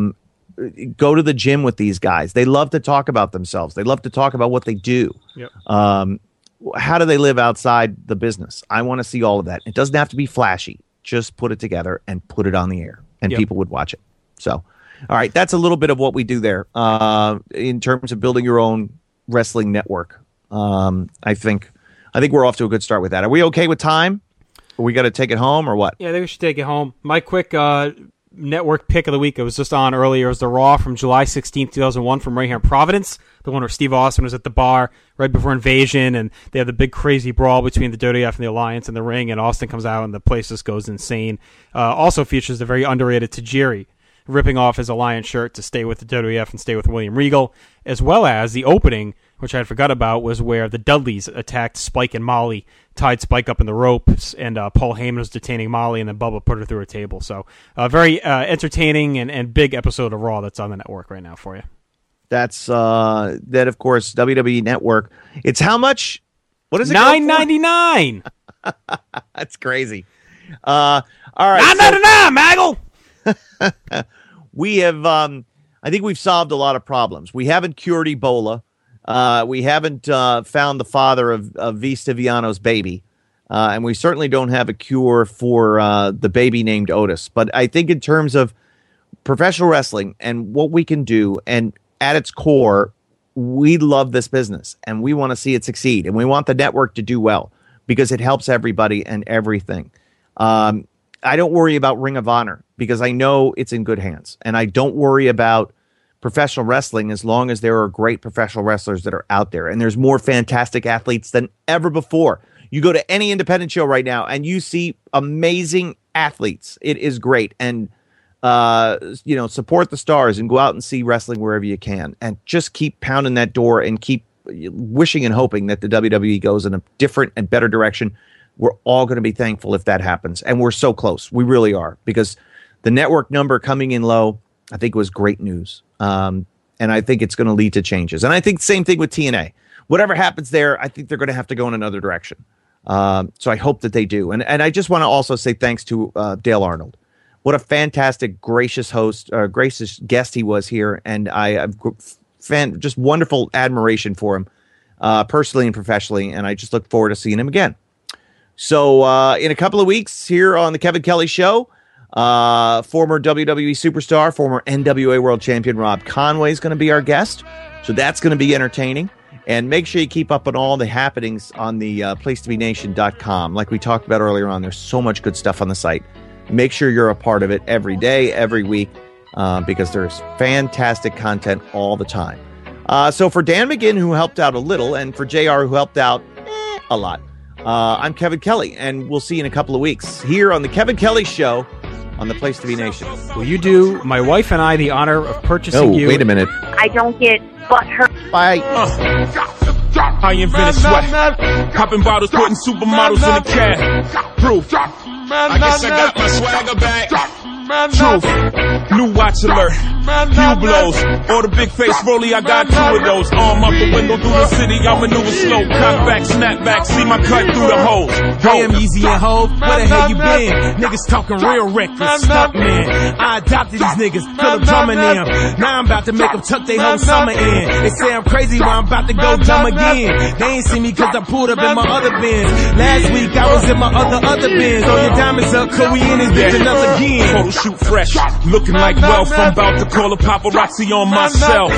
Go to the gym with these guys. They love to talk about themselves. They love to talk about what they do. Yep. How do they live outside the business? I want to see all of that. It doesn't have to be flashy. Just put it together and put it on the air, and people would watch it. So, all right, that's a little bit of what we do there in terms of building your own wrestling network. I think we're off to a good start with that. Are we okay with time? Or we got to take it home or what? Yeah, I think we should take it home. My quick network pick of the week, it was just on earlier, was the Raw from July 16th, 2001 from right here in Providence, the one where Steve Austin was at the bar right before Invasion, and they have the big crazy brawl between the WWF and the Alliance in the ring, and Austin comes out and the place just goes insane. Also features the very underrated Tajiri ripping off his Alliance shirt to stay with the WWF and stay with William Regal, as well as the opening, which I had forgot about, was where the Dudleys attacked Spike and Molly, tied Spike up in the ropes, and Paul Heyman was detaining Molly, and then Bubba put her through a table. So a very entertaining and big episode of Raw that's on the network right now for you. That's, that of course, WWE Network. It's how much? What is it? $9.99. That's crazy. All right. $9.99, Maggle! We have, I think we've solved a lot of problems. We haven't cured Ebola. We haven't found the father of V. Stiviano's baby. And we certainly don't have a cure for the baby named Otis. But I think in terms of professional wrestling and what we can do, and at its core, we love this business and we want to see it succeed. And we want the network to do well because it helps everybody and everything. I don't worry about Ring of Honor because I know it's in good hands. And I don't worry about professional wrestling as long as there are great professional wrestlers that are out there. And there's more fantastic athletes than ever before. You go to any independent show right now and you see amazing athletes. It is great. And, support the stars and go out and see wrestling wherever you can. And just keep pounding that door and keep wishing and hoping that the WWE goes in a different and better direction. We're all going to be thankful if that happens. And we're so close. We really are, because the network number coming in low, I think, was great news. And I think it's going to lead to changes. And I think the same thing with TNA. Whatever happens there, I think they're going to have to go in another direction. So I hope that they do. And I just want to also say thanks to Dale Arnold. What a fantastic, gracious host, gracious guest he was here. And I have just wonderful admiration for him, personally and professionally. And I just look forward to seeing him again. So in a couple of weeks here on the Kevin Kelly Show, former WWE superstar, former NWA World Champion Rob Conway is going to be our guest. So that's going to be entertaining. And make sure you keep up on all the happenings on the placetobenation.com. Like we talked about earlier on, there's so much good stuff on the site. Make sure you're a part of it every day, every week, because there's fantastic content all the time. So for Dan McGinn, who helped out a little, and for JR, who helped out a lot, I'm Kevin Kelly, and we'll see you in a couple of weeks here on the Kevin Kelly Show on the Place to Be Nation. Will you do my wife and I the honor of purchasing you? Oh, wait a minute. I don't get butthurt. Bye. I invented sweat. Popping bottles, putting supermodels in the cab. Proof. I guess I got my swagger back. Truth. New watch alert. Few blows. Or the big face rollie, I got two of those. Arm up the window through the city, I maneuver slow. Cock back, snap back, see my cut through the holes. Damn, Easy and Hov, where the hell you been? Niggas talking real reckless, stuck man. I adopted these niggas, Philip drumming them. Now I'm about to make them tuck their whole summer in. They say I'm crazy, but I'm about to go dumb again. They ain't see me cause I pulled up in my other bins. Last week I was in my other bins. Throw your diamonds up, cause we in this bitch another again. Photo shoot fresh, looking like wealth. I'm about to call a paparazzi on myself.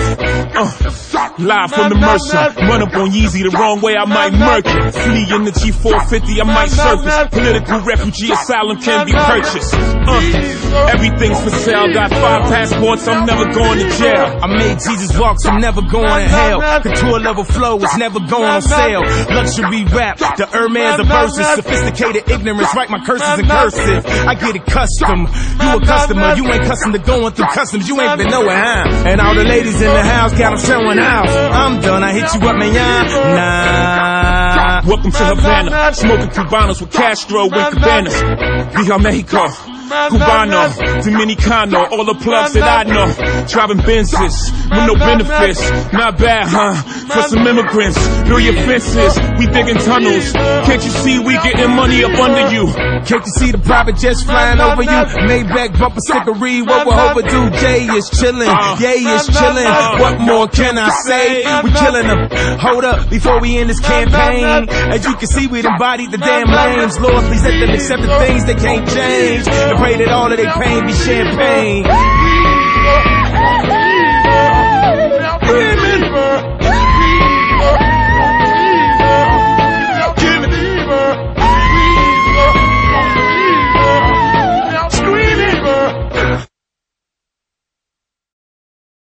Live from the Mercer. Run up on Yeezy the wrong way, I might murk it. Flee in the G450, I might surface. Political refugee asylum can be purchased. Everything's for sale. Got 5 passports, I'm never going to jail. I made Jesus walk, I'm never going to hell. Couture level flow is never going on sale. Luxury rap, the Hermes of verses. Sophisticated ignorance, write my curses in cursive. I get it custom. You a customer, you ain't custom to going through customs. You ain't been nowhere, huh? And all the ladies in the house got them showing out. I'm done, I hit you up, man, nah. Welcome to Havana, smoking Cubanos with Castro and Cabanas. Via Mexico, Cubano, Dominicano, all the plugs that I know. Driving Benzes with no benefits. Not bad, huh? For some immigrants, build your fences. We digging tunnels. Can't you see we getting money up under you? Can't you see the private jets flying over you? Maybach bumper stickery, what we're overdue. Jay is chillin', Yay is chillin'. What more can I say? We killing them. Hold up, before we end this campaign. As you can see, we embodied the damn lames. Lord, please let them accept the things they can't change. And pray that all of their pain be champagne.